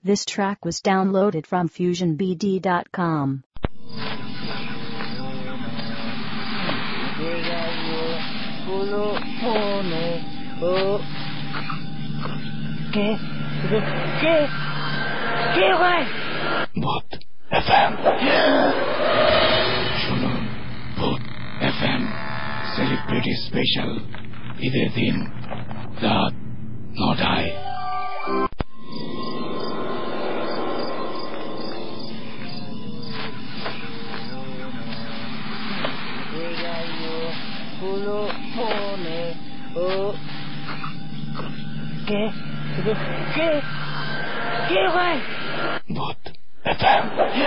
This track was downloaded from FusionBD.com. ভূত FM শুনুন ভূত FM সেলিব্রিটি স্পেশাল ঈদের দিন রাত 9টায়। ভূত FM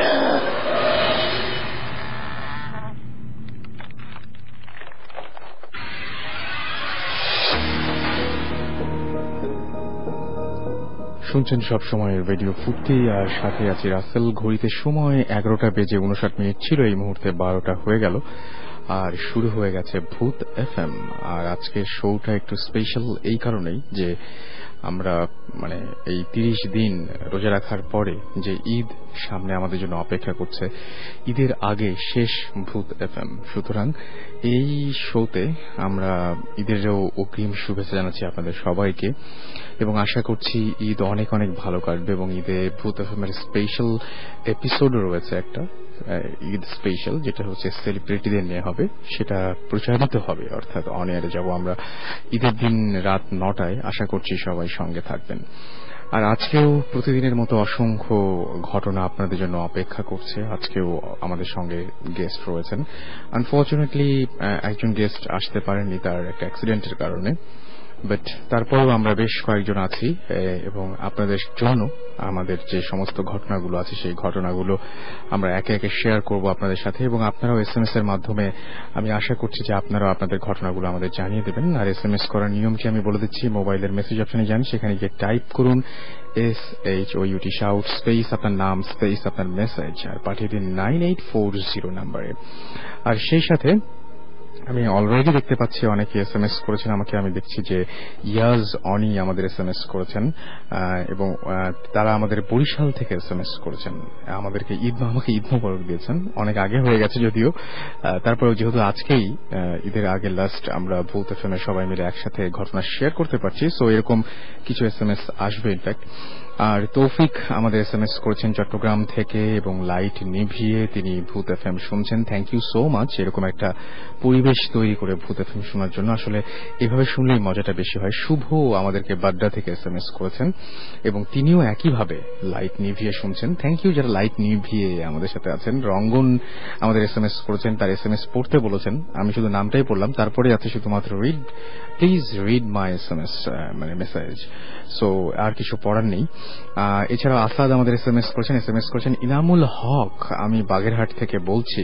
শুনছেন সব সময় রেডিও ফুর্তি, আর সাথে আছি রাসেল। ঘড়িতে সময় 11টা বেজে 59 ছিল, এই মুহূর্তে 12টা হয়ে গেল আর শুরু হয়ে গেছে ভূত FM। আর আজকের শোটা একটু স্পেশাল এই কারণেই যে আমরা এই 30 দিন রোজা রাখার পরে যে ঈদ সামনে আমাদের জন্য অপেক্ষা করছে, ঈদের আগে শেষ ভূত FM। সুতরাং এই শোতে আমরা ঈদেরও অগ্রিম শুভেচ্ছা জানাচ্ছি আপনাদের সবাইকে এবং আশা করছি ঈদ অনেক অনেক ভালো কাটবে। এবং ঈদে ভূত FM এর স্পেশাল এপিসোডও রয়েছে একটা ঈদ স্পেশাল, যেটা হচ্ছে সেলিব্রিটিদের নিয়ে হবে, সেটা প্রচারিত হবে, অর্থাৎ অন এয়ারে যাব আমরা ঈদের দিন রাত 9টায়। আশা করছি সবাই সঙ্গে থাকবেন। আর আজকেও প্রতিদিনের মতো অসংখ্য ঘটনা আপনাদের জন্য অপেক্ষা করছে। আজকেও আমাদের সঙ্গে গেস্ট রয়েছেন। আনফর্চুনেটলি একজন গেস্ট আসতে পারেননি তার একটা অ্যাক্সিডেন্টের কারণে, বাট তারপরেও আমরা বেশ কয়েকজন আছি এবং আপনাদের জন্য আমাদের যে সমস্ত ঘটনাগুলো আছে সেই ঘটনাগুলো আমরা একে একে শেয়ার করব আপনাদের সাথে। এবং আপনারাও SMS এর মাধ্যমে আমি আশা করছি যে আপনারাও আপনাদের ঘটনাগুলো আমাদের জানিয়ে দেবেন। আর SMS করার নিয়মটি আমি বলে দিচ্ছি, মোবাইলের মেসেজ অপশনে যান, সেখানে গিয়ে টাইপ করুন SHOUT শাউট স্পেস আপনার নাম স্পেস আপনার মেসেজ আর পাঠিয়ে দিন 9840 নম্বরে। আর সেই সাথে আমি অলরেডি দেখতে পাচ্ছি অনেকে SMS করেছেন আমাকে। আমি দেখছি যে ইয়াজ অনি আমাদের SMS করেছেন এবং তারা আমাদের বরিশাল থেকে SMS করেছেন, আমাকে ঈদ মোবারক দিয়েছেন। অনেক আগে হয়ে গেছে যদিও, তারপরেও যেহেতু আজকেই ঈদের আগে লাস্ট আমরা ভূত FM এ সবাই মিলে একসাথে ঘটনা শেয়ার করতে পারছি, সো এরকম কিছু SMS আসবে ইনফ্যাক্ট। আর তৌফিক আমাদের SMS করেছেন চট্টগ্রাম থেকে এবং লাইট নিভিয়ে তিনি ভূত FM শুনছেন। থ্যাংক ইউ সো মাচ এরকম একটা পরিবেশ তৈরি করে ভূত FM শোনার জন্য। আসলে এভাবে শুনলেই মজাটা বেশি হয়। শুভ আমাদেরকে বাড্ডা থেকে SMS করেছেন এবং তিনিও একইভাবে লাইট নিভিয়ে শুনছেন। থ্যাংক ইউ যারা লাইট নিভিয়ে আমাদের সাথে আছেন। রঙ্গন আমাদের SMS করেছেন, তার SMS পড়তে বলেছেন, আমি শুধু নামটাই পড়লাম, তারপরে আছে শুধুমাত্র please read my SMS message. So আর কিছু পড়ার নেই। এছাড়াও আসাদ আমাদের SMS করেছেন ইনামুল হক, আমি বাগেরহাট থেকে বলছি।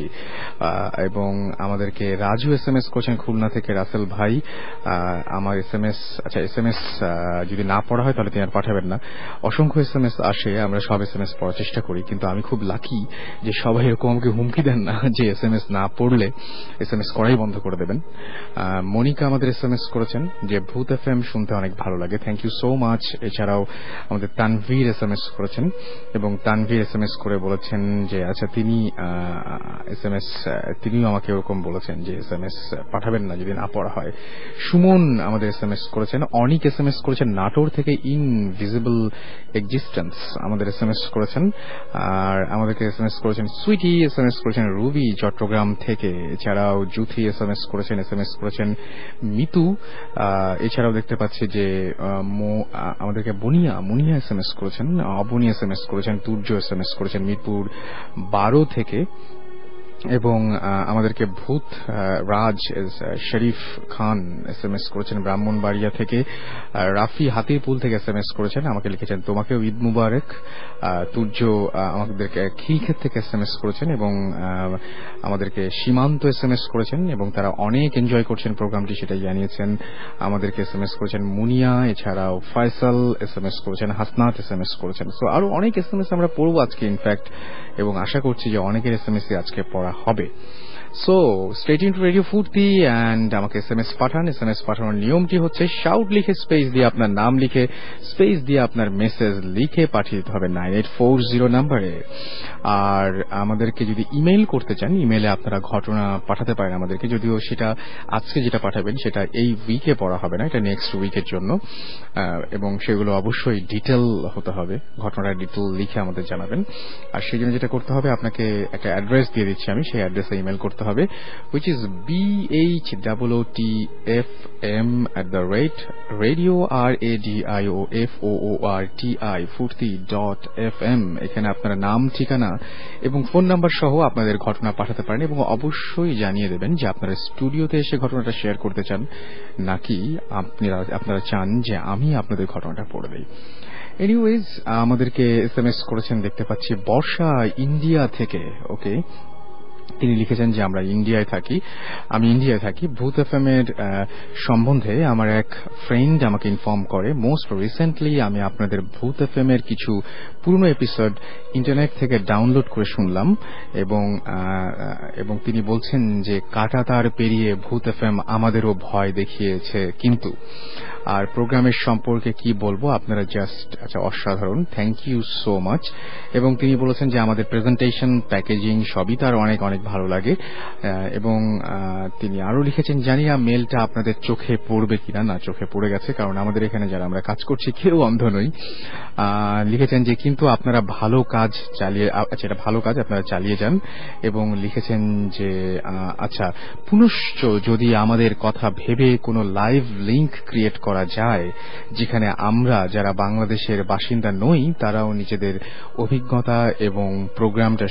এবং আমাদেরকে রাজু SMS করেছেন খুলনা থেকে, রাসেল ভাই আমার SMS যদি না পড়া হয় তাহলে তিনি আর পাঠাবেন না। অসংখ্য SMS আসে, আমরা সব SMS পড়ার চেষ্টা করি, কিন্তু আমি খুব লাকি যে সবাই এরকম আমাকে হুমকি দেন না যে SMS না পড়লে SMS করাই বন্ধ করে দেবেন। মনিকা আমাদের SMS করেছেন যে ভূত FM শুনতে অনেক ভালো লাগে, থ্যাংক ইউ সো মাচ। এছাড়াও আমাদের তানভীর SMS করেছেন এবং তানভীর SMS করে বলেছেন যে আচ্ছা তিনিও আমাকে ওরকম বলেছেন যে SMS পাঠাবেন না যদি না পড়া হয়। সুমন আমাদের SMS করেছেন। অনিক SMS করেছেন নাটোর থেকে, ইনভিজিবল এক্সিস্টেন্স আমাদের SMS করেছেন। আর আমাদেরকে SMS করেছেন সুইটি, SMS করেছেন রুবি চট্টগ্রাম থেকে। এছাড়াও জুথি SMS করেছেন মিতু। এছাড়াও দেখতে পাচ্ছি যে আমাদেরকে মুনিয়া SMS করেছেন, অবনী SMS করেছেন, তুর্য SMS করেছেন মিরপুর 12 থেকে। এবং আমাদেরকে ভূত রাজ শরীফ খান SMS করেছেন ব্রাহ্মণবাড়িয়া থেকে। রাফি হাতিরপুল থেকে SMS করেছেন, আমাকে লিখেছেন তোমাকেও ঈদ মুবারক। তুর্য আমাদেরকে খিলক্ষেত থেকে SMS করেছেন এবং আমাদেরকে সীমান্ত SMS করেছেন এবং তারা অনেক এনজয় করছেন প্রোগ্রামটি, সেটাই জানিয়েছেন। আমাদেরকে SMS করেছেন মুনিয়া, এছাড়াও ফয়সাল SMS করেছেন, হাসনাত SMS করেছেন। সো আরো অনেক SMS আমরা পড়বো আজকে ইনফ্যাক্ট, এবং আশা করছি যে অনেকের SMS আজকে পড়া করা হবে। So stay tuned to radio ফুর্তি অ্যান্ড আমাকে এসএমএস পাঠান। এসএমএস পাঠানোর নিয়মটি হচ্ছে শাউট লিখে স্পেস দিয়ে আপনার নাম লিখে স্পেস দিয়ে আপনার মেসেজ লিখে পাঠিয়ে দিতে হবে 9840 নম্বরে। আর আমাদেরকে যদি ইমেইল করতে চান, ইমেইলে আপনারা ঘটনা পাঠাতে পারেন আমাদেরকে, যদিও সেটা আজকে যেটা পাঠাবেন সেটা এই উইকে পড়া হবে না, এটা নেক্সট উইকের জন্য, এবং সেগুলো অবশ্যই ডিটেল হতে হবে, ঘটনার ডিটেল লিখে আমাদের জানাবেন। আর সেই জন্য যেটা করতে হবে, আপনাকে একটা অ্যাড্রেস দিয়ে দিচ্ছি আমি, সেই অ্যাড্রেসে ইমেইল করতে হবে, which is BHOOTFM@radioforti এখানে আপনারা নাম, ঠিকানা এবং ফোন নাম্বার সহ আপনাদের ঘটনা পাঠাতে পারেন, এবং অবশ্যই জানিয়ে দেবেন যে আপনারা স্টুডিওতে এসে ঘটনাটা শেয়ার করতে চান নাকি আপনারা চান যে আমি আপনাদের ঘটনাটা পড়ে দেই। এনিওয়েজ, আমাদেরকে এসএমএস করেছেন দেখতে পাচ্ছি বর্ষা ইন্ডিয়া থেকে। ওকে, তিনি লিখেছেন যে আমি ইন্ডিয়ায় থাকি। ভূত এফএম এর সম্বন্ধে আমার এক ফ্রেন্ড আমাকে ইনফর্ম করে। মোস্ট রিসেন্টলি আমি আপনাদের ভূত এফএম এর কিছু পুরনো এপিসোড ইন্টারনেট থেকে ডাউনলোড করে শুনলাম, এবং তিনি বলছেন যে কাঁটাতার পেরিয়ে ভূত এফএম আমাদেরও ভয় দেখিয়েছে। কিন্তু আর প্রোগ্রামের সম্পর্কে কি বলবো, আপনারা জাস্ট অসাধারণ, থ্যাংক ইউ সো মাচ। এবং তিনি বলেছেন যে আমাদের প্রেজেন্টেশন, প্যাকেজিং সবই তার অনেক অনেক ভালো লাগে। এবং তিনি আরো লিখেছেন, জানি না মেলটা আপনাদের চোখে পড়বে কিনা। না, চোখে পড়ে গেছে, কারণ আমাদের এখানে যারা আমরা কাজ করছি কেউ অন্ধ নই। লিখেছেন যে কিন্তু আপনারা ভালো কাজ এটা ভালো কাজ আপনারা চালিয়ে যান। এবং লিখেছেন যে পুনশ্চ যদি আমাদের কথা ভেবে কোনো লাইভ লিংক ক্রিয়েট করা যায়, যেখানে আমরা যারা বাংলাদেশের বাসিন্দা নই তারাও নিজেদের অভিজ্ঞতা এবং প্রোগ্রামটা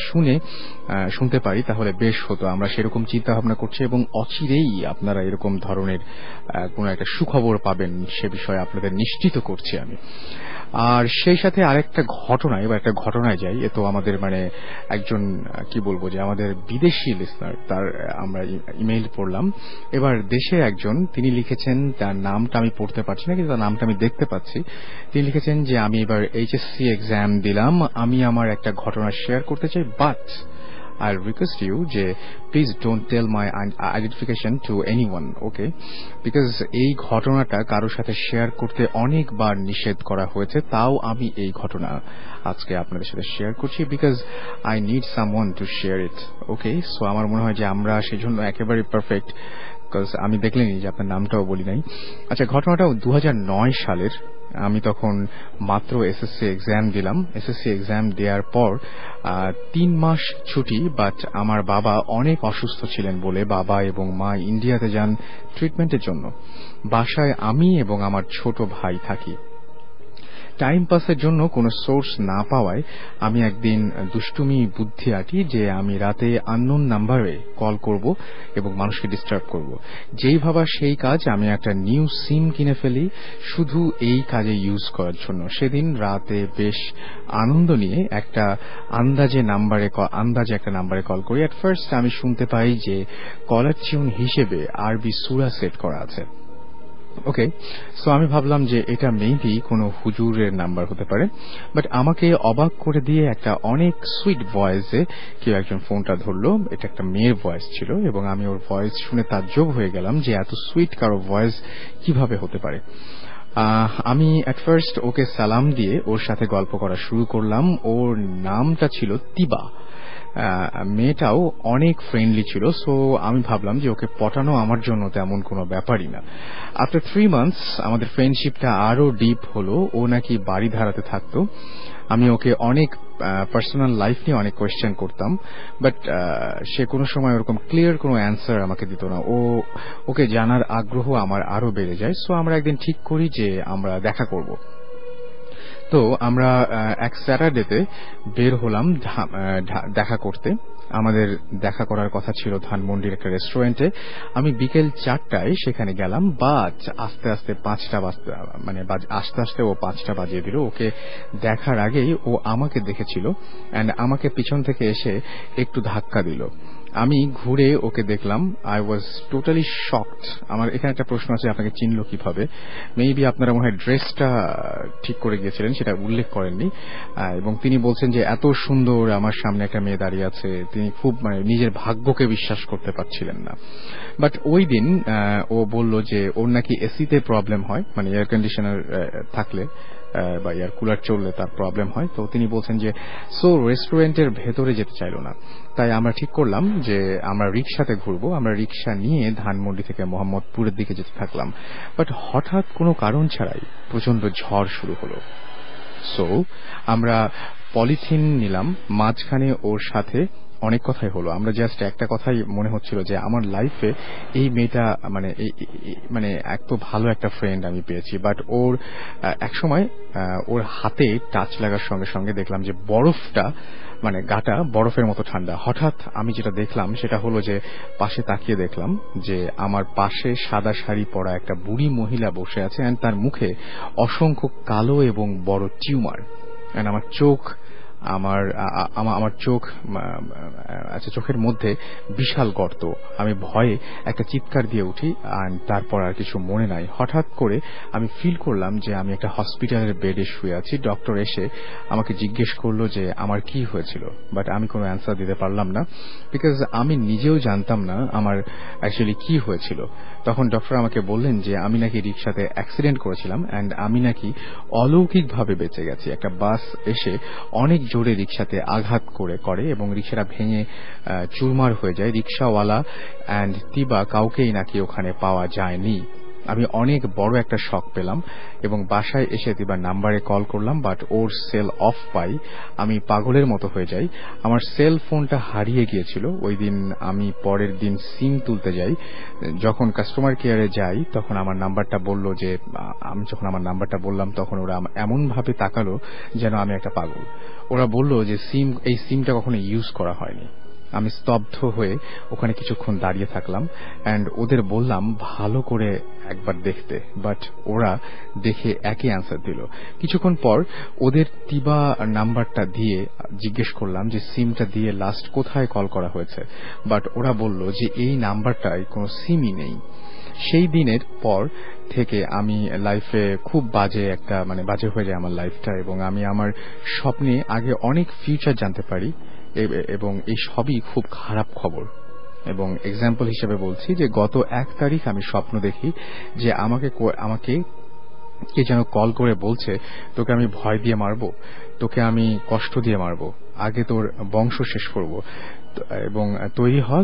শুনতে পারি, তাহলে বেশ হতো। আমরা সেরকম চিন্তা ভাবনা করছি, এবং অচিরেই আপনারা এরকম ধরনের কোনো একটা সুখবর পাবেন সে বিষয়ে আপনাদের নিশ্চিত করছি আমি। আর সেই সাথে আরেকটা ঘটনা, এবার একটা ঘটনায় যাই। এ তো আমাদের একজন কি বলবো যে আমাদের বিদেশি লিসনার, তার আমরা ইমেইল পড়লাম। এবার দেশে একজন, তিনি লিখেছেন, তার নামটা আমি পড়তে পারছি না কিন্তু তার নামটা আমি দেখতে পাচ্ছি। তিনি লিখেছেন যে আমি এবার এইচএসসি এক্সাম দিলাম, আমি আমার একটা ঘটনা শেয়ার করতে চাই, বাট I'll request you যে please don't tell my identification to anyone, okay? Because এই ঘটনাটা কারোর সাথে শেয়ার করতে অনেকবার নিষেধ করা হয়েছে, তাও আমি এই ঘটনা আজকে আপনাদের সাথে শেয়ার করছি, because I need someone to share it, okay? So আমার মনে হয় যে আমরা সেজন্য একেবারে পারফেক্ট, because আমি দেখলেনি যে আপনার নামটাও বলি নাই। ঘটনাটাও 2009 সালের। আমি তখন মাত্র এসএসসি এক্সাম দিলাম। এসএসসি এক্সাম দেওয়ার পর 3 মাস ছুটি, বাট আমার বাবা অনেক অসুস্থ ছিলেন বলে বাবা এবং মা ইন্ডিয়াতে যান ট্রিটমেন্টের জন্য। বাসায় আমি এবং আমার ছোট ভাই থাকি। টাইম পাসের জন্য কোনো সোর্স না পাওয়ায় আমি একদিন দুষ্টুমি বুদ্ধি আঁটি যে আমি রাতে আননোন নাম্বারে কল করব এবং মানুষকে ডিস্টার্ব করব। যেই ভাবা সেই কাজ, আমি একটা নিউ সিম কিনে ফেলি শুধু এই কাজে ইউজ করার জন্য। সেদিন রাতে বেশ আনন্দ নিয়ে একটা আন্দাজে একটা নাম্বারে কল করি। অ্যাট ফার্স্ট আমি শুনতে পাই যে কলার টিউন হিসেবে আরবি সূরা সেট করা আছে। ওকে, সো আমি ভাবলাম যে এটা মেবি কোনো হুজুরের নাম্বার হতে পারে, বাট আমাকে অবাক করে দিয়ে একটা অনেক সুইট ভয়েসে কেউ একজন ফোনটা ধরলো। এটা একটা মেয়ের ভয়েস ছিল, এবং আমি ওর ভয়েস শুনে তাজ্জব হয়ে গেলাম যে এত সুইট কারো ভয়েস কিভাবে হতে পারে। আমি অ্যাট ফার্স্ট ওকে সালাম দিয়ে ওর সাথে গল্প করা শুরু করলাম। ওর নামটা ছিল তিবা। মেয়েটাও অনেক ফ্রেন্ডলি ছিল, সো আমি ভাবলাম যে ওকে পটানো আমার জন্য তেমন কোনো ব্যাপারই না। আফটার 3 মান্থস আমাদের ফ্রেন্ডশিপটা আরো ডিপ হলো। ও নাকি বাড়ি ধারাতে থাকতো। আমি ওকে অনেক পার্সোনাল লাইফ নিয়ে অনেক কোয়েশ্চেন করতাম, বাট সে কোনো সময় ওরকম ক্লিয়ার কোনো অ্যান্সার আমাকে দিত না। ওকে জানার আগ্রহ আমার আরো বেড়ে যায়। সো আমরা একদিন ঠিক করি যে আমরা দেখা করব। তো আমরা এক স্যাটারডেতে বের হলাম দেখা করতে। আমাদের দেখা করার কথা ছিল ধানমন্ডির একটা রেস্টুরেন্টে। আমি বিকেল 4টায় সেখানে গেলাম, বাট আস্তে আস্তে ও 5টা বাজিয়ে দিল। ওকে দেখার আগেই ও আমাকে দেখেছিল, অ্যান্ড আমাকে পিছন থেকে এসে একটু ধাক্কা দিল। আমি ঘুরে ওকে দেখলাম। I was totally shocked. আমার এখানে একটা প্রশ্ন আছে, আপনাকে চিনলো কিভাবে? মেবি আপনারা মনে হয় ড্রেসটা ঠিক করে গিয়েছিলেন, সেটা উল্লেখ করেননি। এবং তিনি বলছেন যে এত সুন্দর আমার সামনে একটা মেয়ে দাঁড়িয়ে আছে, তিনি খুব নিজের ভাগ্যকে বিশ্বাস করতে পারছিলেন না। বাট ওই দিন ও বলল যে ওর নাকি এসিতে প্রবলেম হয়, মানে এয়ার কন্ডিশনার থাকলে বা এয়ার কুলার চললে তার প্রবলেম হয়। তো তিনি বলছেন যে রেস্টুরেন্টের ভেতরে যেতে চাইল না। তাই আমরা ঠিক করলাম যে আমরা রিকশাতে ঘুরবো। আমরা রিকশা নিয়ে ধানমন্ডি থেকে মোহাম্মদপুরের দিকে যেতে থাকলাম। বাট হঠাৎ কোনো কারণ ছাড়াই প্রচন্ড ঝড় শুরু হলো। সো আমরা পলিথিন নিলাম, মাঝখানে ওর সাথে অনেক কথাই হলো। আমরা জাস্ট একটা কথাই মনে হচ্ছিল যে আমার লাইফে এই মেয়েটা মানে এত ভালো একটা ফ্রেন্ড আমি পেয়েছি। বাট ওর একসময় ওর হাতে টাচ লাগার সঙ্গে সঙ্গে দেখলাম যে বরফটা, মানে গাটা বরফের মতো ঠান্ডা। হঠাৎ আমি যেটা দেখলাম সেটা হলো যে পাশে তাকিয়ে দেখলাম যে আমার পাশে সাদা শাড়ি পরা একটা বুড়ি মহিলা বসে আছে, এন্ড তার মুখে অসংখ্য কালো এবং বড় টিউমার। এন্ড আমার চোখ আচ্ছা, চোখের মধ্যে বিশাল গর্ত। আমি ভয়ে একটা চিৎকার দিয়ে উঠি, আর তারপর আর কিছু মনে নাই। হঠাৎ করে আমি ফিল করলাম যে আমি একটা হসপিটালের বেডে শুয়ে আছি। ডক্টর এসে আমাকে জিজ্ঞেস করলো যে আমার কি হয়েছিল, বাট আমি কোনো অ্যান্সার দিতে পারলাম না, বিকজ আমি নিজেও জানতাম না আমার অ্যাকচুয়ালি কি হয়েছিল। তখন ডক্টর আমাকে বললেন যে আমি নাকি রিকশাতে অ্যাক্সিডেন্ট করেছিলাম, অ্যান্ড আমি নাকি অলৌকিকভাবে বেঁচে গেছি। একটা বাস এসে অনেক জোরে রিকশাতে আঘাত করে এবং রিকশাটা ভেঙে চুরমার হয়ে যায়। রিকশাওয়ালা অ্যান্ড তিবা কাউকেই নাকি ওখানে পাওয়া যায়নি। আমি অনেক বড় একটা শক পেলাম এবং বাসায় এসে তিবার নাম্বারে কল করলাম, বাট ওর সেল অফ পাই। আমি পাগলের মতো হয়ে যাই। আমার সেল ফোনটা হারিয়ে গিয়েছিল। ওই দিন আমি পরের দিন সিম তুলতে যাই। যখন কাস্টমার কেয়ারে যাই তখন আমার নাম্বারটা বলল যে, আমি যখন আমার নাম্বারটা বললাম তখন ওরা এমন ভাবে তাকালো যেন আমি একটা পাগল। ওরা বলল যে এই সিমটা কখনো ইউজ করা হয়নি। আমি স্তব্ধ হয়ে ওখানে কিছুক্ষণ দাঁড়িয়ে থাকলাম, অ্যান্ড ওদের বললাম ভালো করে একবার দেখতে, বাট ওরা দেখে একই অ্যান্সার দিল। কিছুক্ষণ পর ওদের তিবা নাম্বারটা দিয়ে জিজ্ঞেস করলাম যে সিমটা দিয়ে লাস্ট কোথায় কল করা হয়েছে, বাট ওরা বলল যে এই নাম্বারটায় কোনো সিমই নেই। সেই দিনের পর থেকে আমি লাইফে খুব বাজে হয়ে যায় আমার লাইফটা, এবং আমি আমার স্বপ্নে আগে অনেক ফিউচার জানতে পারি, এবং এই সবই খুব খারাপ খবর। এবং এক্সাম্পল হিসেবে বলছি যে গত 1 তারিখ আমি স্বপ্ন দেখি যে আমাকে কে যেন কল করে বলছে, তোকে আমি ভয় দিয়ে মারবো, তোকে আমি কষ্ট দিয়ে মারবো, আগে তোর বংশ শেষ করব, এবং তৈরি হ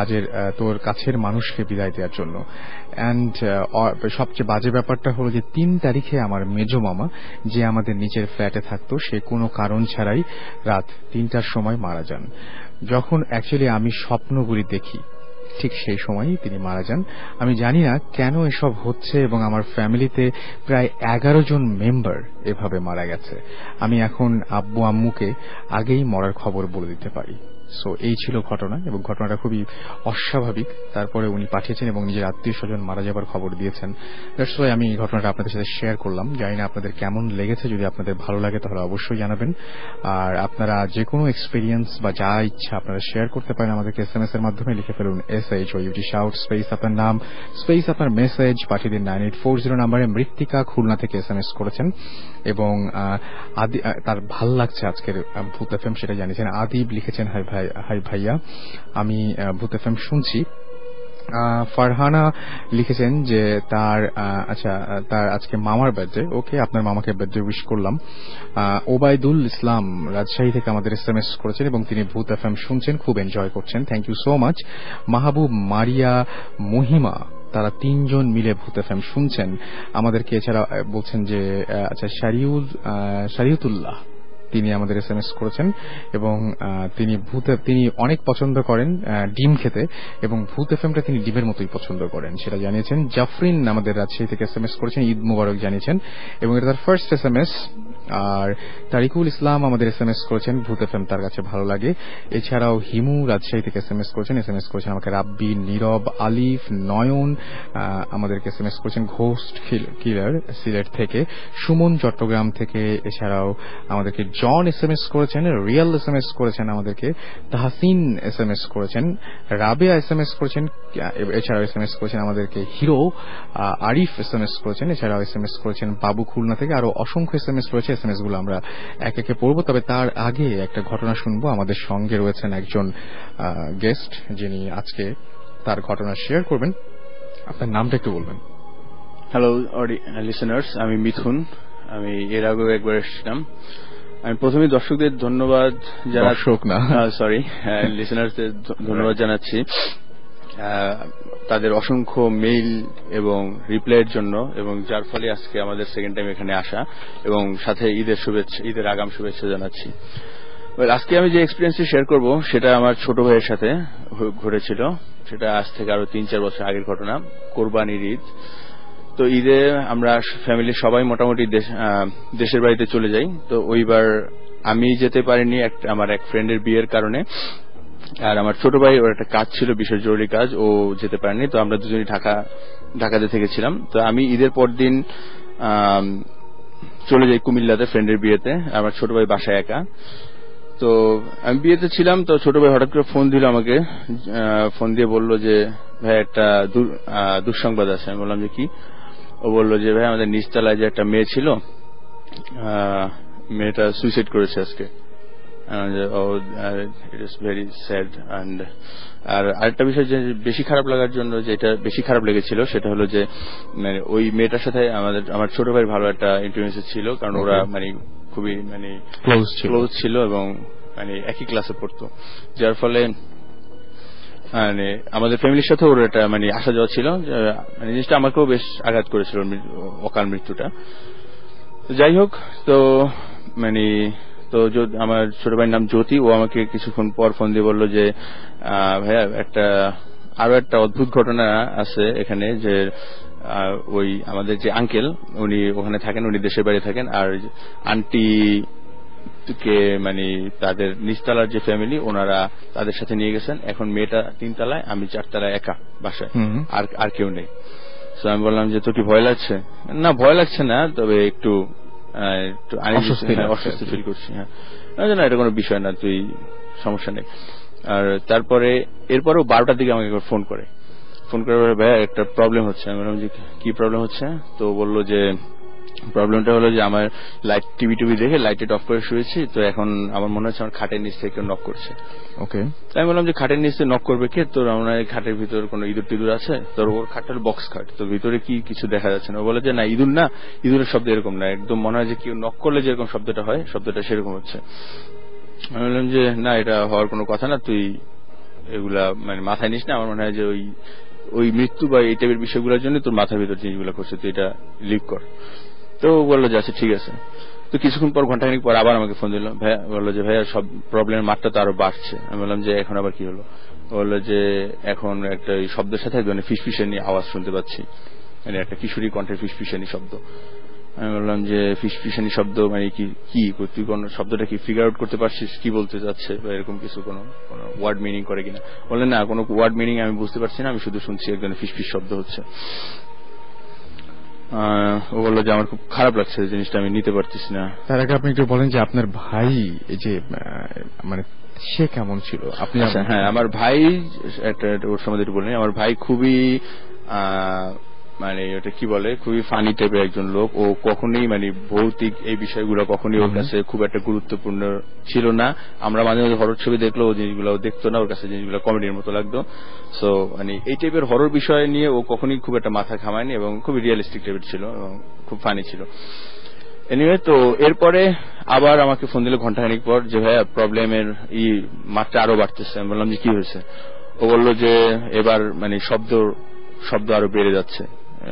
তোর কাছের মানুষকে বিদায় দেওয়ার জন্য। অ্যান্ড সবচেয়ে বাজে ব্যাপারটা হলো যে 3 তারিখে আমার মেজো মামা, যে আমাদের নিচের ফ্ল্যাটে থাকতো, সে কোনো কারণ ছাড়াই রাত 3টার সময় মারা যান। যখন অ্যাকচুয়ালি আমি স্বপ্নগুলি দেখি ঠিক সেই সময়ই তিনি মারা যান। আমি জানি না কেন এসব হচ্ছে, এবং আমার ফ্যামিলিতে প্রায় 11 জন মেম্বার এভাবে মারা গেছে। আমি এখন আব্বু আম্মুকে আগেই মরার খবর বলে দিতে পারি। সো এই ছিল ঘটনা, এবং ঘটনাটা খুবই অস্বাভাবিক। তারপরে উনি পাঠিয়েছেন এবং নিজের আত্মীয় স্বজন মারা যাবার খবর দিয়েছেন। দ্যাটস ওয়াই আমি এই ঘটনাটা আপনাদের সাথে শেয়ার করলাম। জানি না আপনাদের কেমন লেগেছে। যদি আপনাদের ভালো লাগে তাহলে অবশ্যই জানাবেন। আর আপনারা যে কোনো এক্সপিরিয়েন্স বা যা ইচ্ছা আপনারা শেয়ার করতে পারেন আমাদেরকে এসএমএস এর মাধ্যমে। লিখে ফেলুন SHOUT শাউট স্পেস আপনার নাম স্পেস আপনার মেসেজ, পাঠিয়ে দিন 9840 নাম্বারে। মৃত্তিকা খুলনা থেকে এসএমএস করেছেন এবং তার ভাল লাগছে আজকের ভূত এফএম সেটা জানিয়েছেন। আদিব লিখেছেন, হাই ভাইয়া, আমি ভূত এফএম শুনছি। ফারহানা লিখেছেন যে তার আজকে মামার বার্থডে। ওকে, আপনার মামাকে বার্থডে উইশ করলাম। ওবায়দুল ইসলাম রাজশাহী থেকে আমাদের এসএমএস করেছেন এবং তিনি ভূত এফএম শুনছেন, খুব এনজয় করছেন। Thank you so much. Mahbub, Maria, Mahima, তারা 3 জন মিলে ভূত এফএম শুনছেন আমাদেরকে। এছাড়া বলছেন যে শারিউতুল্লাহ, তিনি আমাদের এসএমএস করেছেন এবং তিনি অনেক পছন্দ করেন ডিম খেতে, এবং ভূত এফএমটা তিনি ডিমের মতোই পছন্দ করেন সেটা জানিয়েছেন। জাফরিন আমাদের রাজশাহী থেকে এসএমএস করেছেন, ঈদ মোবারক জানিয়েছেন, এবং এটা তার ফার্স্ট এসএমএস। আর তারিকুল ইসলাম আমাদের SMS করেছেন ভূত FM তার কাছে ভালো লাগে। এছাড়াও হিমু রাজশাহী থেকে SMS করেছেন আমাকে রাব্বি, নীরব, আলিফ, নয়ন আমাদেরকে SMS করেছেন ঘোস্ট কিলার সিলেট থেকে, সুমন চট্টগ্রাম থেকে, এছাড়াও আমাদেরকে জন SMS করেছেন, রিয়েল SMS করেছেন আমাদেরকে, তাহসিন SMS করেছেন, রাবেয়া SMS করেছেন, এছাড়াও SMS করেছেন আমাদেরকে হিরো, আরিফ SMS করেছেন, এছাড়াও SMS করেছেন বাবু খুলনা থেকে। আরো অসংখ্য SMS রয়েছে, SMS গুলো আমরা এক একে পড়ব, তবে তার আগে একটা ঘটনা শুনবো। আমাদের সঙ্গে রয়েছেন একজন গেস্ট যিনি আজকে তার ঘটনা শেয়ার করবেন। আপনার নামটা একটু বলবেন। হ্যালো লিসেনার্স, আমি মিথুন। আমি এর আগেও একবার এসেছিলাম। আমি প্রথমে দর্শকদের ধন্যবাদ লিসেনার্সদের ধন্যবাদ জানাচ্ছি তাদের অসংখ্য মেইল এবং রিপ্লাইয়ের জন্য, এবং যার ফলে আজকে আমাদের সেকেন্ড টাইম এখানে আসা, এবং সাথে ঈদের আগাম শুভেচ্ছা জানাচ্ছি। আজকে আমি যে এক্সপিরিয়েন্সটি শেয়ার করব সেটা আমার ছোট ভাইয়ের সাথে ঘটেছিল। সেটা আজ থেকে আরো 3-4 বছর আগের ঘটনা, কোরবানির ঈদ। তো ঈদে আমরা ফ্যামিলির সবাই মোটামুটি দেশের বাড়িতে চলে যাই। তো ওইবার আমি যেতে পারিনি আমার এক ফ্রেন্ডের বিয়ের কারণে, আর আমার ছোট ভাই ওর একটা কাজ ছিল, বিশেষ জরুরি কাজ, ও যেতে পারেনি। তো আমরা দুজনই ঢাকাতে থেকেছিলাম। তো আমি ঈদের পর দিন চলে যাই কুমিল্লাতে ফ্রেন্ডের বিয়েতে, আমার ছোট ভাই বাসায় একা। তো আমি বিয়েতে ছিলাম, তো ছোট ভাই হঠাৎ করে ফোন দিল আমাকে, ফোন দিয়ে বলল যে ভাই একটা দুঃসংবাদ আছে। আমি বললাম যে কি? ও বলল যে ভাই আমাদের নিচতলায় যে একটা মেয়ে ছিল, মেয়েটা সুইসাইড করেছে আজকে। It is very sad. আর আরেকটা বিষয় যে বেশি খারাপ লাগার জন্য, যেটা বেশি খারাপ লেগেছিল সেটা হলো যে মানে ওই মেয়েটার সাথে আমার ছোট ভাই ভালো একটা ইন্টারেস্ট ছিল, কারণ ওরা মানে খুবই মানে ক্লোজ ছিল এবং মানে একই ক্লাসে পড়তো, যার ফলে মানে আমাদের ফ্যামিলির সাথে ওর একটা মানে আসা যাওয়া ছিল। মানে জিনিসটা আমাকেও বেশ আঘাত করেছিল অকাল মৃত্যুটা। যাই হোক, তো মানে তো আমার ছোট ভাইয়ের নাম জ্যোতি, ও আমাকে কিছুক্ষণ পর ফোন দিয়ে বলল যে ভাইয়া আরো একটা অদ্ভুত ঘটনা আছে এখানে, যে ওই আমাদের যে আঙ্কেল উনি ওখানে থাকেন, উনি দেশের বাইরে থাকেন, আর আন্টি কে মানে তাদের নিচতলার যে ফ্যামিলি ওনারা তাদের সাথে নিয়ে গেছেন। এখন মেয়েটা 3 তলায়, আমি 4 তলায় একা বাসায়, আর কেউ নেই। তো আমি বললাম যে তোর কি ভয় লাগছে? না ভয় লাগছে না, তবে একটু অস্বস্তি ফিল করছি। হ্যাঁ না, এটা কোনো বিষয় না, তুই সমস্যা নেই। আর এরপরেও 12টার দিকে আমাকে ফোন করে ভাই একটা প্রবলেম হচ্ছে। আমি বললাম যে কি প্রবলেম হচ্ছে? তো বললো যে প্রবলেমটা হলো যে আমার টিভি দেখে লাইট অফ করে শুয়েছি, তো এখন আমার মনে হচ্ছে আমার খাটের নিচ থেকে নক করছে। ওকে, আমি বললাম যে খাটের নিচে নক করবে কে? তোর আমার খাটের ভিতর কোনো ইঁদুর টিঁদুর আছে? তোর ওর খাটটার বক্স খাট, তো ভিতরে কি কিছু দেখা যাচ্ছে না? ও বলে যে না, ইঁদুর না, ইঁদুরের শব্দ এরকম না, একদম মনে হয় যে কেউ নক করলে যেরকম শব্দটা হয় শব্দটা সেরকম হচ্ছে। আমি বললাম যে না, এটা হওয়ার কোনো কথা না, তুই এগুলা মানে মাথায় নিস না। আমার মনে হয় যে ওই মৃত্যু বা এই টাইপের বিষয়গুলোর জন্য তোর মাথার ভিতর জিনিসগুলো করছে, তুই এটা লিভ কর। তো বললো যে আচ্ছা ঠিক আছে। তো কিছুক্ষণ পর, ঘন্টাখানিক পর আবার আমাকে ফোন দিল, ভাইয়া বললো যে ভাইয়া সব প্রবলেমের মাত্রা তো আরো বাড়ছে। আমি বললাম যে এখন আবার কি হলো? বললো যে এখন একটা ওই শব্দের সাথে একজনের ফিসফিসানি আওয়াজ শুনতে পাচ্ছি, মানে একটা কিশোরী কণ্ঠের ফিসফিসানি শব্দ। আমি বললাম যে ফিসফিসানি শব্দ মানে কি, তুই কোন শব্দটা কি ফিগার আউট করতে পারছিস কি বলতে যাচ্ছে, বা এরকম কিছু কোনো ওয়ার্ড মিনিং করে কিনা? বললেন না, কোনো ওয়ার্ড মিনিং আমি বুঝতে পারছি না, আমি শুধু শুনছি একজনের ফিসফিস শব্দ হচ্ছে। ও বললো যে আমার খুব খারাপ লাগছে, জিনিসটা আমি নিতে পারতেছি না। তার আগে আপনি একটু বলেন যে আপনার ভাই যে মানে সে কেমন ছিল? আপনি? হ্যাঁ, আমার ভাই একটা ওর সম্বন্ধে একটু বলেন। আমার ভাই খুবই মানে ওটা কি বলে, খুবই ফানি টাইপের একজন লোক। ও কখনোই মানে ভৌতিক এই বিষয়গুলো কখনোই ওর কাছে খুব একটা গুরুত্বপূর্ণ ছিল না। আমরা মাঝে মাঝে হরর ছবি দেখলো, ও জিনিসগুলো দেখতো না, ওর কাছে জিনিসগুলো কমেডির মতো লাগতো। সো মানে এই টাইপের হরর বিষয় নিয়ে ও কখনোই খুব একটা মাথা ঘামায়নি, এবং খুবই রিয়েলিস্টিক টাইপের ছিল এবং খুব ফানি ছিল। এনিওয়ে, তো এরপরে আবার আমাকে ফোন দিল ঘন্টাখানিক পর যে ভাইয়া প্রবলেমের মাত্রা আরো বাড়তেছে। আমি বললাম যে কি হয়েছে? ও বললো যে এবার মানে শব্দ আরো বেড়ে যাচ্ছে,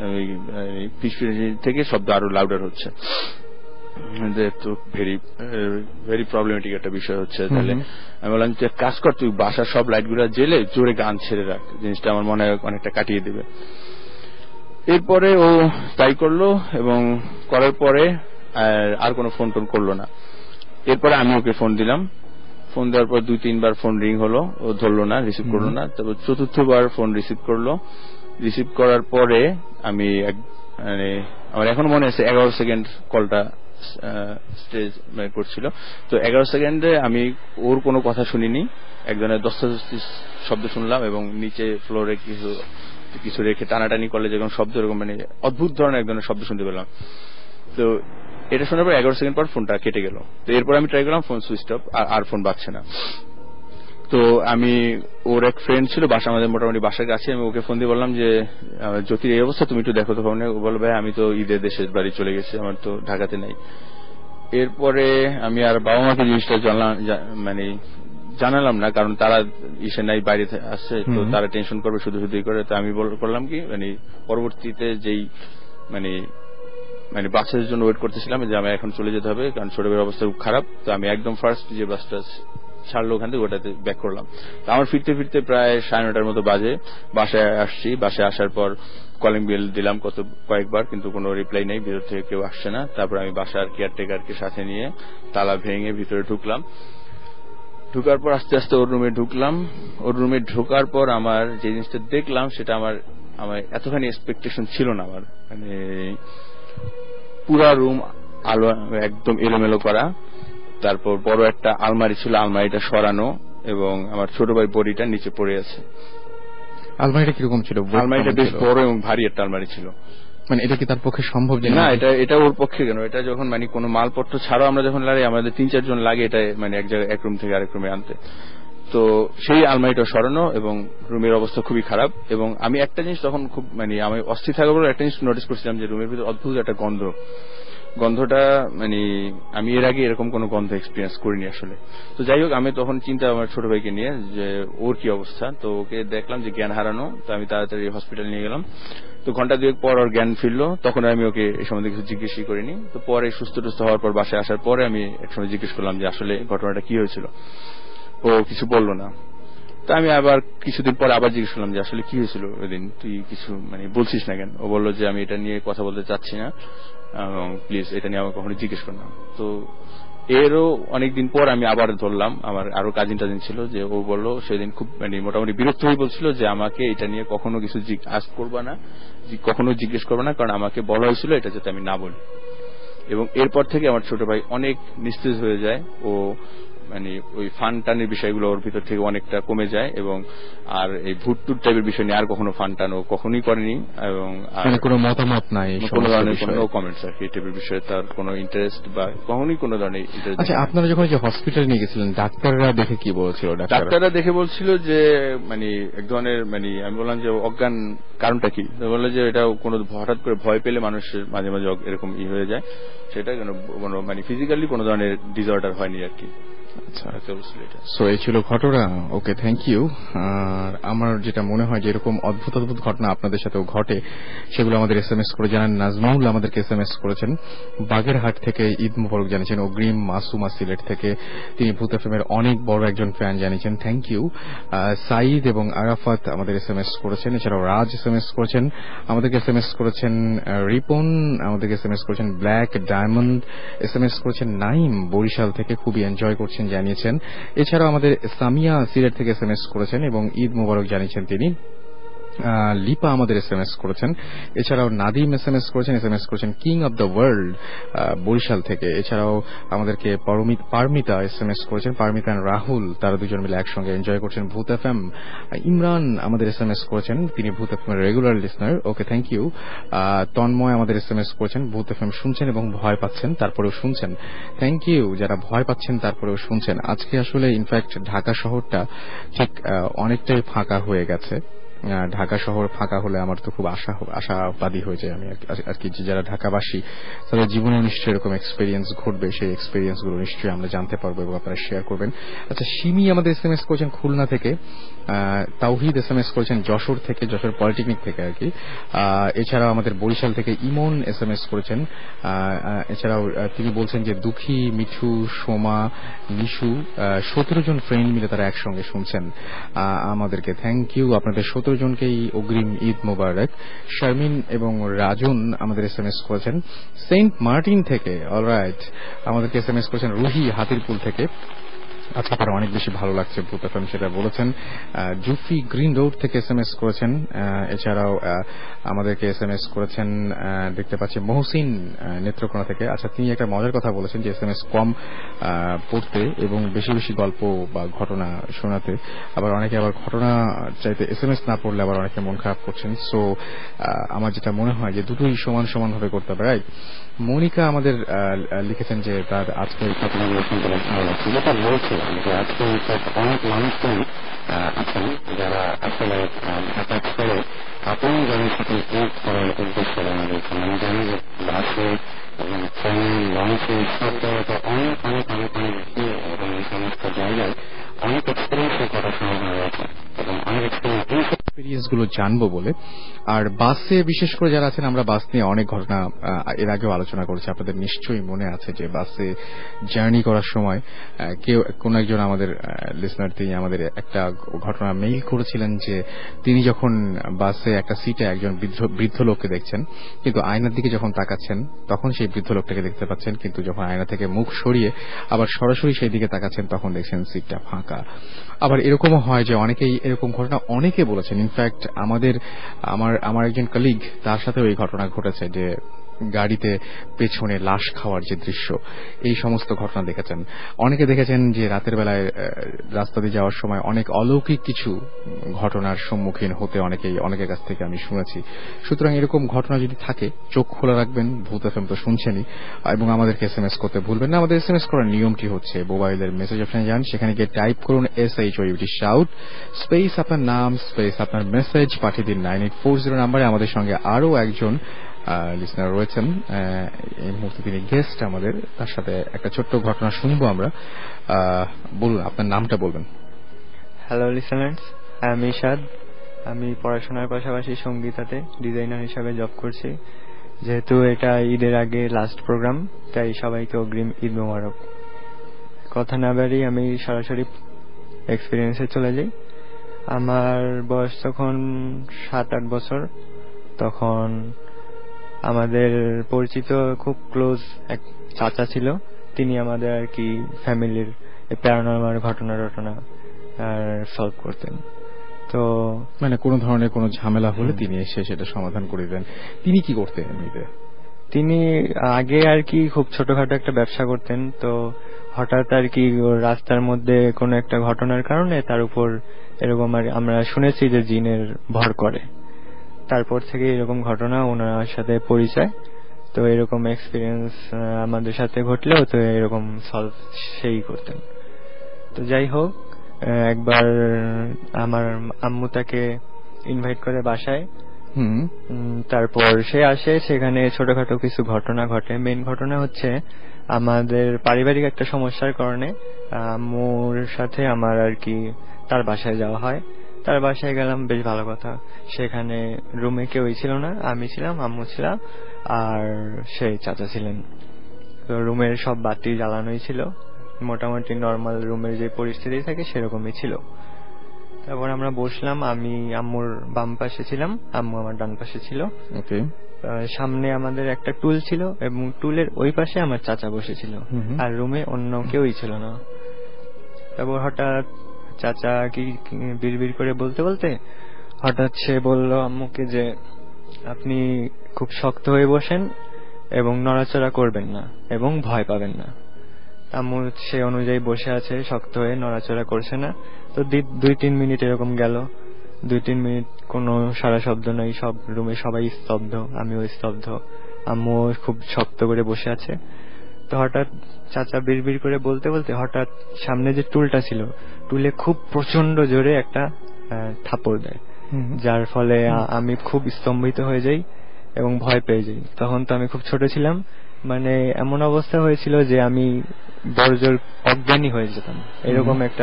থেকে শব্দ আরো লাউডার হচ্ছে। তো ভেরি ভেরি প্রবলেমেটিক একটা বিষয় হচ্ছে। তাহলে আমি বললাম যে কাজ কর, তুই বাসার সব লাইট গুলা জেলে জোরে গান ছেড়ে রাখ, জিনিসটা আমার মনে হয় অনেকটা কাটিয়ে দেবে। এরপরে ও তাই করলো, এবং করার পরে আর কোনো ফোন টোন করলো না। এরপরে আমি ওকে ফোন দিলাম, ফোন দেওয়ার পর 2-3 বার ফোন রিং হলো, ও ধরলো না, রিসিভ করলো না। তারপর 4th বার ফোন রিসিভ করলো। রিসিভ করার পরে আমি মানে আমার এখনো মনে আছে 11 সেকেন্ড কলটা স্টেজ করছিল। তো 11 সেকেন্ডে আমি ওর কোনো কথা শুনিনি, একজনের দস্তাদস্তি শব্দ শুনলাম এবং নিচে ফ্লোরে কিছু রেখে টানাটানি করলে যেরকম শব্দ, এরকম মানে অদ্ভুত ধরনের একজনের শব্দ শুনতে পেলাম। তো এটা শোনার পর 11 সেকেন্ড পর ফোনটা কেটে গেল। তো এরপর আমি ট্রাই করলাম, ফোন সুইচ অফ, আর ফোন বাজছে না। তো আমি, ওর এক ফ্রেন্ড ছিল বাসা আমাদের মোটামুটি বাসার কাছে, আমি ওকে ফোন দিয়ে বললাম যে জ্যোতির এই অবস্থা, তুমি একটু দেখো তো ফোনে। ও বলল ভাই আমি তো ঈদের দেশের বাড়ি চলে গেছি, আমার তো ঢাকাতে নাই। এরপরে আমি আর বাবা মাকে জিনিসটা মানে জানালাম না, কারণ তারা ইসে নাই, বাইরে আসছে, তো তারা টেনশন করবে শুধু শুধুই করে। তো আমি করলাম কি, মানে পরবর্তীতে যেই মানে বাসের জন্য ওয়েট করতেছিলাম যে আমি এখন চলে যেতে হবে, কারণ ছোট ভাইয়ের অবস্থা খুব খারাপ। তো আমি একদম ফার্স্ট যে বাসটা ছাড়লো ওখান থেকে ওটাতে ব্যাক করলাম। আমার ফিরতে ফিরতে প্রায় 9:30 মতো বাজে। বাসায় আসছি, বাসায় আসার পর কলিং বেল দিলাম কয়েকবার, কিন্তু কোনো রিপ্লাই নেই, ভিতর থেকে কেউ আসছে না। তারপর আমি বাসার কেয়ারটেকারকে সাথে নিয়ে তালা ভেঙে ভিতরে ঢুকলাম। ঢুকার পর আস্তে আস্তে ওর রুমে ঢুকলাম। ওর রুমে ঢোকার পর আমার যে জিনিসটা দেখলাম সেটা আমার এতখানি এক্সপেকটেশন ছিল না। আমার মানে পুরা রুম আলো একদম এলোমেলো করা, তারপর বড় একটা আলমারি ছিল, আলমারিটা সরানো এবং আমার ছোট ভাই বডিটা নিচে পড়ে আছে। আলমারিটা কিরকম ছিল? আলমারিটা বেশ বড় এবং ভারী একটা আলমারি ছিল। মানে এটা কি তার পক্ষে সম্ভব? না, এটা ওর পক্ষে কেন, এটা যখন মানে কোনো মালপত্র ছাড়াও আমরা যখন লাগে, আমাদের 3-4 জন লাগে এটা মানে এক জায়গায় এক রুম থেকে আরেক রুমে আনতে। তো সেই আলমারিটা সরানো এবং রুমের অবস্থা খুবই খারাপ। এবং আমি একটা জিনিস তখন খুব মানে আমি অস্থির থাকার পর একটা জিনিস নোটিস করছিলাম যে রুমের ভিতরে অদ্ভুত একটা গন্ধটা মানে আমি এর আগে এরকম কোন গন্ধ এক্সপিরিয়েন্স করিনি আসলে। তো যাই হোক, আমি তখন চিন্তা আমার ছোট ভাইকে নিয়ে যে ওর কি অবস্থা। তো ওকে দেখলাম যে জ্ঞান হারানো, তো আমি তাড়াতাড়ি হসপিটাল নিয়ে গেলাম। তো ঘন্টা 2 পর ওর জ্ঞান ফিরলো, তখন আমি ওকে এই সম্বন্ধে কিছু জিজ্ঞেসই করিনি। তো পরে সুস্থ হওয়ার পর বাসায় আসার পরে আমি একসময় জিজ্ঞেস করলাম যে আসলে ঘটনাটা কি হয়েছিল। ও কিছু বললো না। তা আমি আবার কিছুদিন পরে আবার জিজ্ঞেস করলাম যে আসলে কি হয়েছিল ওই দিন, তুই কিছু মানে বলছিস না কেন? ও বললো যে আমি এটা নিয়ে কথা বলতে চাচ্ছি না এবং প্লিজ এটা নিয়ে আমাকে কখনো জিজ্ঞেস কর না। তো এরও অনেকদিন পর আমি আবার ধরলাম, আমার আরো কাজিন ছিল, যে ও বললো সেদিন খুব মানে মোটামুটি বিরক্ত হয়ে বলছিল যে আমাকে এটা নিয়ে কখনো কিছু আস্ক করবা না, কখনো জিজ্ঞেস করবা না, কারণ আমাকে বলা হয়েছিল এটা যাতে আমি না বলি। এবং এরপর থেকে আমার ছোট ভাই অনেক নিস্তেজ হয়ে যায়। ও মানে ওই ফান টানের বিষয়গুলো ওর ভিতর থেকে অনেকটা কমে যায় এবং আর এই ভুট্টুর টাইপের বিষয় নিয়ে আর কখনো ফান টান ও কখনোই করেনি এবং কোনো মতামত নাই, কোনো ধরনের কোনো কমেন্টস আর এই টাইপের বিষয়ে তার কোনো ইন্টারেস্ট বা কখনোই কোনো ধরনের ইন্টারেস্ট। আচ্ছা, আপনারা যখন যে হসপিটালে নিয়ে গেছিলেন ডাক্তাররা দেখে কি বলছিল? ডাক্তাররা দেখে বলছিল যে মানে এক ধরনের মানে আমি বললাম যে অজ্ঞান, কারণটা কি? বললো যে এটা কোনো হঠাৎ করে ভয় পেলে মানুষের মাঝে মাঝে এরকম হয়ে যায়, সেটা কোনো মানে ফিজিক্যালি কোনো ধরনের ডিসঅর্ডার হয়নি আর কি। আচ্ছা, সো এই ছিল ঘটনা। ওকে, থ্যাংক ইউ। আর আমার যেটা মনে হয় যে এরকম অদ্ভুত ঘটনা আপনাদের সাথেও ঘটে, সেগুলো আমাদের SMS করে জানান। নাজমাউল আমাদেরকে SMS করেছেন বাগেরহাট থেকে, ঈদ মোবারক জানিয়েছেন। অগ্রিম মাসুমা সিলেট থেকে, তিনি ভূত এফএম-এর অনেক বড় একজন ফ্যান জানিয়েছেন, থ্যাংক ইউ। সাইদ এবং আরাফাত আমাদের SMS করেছেন। এছাড়াও রাজ SMS করেছেন, আমাদেরকে SMS করেছেন রিপন, আমাদেরকে SMS করেছেন ব্ল্যাক ডায়মন্ড, SMS করেছেন নাইম বরিশাল থেকে, খুবই এনজয় করছেন জানিয়েছেন। এছাড়াও আমাদের সামিয়া সিলেট থেকে SMS করেছেন এবং ঈদ মোবারক জানিয়েছেন তিনি। লিপা আমাদের SMS করেছেন। এছাড়াও নাদিম SMS করেছেন King of the World Barisal থেকে। এছাড়াও আমাদেরকে পারমিতা SMS করেছেন, পারমিতা এন্ড রাহুল, তারা দুজন মিলে একসঙ্গে এনজয় করছেন ভূত এফএম। ইমরান আমাদের SMS করেছেন, তিনি ভূত এফএম এর regular listener, okay thank you. Tanmoy আমাদের SMS করেছেন, ভূত এফএম শুনছেন এবং ভয় পাচ্ছেন তারপরেও শুনছেন, থ্যাংক ইউ। যারা ভয় পাচ্ছেন তারপরেও শুনছেন। আজকে আসলে ইনফ্যাক্ট ঢাকা শহরটা ঠিক অনেকটাই ফাঁকা হয়ে গেছে। ঢাকা শহর ফাঁকা হলে আমার তো খুব আশাবাদী হয়ে যায় আমি আর কি, যে যারা ঢাকাবাসী তাদের জীবনে নিশ্চয়ই এরকম এক্সপেরিয়েন্স ঘটবে, সেই এক্সপেরিয়েন্স গুলো নিশ্চয়ই আমরা জানতে পারবো এবং আপনারা শেয়ার করবেন। আচ্ছা, সিমি আমাদের SMS করেছেন খুলনা থেকে, তাওহিদ SMS করেছেন যশোর থেকে, যশোর পলিটেকনিক থেকে আর কি। এছাড়াও আমাদের বরিশাল থেকে ইমন SMS করেছেন। এছাড়াও তিনি বলছেন যে দুঃখী, মিঠু, সোমা, নিশু 17 জন ফ্রেন্ড মিলে তারা একসঙ্গে শুনছেন আমাদেরকে, থ্যাংক ইউ। আপনাদের 17 জনকেই অগ্রিম ঈদ মোবারক। শারমিন এবং রাজন আমাদের SMS করেছেন সেন্ট মার্টিন থেকে। অলরাইট, আমাদেরকে SMS করেছেন রুহি হাতিরপুল থেকে। আজকে তারা অনেক বেশি ভালো লাগছে ভূত এফএম, সেটা বলেছেন। জুফি গ্রিন রোড থেকে SMS করেছেন। এছাড়াও আমাদেরকে SMS করেছেন দেখতে পাচ্ছি মহসিন নেত্রকোনা থেকে। আচ্ছা, তিনি একটা মজার কথা বলেছেন যে SMS কম পড়তে এবং বেশি বেশি গল্প বা ঘটনা শোনাতে। আবার অনেকে আবার ঘটনা চাইতে SMS না পড়লে আবার অনেকে মন খারাপ করছেন। সো আমার যেটা মনে হয় যে দুটোই সমান সমান ভাবে করতে হবে, রাইট? মনিকা আমাদের লিখেছেন যে তার আজকে ঘটনাগুলো শুনতে ভালো লাগছে, যেটা বলছে যে আজকে অনেক মানুষজন আছেন যারা আসলে ঢাকা ছেড়ে আপনি যাদের সাথে ঈদ করার উদ্দেশ্য রওনা দিয়েছেন। আমি জানি যে বাসে এবং ট্রেনে, লঞ্চে সব জায়গাতে অনেক অনেক অনেক অনেক ভিড় এবং এই সমস্ত জায়গায় অনেক এক্সপিরিয়েন্সের কথা শোনা রয়েছে এবং অনেক এক্সপিরিয়েন্স গুলো জানবো বলে। আর বাসে বিশেষ করে যারা আছেন, আমরা বাস নিয়ে অনেক ঘটনা এর আগেও আলোচনা করেছি। আপনাদের নিশ্চয়ই মনে আছে যে বাসে জার্নি করার সময় কোন একজন আমাদের লিসনার তিনি আমাদের একটা ঘটনা মেইল করেছিলেন যে তিনি যখন বাসে একটা সিটে একজন বৃদ্ধ লোককে দেখছেন, কিন্তু আয়নার দিকে যখন তাকাচ্ছেন তখন সেই বৃদ্ধ লোকটাকে দেখতে পাচ্ছেন, কিন্তু যখন আয়না থেকে মুখ সরিয়ে আবার সরাসরি সেই দিকে তাকাচ্ছেন তখন দেখছেন সিটটা ফাঁকা। আবার এরকমও হয় যে অনেকেই এরকম ঘটনা অনেকে বলেছেন। ইনফ্যাক্ট আমার একজন কলিগ, তার সাথেও এই ঘটনা ঘটেছে যে গাড়িতে পেছনে লাশ খাওয়ার যে দৃশ্য, এই সমস্ত ঘটনা দেখেছেন। অনেকে দেখেছেন যে রাতের বেলায় রাস্তা দিয়ে যাওয়ার সময় অনেক অলৌকিক কিছু ঘটনার সম্মুখীন হতে অনেকের কাছ থেকে আমি শুনেছি। সুতরাং এরকম ঘটনা যদি থাকে চোখ খোলা রাখবেন, ভূত এফএম তো শুনছেনই, এবং আমাদেরকে SMS করতে ভুলবেন না। আমাদের SMS করার নিয়মটি হচ্ছে মোবাইলের মেসেজ অপশনে যান, সেখানে গিয়ে টাইপ করুন SHOUT শাউট স্পেস আপনার নাম স্পেস আপনার মেসেজ, পাঠিয়ে দিন 9840 নাম্বারে। আমাদের সঙ্গে আরো একজন লিসনার রয়েছেন, এই মুহূর্তে তিনি গেস্ট আমাদের, তার সাথে একটা ছোট্ট ঘটনা শুনবো আমরা। বলুন, আপনার নামটা বলবেন। হ্যালো লিসনার্স, আমি ইশাদ। আমি পড়াশোনার পাশাপাশি সঙ্গীতাতে ডিজাইনার হিসাবে জব করছি। যেহেতু এটা ঈদের আগে লাস্ট প্রোগ্রাম, তাই সবাইকে অগ্রিম ঈদ মোবারক। কথা না বাড়িয়ে আমি সরাসরি এক্সপিরিয়েন্সে চলে যাই। আমার বয়স তখন 7-8 বছর। তখন আমাদের পরিচিত খুব ক্লোজ এক চাচা ছিল, তিনি আমাদের আর কি ফ্যামিলির প্যারানরমাল ঘটনা সলভ করতেন। তো মানে কোন ধরনের কোন ঝামেলা হলে তিনি এসে সেটা সমাধান করে দেন। তিনি কি করতেন এমনিতে? তিনি আগে আর কি খুব ছোটখাটো একটা ব্যবসা করতেন। তো হঠাৎ আর কি রাস্তার মধ্যে কোনো একটা ঘটনার কারণে তার উপর এরকম আর আমরা শুনেছি যে জিনের ভর করে। তারপর থেকে এরকম ঘটনা ওনার সাথে পরিচয়। তো এরকম এক্সপিরিয়েন্স আমাদের সাথে ঘটলেও তো এরকম সলভ সেই করতেন। তো যাই হোক, একবার আমার আম্মু তাকে ইনভাইট করে বাসায়। তারপর সে আসে, সেখানে ছোটখাটো কিছু ঘটনা ঘটে। মেইন ঘটনা হচ্ছে আমাদের পারিবারিক একটা সমস্যার কারণে আম্মুর সাথে আমার আর কি তার বাসায় যাওয়া হয়। তার বাসায় গেলাম, বেশ ভালো কথা। সেখানে রুমে কেউই ছিল না, আমি ছিলাম, আম্মু ছিলাম আর সেই চাচা ছিলেন। তো রুমের সব বাতি জ্বালানোই ছিল, মোটামুটি নর্মাল রুমের যে পরিস্থিতি থাকে সেরকমই ছিল। তারপর আমরা বসলাম, আমি আম্মুর বাম পাশে ছিলাম, আম্মু আমার ডান পাশে ছিল। সামনে আমাদের একটা টুল ছিল এবং টুলের ওই পাশে আমার চাচা বসেছিল, আর রুমে অন্য কেউই ছিল না। তারপর হঠাৎ চাচা কি বিড়বিড় করে বলতে বলতে হঠাৎ সে বলল আম্মুকে যে আপনি খুব শক্ত হয়ে বসেন এবং নড়াচড়া করবেন না এবং ভয় পাবেন না। আম্মু সে অনুযায়ী বসে আছে, শক্ত হয়ে নড়াচড়া করছে না। তো 2-3 মিনিট এরকম গেল। 2-3 মিনিট কোনো সারা শব্দ নাই, সব রুমে সবাই স্তব্ধ, আমিও স্তব্ধ, আম্মু খুব শক্ত করে বসে আছে। তো হঠাৎ চাচা বিড়বিড় করে বলতে বলতে হঠাৎ সামনে যে টুলটা ছিল, টুলে খুব প্রচন্ড জোরে একটা থাপড় দেয়, যার ফলে আমি খুব স্তম্ভিত হয়ে যাই এবং ভয় পেয়ে যাই। তখন তো আমি খুব ছোট ছিলাম, মানে এমন অবস্থা হয়েছিল যে আমি বড়জোর অজ্ঞানী হয়ে যেতাম। এরকম একটা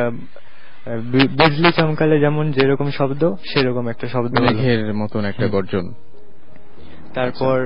বিজলি চমকালে যেমন যেরকম শব্দ, সেরকম একটা শব্দ, মেঘের মতন একটা গর্জন। তারপর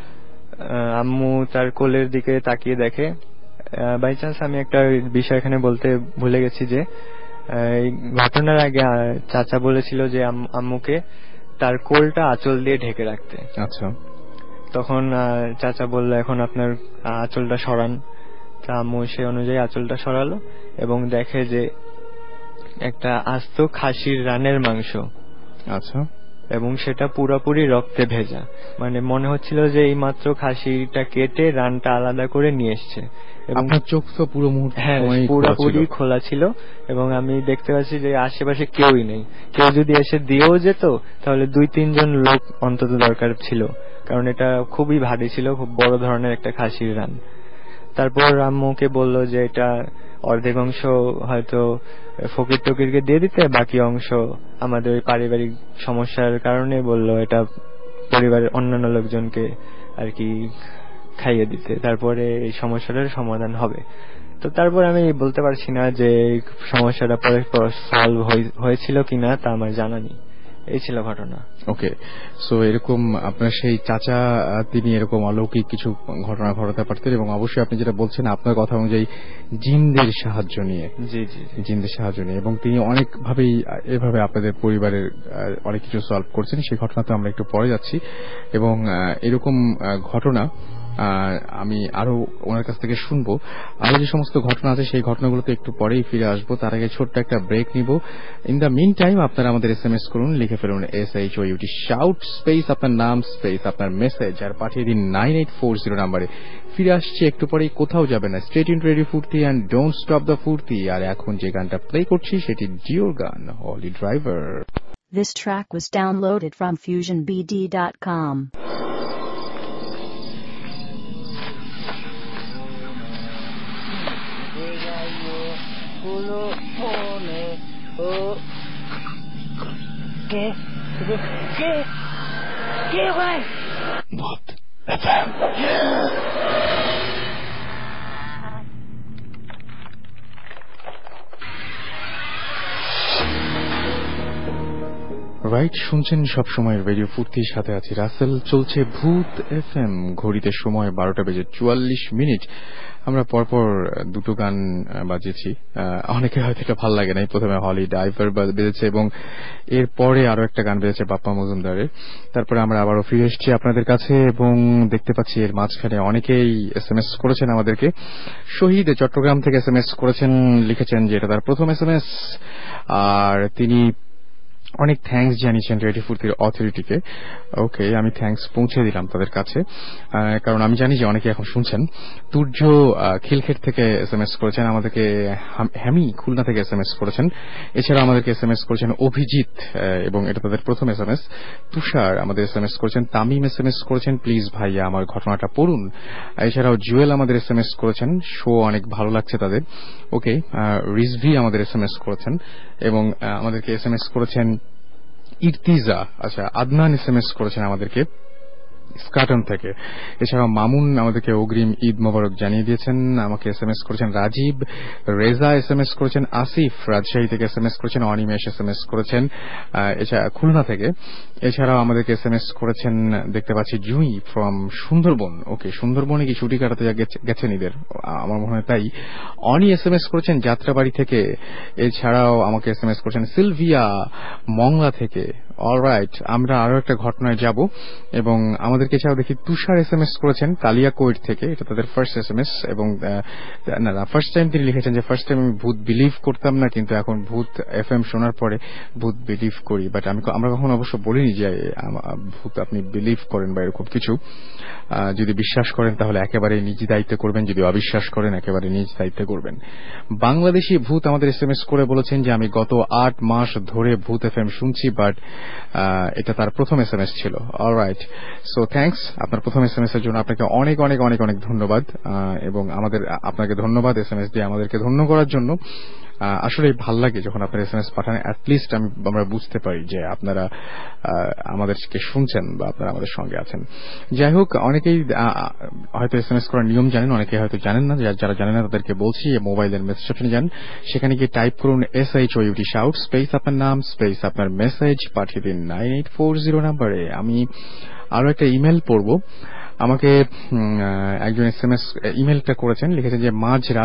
আম্মু তার কোলের দিকে তাকিয়ে দেখে। বাই চান্স আমি একটা বিষয় এখানে বলতে ভুলে গেছি যে এই ঘটনার আগে চাচা বলেছিল যে আম্মুকে তার কোলটা আঁচল দিয়ে ঢেকে রাখতে। আচ্ছা, তখন চাচা বলল এখন আপনার আঁচলটা সরান। তা আম্মু সে অনুযায়ী আঁচলটা সরালো এবং দেখে যে একটা আস্ত খাসির রানের মাংস। আচ্ছা, এবং সেটা পুরোপুরি রক্তে ভেজা, মানে মনে হচ্ছিল যে এই মাত্র খাসিটা কেটে রানটা আলাদা করে নিয়ে এসছে। এবং আপনার চোখ তো পুরো মুহূর্তে পুরোপুরি খোলা ছিল এবং আমি দেখতে পাচ্ছি যে আশেপাশে কেউই নেই। কেউ যদি এসে দিয়েও যেত তাহলে 2-3 জন লোক অন্তত দরকার ছিল, কারণ এটা খুবই ভারী ছিল, খুব বড় ধরনের একটা খাসির রান। তারপর আম্মুকে বললো যে এটা অর্ধেক অংশ হয়তো ফকির টকিরকে দিয়ে দিতে, বাকি অংশ আমাদের পারিবারিক সমস্যার কারণে বললো এটা পরিবারের অন্যান্য লোকজনকে আর কি খাইয়ে দিতে, তারপরে এই সমস্যাটার সমাধান হবে। তো তারপর আমি বলতে পারছি না যে সমস্যাটা পরে সলভ হয়েছিল কিনা, তা আমার জানা নেই। এই ছিল ঘটনা। ওকে, সো এরকম আপনার সেই চাচা তিনি এরকম অলৌকিক কিছু ঘটনা ঘটাতে পারতেন এবং অবশ্যই আপনি যেটা বলছেন আপনার কথা অনুযায়ী জিনদের সাহায্য নিয়ে, জিনদের সাহায্য নিয়ে, এবং তিনি অনেকভাবেই এভাবে আপনাদের পরিবারের অনেক কিছু সলভ করছেন। সেই ঘটনাতে আমরা একটু পরে যাচ্ছি এবং এরকম ঘটনা আমি আরো ওনার কাছ থেকে শুনবো। আরো যে সমস্ত ঘটনা আছে সেই ঘটনাগুলোতে একটু পরেই ফিরে আসবো। তার আগে ছোট্ট একটা ব্রেক নিব। ইন দ্য মিন টাইম আপনারা আমাদের SMS করুন, লিখে ফেলুন SHOUT শাউট স্পেস আপনার নাম স্পেস আপনার মেসেজ আর পাঠিয়ে দিন 9840 নাম্বারে। ফিরে আসছে একটু পরেই, কোথাও যাবে না। স্ট্রেট ইন রেডিও ফুর্তি and don't stop the Furti. আর এখন যে গানটা প্লে করছি সেটি ডিওর গান, holy driver. This track was downloaded from FusionBD.com. What FM? Right, শুনছেন সব সময় রেডিও ফুর্তির সাথে আছি রাসেল। চলছে ভূত FM, ঘড়িতে সময় 12:44। আমরা পরপর দুটো গান বাজিয়েছি। অনেকে হয়তো এটা ভালো লাগে নাই, প্রথমে হলি ড্রাইভার বেজেছে এবং এরপরে আরো একটা গান বেজেছে বাপ্পা মজুমদারের। তারপরে আমরা আবারও ফিরে এসেছি আপনাদের কাছে এবং দেখতে পাচ্ছি এর মাঝখানে অনেকেই SMS করেছেন আমাদেরকে। শহীদ চট্টগ্রাম থেকে SMS করেছেন, লিখেছেন যে এটা তার প্রথম SMS আর তিনি অনেক থ্যাঙ্কস জানিয়েছেন রেডিও ফুর্তির অথরিটিকে। ওকে, আমি থ্যাঙ্কস পৌঁছে দিলাম তাদের কাছে, কারণ আমি জানি যে অনেকে এখন শুনছেন। তুর্য খিলক্ষেত থেকে SMS করেছেন আমাদেরকে, হ্যামি খুলনা থেকে SMS করেছেন, এছাড়া আমাদেরকে SMS করেছেন অভিজিৎ এবং এটা তাদের প্রথম SMS। তুষার আমাদের SMS করেছেন, তামিম SMS করেছেন প্লিজ ভাইয়া আমার ঘটনাটা পড়ুন। এছাড়াও জুয়েল আমাদের SMS করেছেন, শো অনেক ভালো লাগছে তাদের। ওকে, রিজভি আমাদের SMS করেছেন এবং আমাদেরকে SMS করেছেন ইরতিজা। আচ্ছা, আদনান SMS করেছেন আমাদেরকে স্কাটন থেকে। এছাড়াও মামুন আমাদেরকে অগ্রিম ঈদ মোবারক জানিয়ে দিয়েছেন। আমাকে SMS করেছেন রাজীব। রেজা SMS করেছেন, আসিফ রাজশাহী থেকে SMS করেছেন, অনিমেষ SMS করেছেন এছাড়া খুলনা থেকে। এছাড়াও আমাদেরকে SMS করেছেন দেখতে পাচ্ছি জুই ফ্রম সুন্দরবন। ওকে, সুন্দরবনে কি ছুটি কাটাতে গেছেন ঈদের, আমার মনে হয় তাই। অনি SMS করেছেন যাত্রাবাড়ি থেকে। এছাড়াও আমাকে SMS করেছেন সিলভিয়া মংলা থেকে। অলরাইট, আমরা আরো একটা ঘটনায় যাব এবং আমাদেরকে এছাড়াও দেখি তুষার SMS করেছেন কালিয়াকৈর থেকে, এটা তাদের ফার্স্ট SMS এবং না ফার্স্ট টাইম তিনি লিখেছেন যে ফার্স্ট টাইম আমি ভূত বিলিভ করতাম না, কিন্তু এখন ভূত FM শোনার পরে ভূত বিলিভ করি। বাট আমরা কখনো অবশ্য বলিনি যে ভূত আপনি বিলিভ করেন বা এরকম কিছু। যদি বিশ্বাস করেন তাহলে একেবারে নিজ দায়িত্বে করবেন, যদি অবিশ্বাস করেন একেবারে নিজ দায়িত্বে করবেন। বাংলাদেশি ভূত আমাদের SMS করে বলেছেন যে আমি গত 8 মাস ধরে ভূত FM শুনছি, বাট এটা তার প্রথম SMS ছিল। অলরাইট, সো থ্যাঙ্কস আপনার প্রথম SMS এর জন্য। আপনাকে অনেক অনেক অনেক অনেক ধন্যবাদ এবং আপনাকে ধন্যবাদ SMS দিয়ে আমাদেরকে ধন্য করার জন্য। আসলে ভাল লাগে যখন আপনারা SMS পাঠান, অ্যাটলিস্ট আমরা বুঝতে পারি যে আপনারা আমাদেরকে শুনছেন বা আপনারা আমাদের সঙ্গে আছেন। যাই হোক, অনেকেই হয়তো SMS করার নিয়ম জানেন, অনেকে হয়তো জানেন না। যারা জানেন না তাদেরকে বলছি, মোবাইলের মেসেজ অপশনে যান, সেখানে গিয়ে টাইপ করুন SHOUT শাউট স্পেস আপনার নাম স্পেস আপনার মেসেজ, পাঠিয়ে দিন 9840 নাম্বারে। আমি আরো একটা ইমেল পড়ব। আমাকে একজন SMS ইমেলটা করেছেন, লিখেছেন যে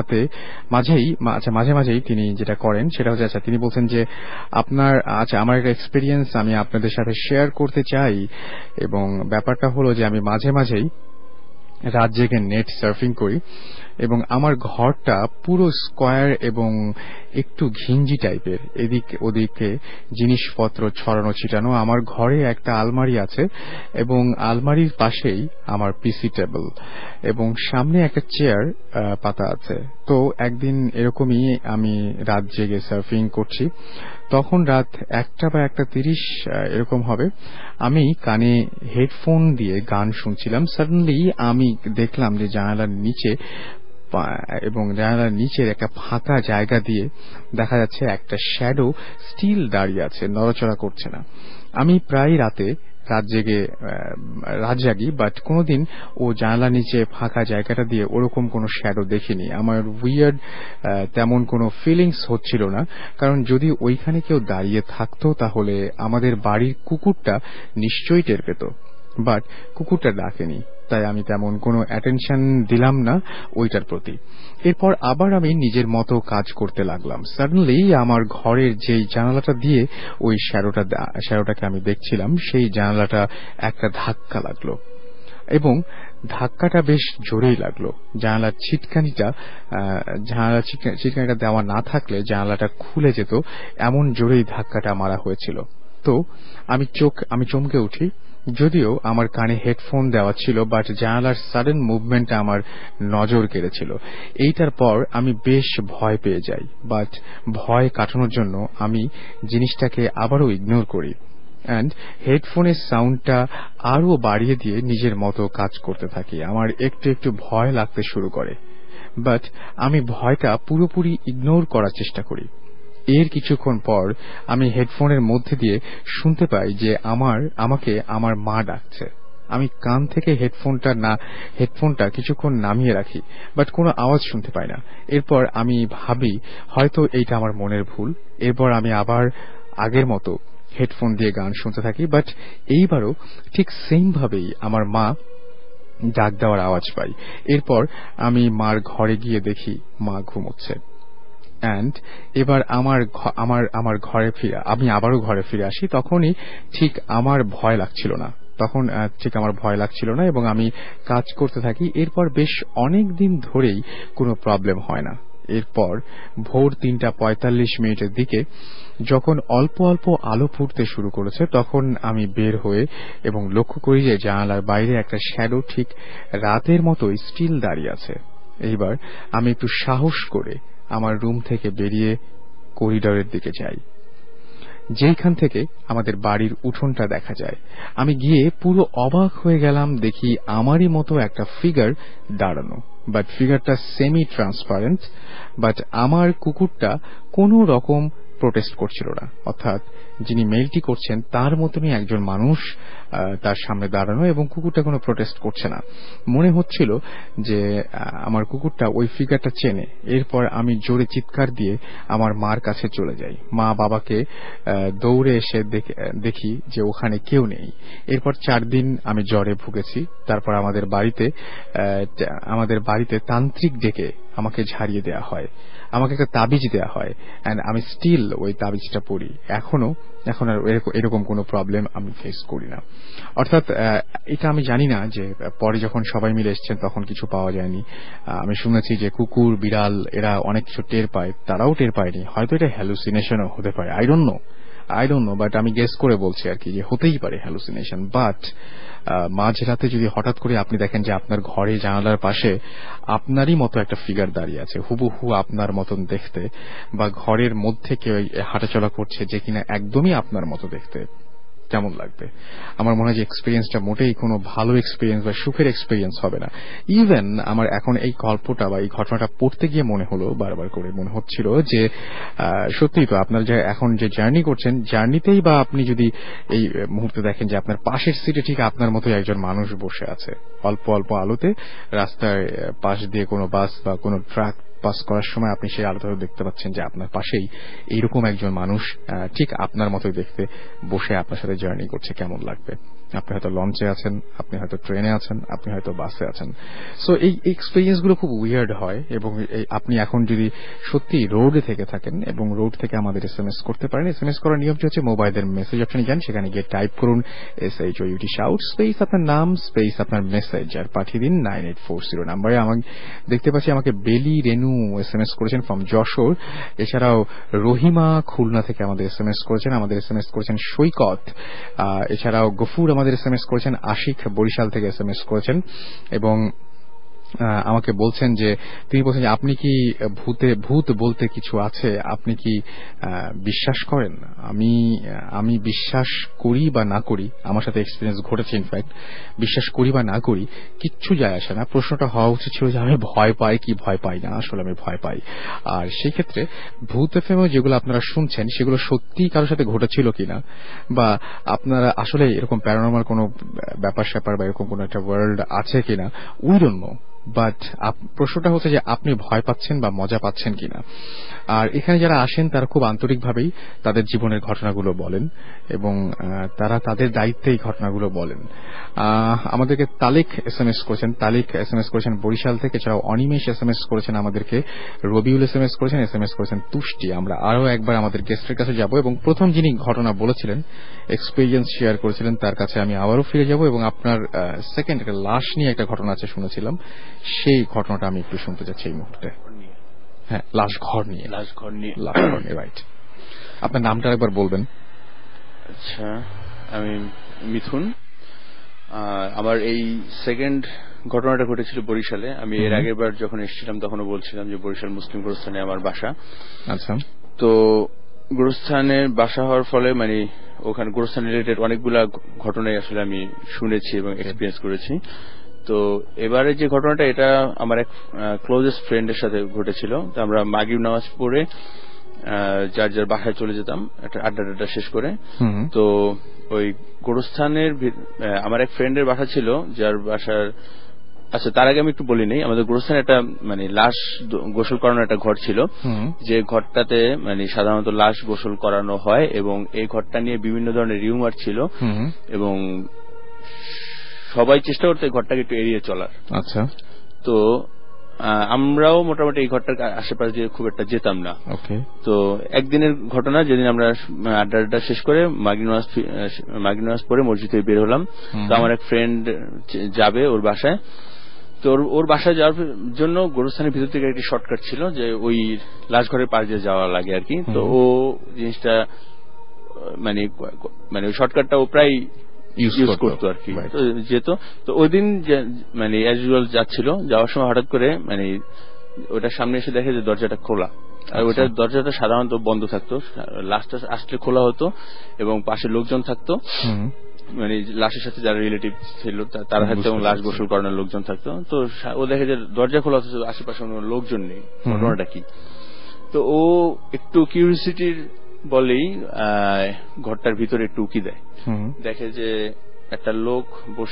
মাঝে মাঝেই তিনি যেটা করেন সেটা হচ্ছে, আচ্ছা তিনি বলছেন যে আমার একটা এক্সপিরিয়েন্স আমি আপনাদের সাথে শেয়ার করতে চাই, এবং ব্যাপারটা হলো যে আমি মাঝে মাঝেই রাত জেগে নেট সার্ফিং করি এবং আমার ঘরটা পুরো স্কোয়ার এবং একটু ঘিঞ্জি টাইপের, এদিক ওদিকে জিনিসপত্র ছড়ানো ছিটানো। আমার ঘরে একটা আলমারি আছে এবং আলমারির পাশেই আমার পিসি টেবিল এবং সামনে একটা চেয়ার পাতা আছে। তো একদিন এরকমই আমি রাত জেগে সার্ফিং করছি, তখন রাত 1টা বা 1:30 এরকম হবে। আমি কানে হেডফোন দিয়ে গান শুনছিলাম। সাডেনলি আমি দেখলাম যে জানালার নিচের একটা ফাঁকা জায়গা দিয়ে দেখা যাচ্ছে একটা শ্যাডো স্টিল দাঁড়িয়ে আছে, নড়াচড়া করছে না। আমি প্রায় রাত জাগি, বাট কোনোদিন ও জানালার নিচে ফাঁকা জায়গাটা দিয়ে ওরকম কোনো শ্যাডো দেখিনি। আমার উইয়ার্ড তেমন কোনো ফিলিংস হচ্ছিল না, কারণ যদি ওইখানে কেউ দাঁড়িয়ে থাকতো তাহলে আমাদের বাড়ির কুকুরটা নিশ্চয়ই টের পেত, বাট কুকুরটা ডাকেনি, তাই আমি তেমন কোনো অ্যাটেনশন দিলাম না ওইটার প্রতি। এরপর আবার আমি নিজের মতো কাজ করতে লাগলাম। সাডেনলি আমার ঘরের যেই জানালাটা দিয়ে ওই শ্যাডোটাকে আমি দেখছিলাম, সেই জানালাটা একটা ধাক্কা লাগলো এবং ধাক্কাটা বেশ জোরেই লাগলো। জানালার ছিটকানিটা দেওয়া না থাকলে জানালাটা খুলে যেত, এমন জোরেই ধাক্কাটা মারা হয়েছিল। তো আমি চমকে উঠি, যদিও আমার কানে হেডফোন দেওয়া ছিল, বাট জানালার সাডেন মুভমেন্টটা আমার নজর কেড়েছিল। এইটার পর আমি বেশ ভয় পেয়ে যাই, বাট ভয় কাটানোর জন্য আমি জিনিসটাকে আবারও ইগনোর করি অ্যান্ড হেডফোনের সাউন্ডটা আরো বাড়িয়ে দিয়ে নিজের মতো কাজ করতে থাকি। আমার একটু একটু ভয় লাগতে শুরু করে, বাট আমি ভয়টা পুরোপুরি ইগনোর করার চেষ্টা করি। এর কিছুক্ষণ পর আমি হেডফোনের মধ্যে দিয়ে শুনতে পাই যে আমাকে আমার মা ডাকছে। আমি কান থেকে হেডফোনটা কিছুক্ষণ নামিয়ে রাখি, বাট কোনো আওয়াজ শুনতে পাই না। এরপর আমি ভাবি হয়তো এইটা আমার মনের ভুল। এরপর আমি আবার আগের মতো হেডফোন দিয়ে গান শুনতে থাকি, বাট এইবারও ঠিক সেম ভাবেই আমার মা ডাক দেওয়ার আওয়াজ পাই। এরপর আমি মার ঘরে গিয়ে দেখি মা ঘুমোচ্ছে। অ্যান্ড এবার আমার ঘরে আমি আবারও ঘরে ফিরে আসি। তখনই ঠিক আমার ভয় লাগছিল না এবং আমি কাজ করতে থাকি। এরপর বেশ অনেক দিন ধরেই কোনো প্রবলেম হয় না। এরপর ভোর 3:45 দিকে যখন অল্প অল্প আলো ফুটতে শুরু করেছে, তখন আমি বের হয়ে এবং লক্ষ্য করি যে জানালার বাইরে একটা শ্যাডো ঠিক রাতের মতোই স্টিল দাঁড়িয়ে আছে। এইবার আমি একটু সাহস করে আমার রুম থেকে বেরিয়ে করিডোরের দিকে যাই, যেখান থেকে আমাদের বাড়ির উঠোনটা দেখা যায়। আমি গিয়ে পুরো অবাক হয়ে গেলাম, দেখি আমারই মতো একটা ফিগার দাঁড়ানো, বাট ফিগারটা সেমি ট্রান্সপারেন্ট। বাট আমার কুকুরটা কোনো রকম প্রোটেস্ট করছিল না, অর্থাৎ যিনি মেইলটি করছেন তার মতনই একজন মানুষ তার সামনে দাঁড়ানো, এবং কুকুরটা কোনো প্রোটেস্ট করছে না। মনে হচ্ছিল যে আমার কুকুরটা ওই ফিগারটা চেনে। এরপর আমি জোরে চিৎকার দিয়ে আমার মার কাছে চলে যাই। মা বাবাকে দৌড়ে এসে দেখি যে ওখানে কেউ নেই। এরপর 4 দিন আমি জ্বরে ভুগেছি। তারপর আমাদের বাড়িতে তান্ত্রিক ডেকে আমাকে ঝাড়িয়ে দেওয়া হয়, আমাকে একটা তাবিজ দেওয়া হয়, এন্ড আমি স্টিল ওই তাবিজটা পড়ি। এখন আর এরকম কোনো প্রবলেম আমি ফেস করি না। অর্থাৎ এটা আমি জানি না যে পরে যখন সবাই মিলে এসছেন তখন কিছু পাওয়া যায়নি। আমি শুনেছি যে কুকুর বিড়াল এরা অনেক কিছু টের পায়, তারাও টের পায়নি। হয়তো এটা হ্যালুসিনেশনও হতে পারে, আই ডোন্ট নো, বাট আমি গেস করে বলছি আর কি যে হতেই পারে হ্যালুসিনেশন। বাট মাঝরাতে যদি হঠাৎ করে আপনি দেখেন যে আপনার ঘরে জানালার পাশে আপনারই মতো একটা ফিগার দাঁড়িয়ে আছে, হুবহু আপনার মতন দেখতে, বা ঘরের মধ্যে কেউ হাঁটাচলা করছে যে কিনা একদমই আপনার মতো দেখতে, কেমন লাগবে? আমার মনে হয় যে এক্সপিরিয়েন্সটা মোটেই কোনো ভালো এক্সপিরিয়েন্স বা সুখের এক্সপিরিয়েন্স হবে না। ইভেন আমার এখন এই গল্পটা বা এই ঘটনাটা পড়তে গিয়ে বারবার করে মনে হচ্ছিল যে সত্যিই তো আপনার এখন যে জার্নি করছেন, জার্নিতেই বা আপনি যদি এই মুহূর্তে দেখেন যে আপনার পাশের সিটে ঠিক আপনার মতোই একজন মানুষ বসে আছে, অল্প অল্প আলোতে রাস্তার পাশ দিয়ে কোনো বাস বা কোনো ট্রাক পাস করার সময় আপনি সেই আলোটা দেখতে পাচ্ছেন যে আপনার পাশেই এইরকম একজন মানুষ ঠিক আপনার মতোই দেখতে বসে আপনার সাথে জার্নি করছে, কেমন লাগবে? আপনি হয়তো লঞ্চে আছেন, আপনি হয়তো ট্রেনে আছেন, আপনি হয়তো বাসে আছেন। সো এই এক্সপেরিয়েন্স গুলো খুব উইয়ার্ড হয়। এবং আপনি এখন যদি সত্যি রোডে থেকে থাকেন এবং রোড থেকে আমাদের SMS করতে পারেন, SMS করার নিয়মটি হচ্ছে মোবাইলের মেসেজ অপশনে যান, সেখানে গিয়ে টাইপ করুন SHOUT শাউট স্পেস আপনার নাম স্পেস আপনার মেসেজ আর পাঠিয়ে দিন 9840 নাম্বারে। আমি দেখতে পাচ্ছি আমাকে বেলি রেনু SMS করেছেন ফ্রম যশোর, এছাড়াও রহিমা খুলনা থেকে আমাদের SMS করেছেন, আমাদের SMS করেছেন সৈকত, এছাড়াও গফুর আমাদের SMS করেছেন, আশিক বরিশাল থেকে SMS করেছেন এবং আমাকে বলছেন যে তিনি বলছেন যে আপনি কি ভূত বলতে কিছু আছে, আপনি কি বিশ্বাস করেন? আমি বিশ্বাস করি বা না করি, আমার সাথে এক্সপিরিয়েন্স ঘটেছে, ইনফ্যাক্ট বিশ্বাস করি বা না করি কিচ্ছু যায় আসে না। প্রশ্নটা হওয়া উচিত ছিল যে আমি ভয় পাই কি ভয় পাই না। আসলে আমি ভয় পাই। আর সেই ক্ষেত্রে ভূত এফএমও যেগুলো আপনারা শুনছেন সেগুলো সত্যি কারোর সাথে ঘটেছিল কিনা, বা আপনারা আসলে এরকম প্যারানর্মাল কোনো ব্যাপার স্যাপার বা এরকম কোনো একটা ওয়ার্ল্ড আছে কিনা, উই ডোন্ট নো। বাট প্রশ্নটা হচ্ছে যে আপনি ভয় পাচ্ছেন বা মজা পাচ্ছেন কিনা। আর এখানে যারা আসেন তারা খুব আন্তরিকভাবেই তাদের জীবনের ঘটনাগুলো বলেন এবং তারা তাদের দায়িত্বে এই ঘটনাগুলো বলেন। আমাদেরকে তালিক SMS করেছেন বরিশাল থেকে, এছাড়াও অনিমেষ SMS করেছেন আমাদেরকে, রবিউল SMS করেছেন তুষ্টি। আমরা আরো একবার আমাদের গেস্টের কাছে যাব এবং প্রথম যিনি ঘটনা বলেছিলেন, এক্সপেরিয়েন্স শেয়ার করেছিলেন, তার কাছে আমি আবারও ফিরে যাব এবং আপনার সেকেন্ড একটা লাশ নিয়ে একটা ঘটনা আছে শুনেছিলাম, সেই ঘটনাটা আমি একটু শুনতে চাচ্ছি এই মুহূর্তে। হ্যাঁ, লাশ ঘর নিয়ে রাইট। আপনার নামটা একবার বলবেন? আচ্ছা, আমি মিথুন। আমার এই সেকেন্ড ঘটনাটা ঘটেছিল বরিশালে। আমি এর আগের বার যখন এসেছিলাম তখনও বলছিলাম যে বরিশাল মুসলিম গোরস্থানে আমার বাসা। আচ্ছা, তো গোরস্থানে বাসা হওয়ার ফলে মানে ওখানে গোরস্থান রিলেটেড অনেকগুলা ঘটনাই আসলে আমি শুনেছি এবং এক্সপিরিয়েন্স করেছি। তো এবারে যে ঘটনাটা, এটা আমার এক ক্লোজেস্ট ফ্রেন্ডের সাথে ঘটেছিল। তো আমরা মাগরিব নামাজ পড়ে যার যার বাসায় চলে যেতাম একটা আড্ডা শেষ করে। তো ওই গোরস্থানের আমার এক ফ্রেন্ডের বাসা ছিল, যার বাসার, আচ্ছা তার আগে আমি একটু বলি নেই, আমাদের গোরস্থানে একটা মানে লাশ গোসল করানোর একটা ঘর ছিল, যে ঘরটাতে মানে সাধারণত লাশ গোসল করানো হয় এবং এই ঘরটা নিয়ে বিভিন্ন ধরনের রিউমার ছিল এবং সবাই চেষ্টা করতো এই ঘরটাকে একটু এড়িয়ে চলার। আচ্ছা, তো আমরাও মোটামুটি এই ঘরটার আশেপাশে দিয়ে খুব একটা যেতাম না। তো একদিনের ঘটনা, যেদিন আমরা আড্ডা শেষ করে মাগরিব নামাজ পড়ে মসজিদে বের হলাম। তো আমার এক ফ্রেন্ড যাবে ওর বাসায়। তো ওর বাসায় যাওয়ার জন্য গোরস্থানের ভিতর থেকে একটি শর্টকাট ছিল, যে ওই লাশ ঘরের পাশ দিয়ে যাওয়া লাগে আর কি। তো ও জিনিসটা মানে ওই শর্টকাটটা ও প্রায় ইউজ করতো আর কি, যেত। তো ওই দিন মানে অ্যাজ ইউজুয়াল যাচ্ছিল, যাওয়ার সময় হঠাৎ করে মানে ওটার সামনে এসে দেখে যে দরজাটা খোলা, আর ওটার দরজাটা সাধারণত বন্ধ থাকতো, লাশটা আসলে খোলা হতো এবং পাশে লোকজন থাকতো, মানে লাশের সাথে যারা রিলেটিভ ছিল তারা হয়তো এবং লাশ গোসল করানোর লোকজন থাকতো। তো ও দেখে যে দরজা খোলা হতো, আশেপাশে কোনো লোকজন নেই, ঘটনাটা কি। তো ও একটু কিউরিওসিটির বলেই ঘরটার ভিতরে একটু উকি দেয়, দেখে যে একটা লোক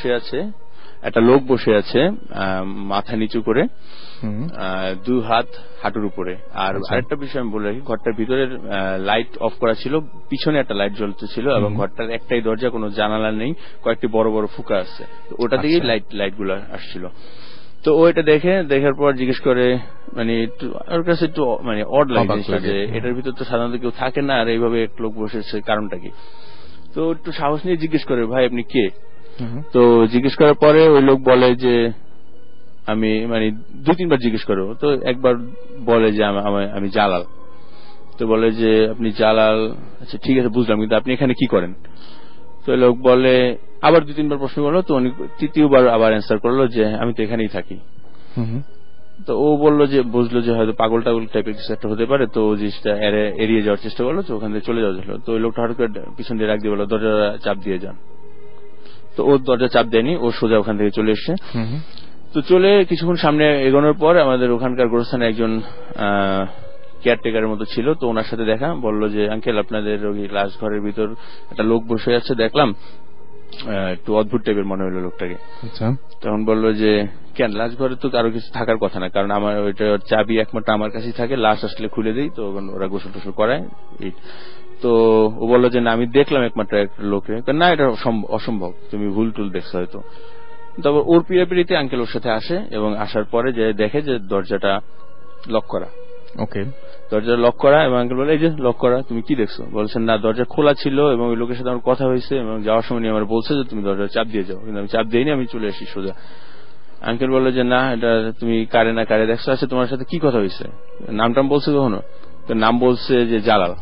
বসে আছে মাথা নিচু করে, দুই হাত হাঁটুর উপরে। আর আরেকটা বিষয় আমি বলে রাখি, ঘরটার ভিতরের লাইট অফ করা ছিল, পিছনে একটা লাইট জ্বলতেছিল এবং ঘরটার একটাই দরজা, কোনো জানালা নেই, কয়েকটি বড় বড় ফুঁকা আছে, ওটা থেকেই লাইট গুলো আসছিল। তো ও এটা দেখার পর জিজ্ঞেস করে, মানে ওর কাছে একটু মানে অড লাগে যে এটার ভিতর তো সাধারণত কেউ থাকে না, আর এইভাবে এক লোক বসেছে, কারণটা কি। তো একটু সাহস নিয়ে জিজ্ঞেস করে, ভাই আপনি কে? তো জিজ্ঞেস করার পরে ওই লোক বলে যে আমি, মানে 2-3 বার জিজ্ঞেস করো। তো একবার বলে যে আমি জালাল। তো বলে যে আপনি জালাল, আচ্ছা ঠিক আছে বুঝলাম, কিন্তু আপনি এখানে কি করেন? তো লোক বলে, আবার 2-3 বার প্রশ্ন করলো। তো উনি তৃতীয়বার আবার অ্যান্সার করলো যে আমি তো এখানেই থাকি। তো ও বললো যে, বুঝলো যে হয়তো পাগল টাইপের কিছু একটা হতে পারে। তো জিনিসটা এড়িয়ে যাওয়ার চেষ্টা করলো, তো ওখান থেকে চলে যাওয়া ছিল। তো ওই লোকটা হঠাৎ করে পিছন দিয়ে রাখ দিয়ে বললো দরজা চাপ দিয়ে যান। তো ও দরজা চাপ দেয়নি, ও সোজা ওখান থেকে চলে এসছে। তো চলে কিছুক্ষণ সামনে এগোনোর পর আমাদের ওখানকার গোরস্থানে একজন কেয়ারটেকারের মতো ছিল। তো ওনার সাথে দেখা, বললো যে আঙ্কেল আপনাদের ওই লাশ ঘরের ভিতর একটা লোক বসে আছে দেখলাম, একটু অদ্ভুত টাইপের মনে হলো লোকটাকে। আচ্ছা, তখন বললো যে কেন লাশ ঘরে তো আরো কিছু থাকার কথা না, কারণ আমার ওইটা চাবি একমাত্র আমার কাছেই থাকে, লাশ আসলে খুলে দিই তো ওরা গোসল টোসল করায়। তো ও বললো যে না আমি দেখলাম একমাত্র একটা লোকে, না এটা অসম্ভব, তুমি ভুল টুল দেখছো হয়তো। তারপর ওর পিড়াপিড়িতে আঙ্কেল ওর সাথে আসে এবং আসার পরে যে দেখে যে দরজাটা লক করা। ওকে, দরজা লক করা এবং আঙ্কেল বলে এই যে লক করা, তুমি কি দেখছো? বলছেন না দরজা খোলা ছিল এবং ওই লোকের সাথে আমার কথা হয়েছে এবং যাওয়ার সময় আমার বলছে যে তুমি দরজা চাপ দিয়ে যাও, কিন্তু আমি চাপ দিইনি, আমি চলে আসি সোজা। আঙ্কেল বললো যে না এটা তুমি কারে না কারে দেখছো, আছে তোমার সাথে কি কথা হয়েছে? নামটাম বলছে কখনো? তো নাম বলছে যে জালাল।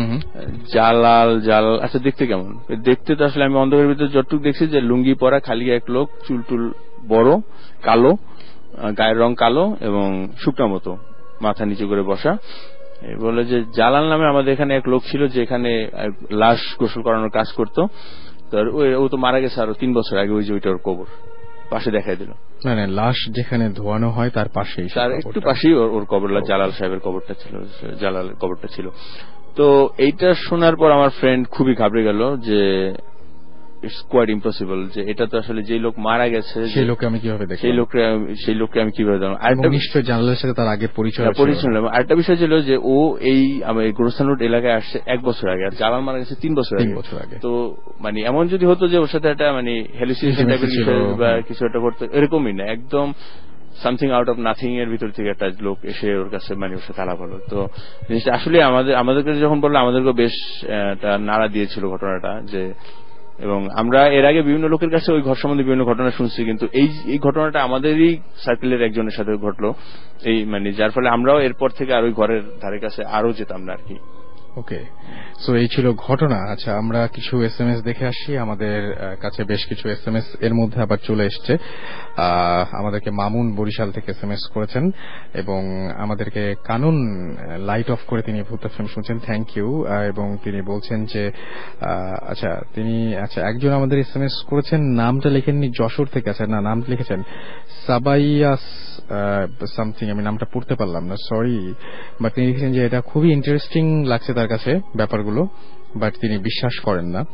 জালাল জালাল, আচ্ছা দেখতে কেমন? দেখতে তো আসলে আমি অন্ধকারের ভিতরে যতটুকু দেখছি যে লুঙ্গি পরা খালি এক লোক, চুল টুল বড়, কালো, গায়ের রং কালো এবং শুকনা মতো, মাথা নিচু করে বসা। বলে যে জালাল নামে আমাদের এখানে এক লোক ছিল যে এখানে লাশ গোসল করানোর কাজ করতো, ও তো মারা গেছে আরো 3 বছর আগে, ওই যে ওইটা ওর কবর পাশে দেখাই দিল। না লাশ যেখানে ধোয়ানো হয় তার পাশেই, তার একটু পাশেই ওর কবর, জালাল সাহেবের কবরটা ছিল, জালালের কবরটা ছিল। তো এইটা শোনার পর আমার ফ্রেন্ড খুবই ঘাবড়ে গেল যে ইটস কোয়াইট ইম্পসিবল, যে এটা তো আসলে যে লোক মারা গেছে সেই লোককে আমি কিভাবে দেখব, সেই লোককে আমি কিভাবে দেখব। আর নিশ্চয়ই জানালার সাথে তার আগে পরিচয় ছিল। আরেকটা বিষয় ছিল যে ও এই গোরস্থান রোড এলাকায় আসছে 1 বছর আগে, আর জালাল মারা গেছে 3 বছর আগে। তো মানে এমন যদি হতো যে ওর সাথে একটা মানে হ্যালুসিনেশন টাইপের বিষয় বা কিছু একটা করতে, এরকমই না, একদম সামথিং আউট অফ নাথিং এর ভিতর থেকে একটা লোক এসে ওর কাছে মানে ওর সাথে আলাপ হলো। তো জিনিসটা আসলে আমাদেরকে যখন বললো আমাদেরকে বেশ একটা নাড়া দিয়েছিল ঘটনাটা, যে এবং আমরা এর আগে বিভিন্ন লোকের কাছে ওই ঘর সম্বন্ধে বিভিন্ন ঘটনা শুনছি, কিন্তু এই ঘটনাটা আমাদেরই সার্কেলের একজনের সাথে ঘটলো, এই মানে যার ফলে আমরাও এরপর থেকে আর ওই ঘরের ধারে কাছে আরো যেতাম না আর কি। ওকে, সো এই ছিল ঘটনা। আচ্ছা, আমরা কিছু SMS দেখে আসি। আমাদের কাছে বেশ কিছু SMS এর মধ্যে আবার চলে এসছে। আমাদেরকে মামুন বরিশাল থেকে SMS করেছেন এবং আমাদেরকে কানুন লাইট অফ করে তিনি ভূত FM শুনছেন, থ্যাংক ইউ। এবং তিনি বলছেন যে আচ্ছা একজন আমাদের SMS করেছেন, নামটা লিখেননি, যশোর থেকে। আচ্ছা না, নাম লিখেছেন সাবাইয়াস সামথিং, আমি নামটা পড়তে পারলাম না, সরি, বাট তিনি লিখেছেন যে এটা খুবই ইন্টারেস্টিং লাগছে তার কাছে ব্যাপারগুলো, বাট তিনি বিশ্বাস করেন না।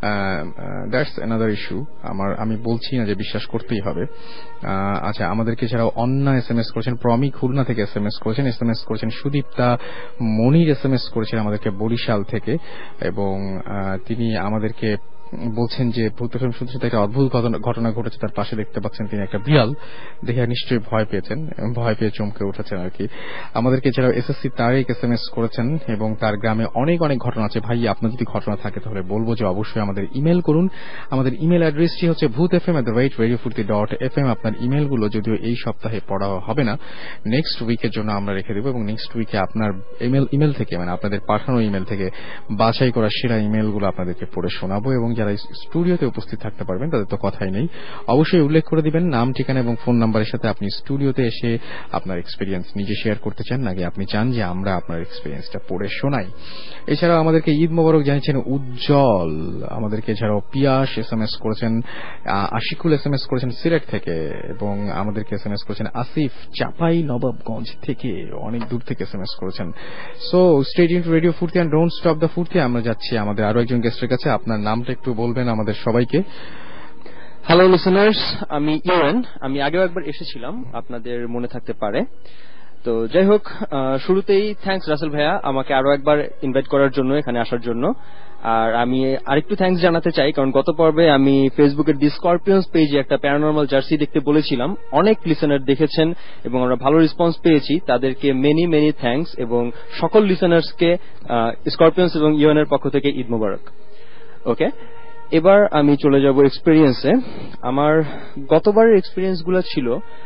That's another issue. আমি বলছি না যে বিশ্বাস করতেই হবে। আচ্ছা, আমাদেরকে এছাড়াও অন্যা SMS করেছেন, প্রমি খুলনা থেকে SMS করেছেন সুদীপ্তা মনির SMS করেছেন আমাদেরকে বরিশাল থেকে, এবং তিনি আমাদেরকে বলছেন যে ভূত ফিল্ম শুনতে শুনতে একটা অদ্ভুত ঘটনা ঘটেছে। তার পাশে দেখতে পাচ্ছেন তিনি একটা বিড়াল, দেখে নিশ্চয়ই ভয় পেয়েছেন, ভয় পেয়ে চমকে উঠেছেন আর কি। আমাদেরকে এছাড়াও SSC তারেক SMS করেছেন এবং তার গ্রামে অনেক অনেক ঘটনা আছে। ভাই, আপনার যদি ঘটনা থাকে তাহলে বলবো যে অবশ্যই আমাদের ইমেল করুন। আমাদের ইমেল অ্যাড্রেসটি হচ্ছে bhutfm@radiofurti.fm। আপনার ইমেলগুলো যদিও এই সপ্তাহে পড়া হবে না, নেক্সট উইকের জন্য আমরা রেখে দেবো, এবং নেক্সট উইকে আপনার ইমেল থেকে, মানে আপনাদের পাঠানো ইমেল থেকে বাছাই করা সেরা ইমেলগুলো আপনাদেরকে পড়ে শোনাবো। এবং যারা স্টুডিওতে উপস্থিত থাকতে পারবেন তাদের তো কথাই নেই, অবশ্যই উল্লেখ করে দিবেন নাম, ঠিকানা এবং ফোন নাম্বারের সাথে আপনি স্টুডিওতে এসে আপনার এক্সপিরিয়েন্স নিজে শেয়ার করতে চান, নাকি আপনি চান যে আমরা আপনার এক্সপিরিয়েন্সটা পড়ে শোনাই। এছাড়াও আমাদেরকে ঈদ মোবারক জানিয়েছেন উজ্জ্বল। আমাদেরকে এছাড়াও পিয়াস SMS করেছেন, আশিকুল SMS করেছেন সিলেট থেকে, এবং আমাদেরকে SMS করেছেন আসিফ চাপাই নবাবগঞ্জ থেকে, অনেক দূর থেকে SMS করেছেন। So stay tuned to radio Furti and don't stop the Furti. আমরা যাচ্ছি আমাদের আরো একজন গেস্টের কাছে। আপনার নামটা একটু বলবেন আমাদের সবাইকে। হ্যালো লিসেনার্স, আমি ইউএন। আমি আগেও একবার এসেছিলাম, আপনাদের মনে থাকতে পারে। তো যাই হোক, শুরুতেই থ্যাঙ্কস রাসেল ভাইয়া আমাকে আরো একবার ইনভাইট করার জন্য, এখানে আসার জন্য। আর আমি আরেকটু থ্যাঙ্কস জানাতে চাই, কারণ গত পর্বে আমি ফেসবুকের দি স্করপিয়ন্স পেজে একটা প্যারানরমাল জার্সি দেখতে বলেছিলাম, অনেক লিসেনার দেখেছেন এবং আমরা ভালো রেসপন্স পেয়েছি। তাদেরকে মেনি মেনি থ্যাঙ্কস, এবং সকল লিসেনার্সকে স্করপিয়ন্স এবং ইউএন এর পক্ষ থেকে ঈদ মোবারক। ওকে, এবার আমি চলে যাব এক্সপেরিয়েন্সে। আমার গতবারের এক্সপেরিয়েন্স গুলো ছিল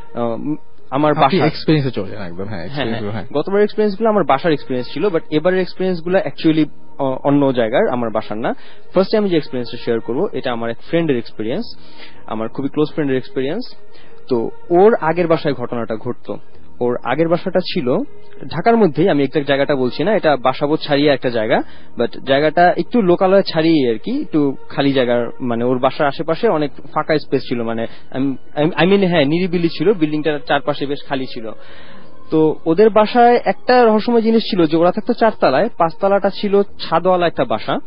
আমার বাসার এক্সপেরিয়েন্সে চলে যান একদম। হ্যাঁ, গতবারের এক্সপেরিয়েন্স গুলো আমার বাসার এক্সপেরিয়েন্স ছিল, বাট এবারের এক্সপেরিয়েন্স গুলো অ্যাকচুয়ালি অন্য জায়গার, আমার বাসার না। ফার্স্টে আমি যে এক্সপেরিয়েন্সটা শেয়ার করবো, এটা আমার এক ফ্রেন্ডের এক্সপেরিয়েন্স, আমার খুবই ক্লোজ ফ্রেন্ডের এক্সপেরিয়েন্স। তো ওর আগের বাসায় ঘটনাটা ঘটতো। ওর আগের বাসাটা ছিল ঢাকার মধ্যেই, আমি একটা জায়গাটা বলছি না, এটা বাসাবোধ ছাড়িয়ে একটা জায়গা, বাট জায়গাটা একটু লোকালয় ছাড়িয়ে আর কি, একটু খালি জায়গার, মানে ওর বাসার আশেপাশে অনেক ফাঁকা স্পেস ছিল, মানে হ্যাঁ নিরিবিলি ছিল, বিল্ডিংটার চারপাশে বেশ খালি ছিল। তো ওদের বাসায় একটা রহস্যময় জিনিস ছিল যে ওরা থাকতো 4 তলায়, 5 তলাটা ছিল ছাদওয়ালা একটা বাসা,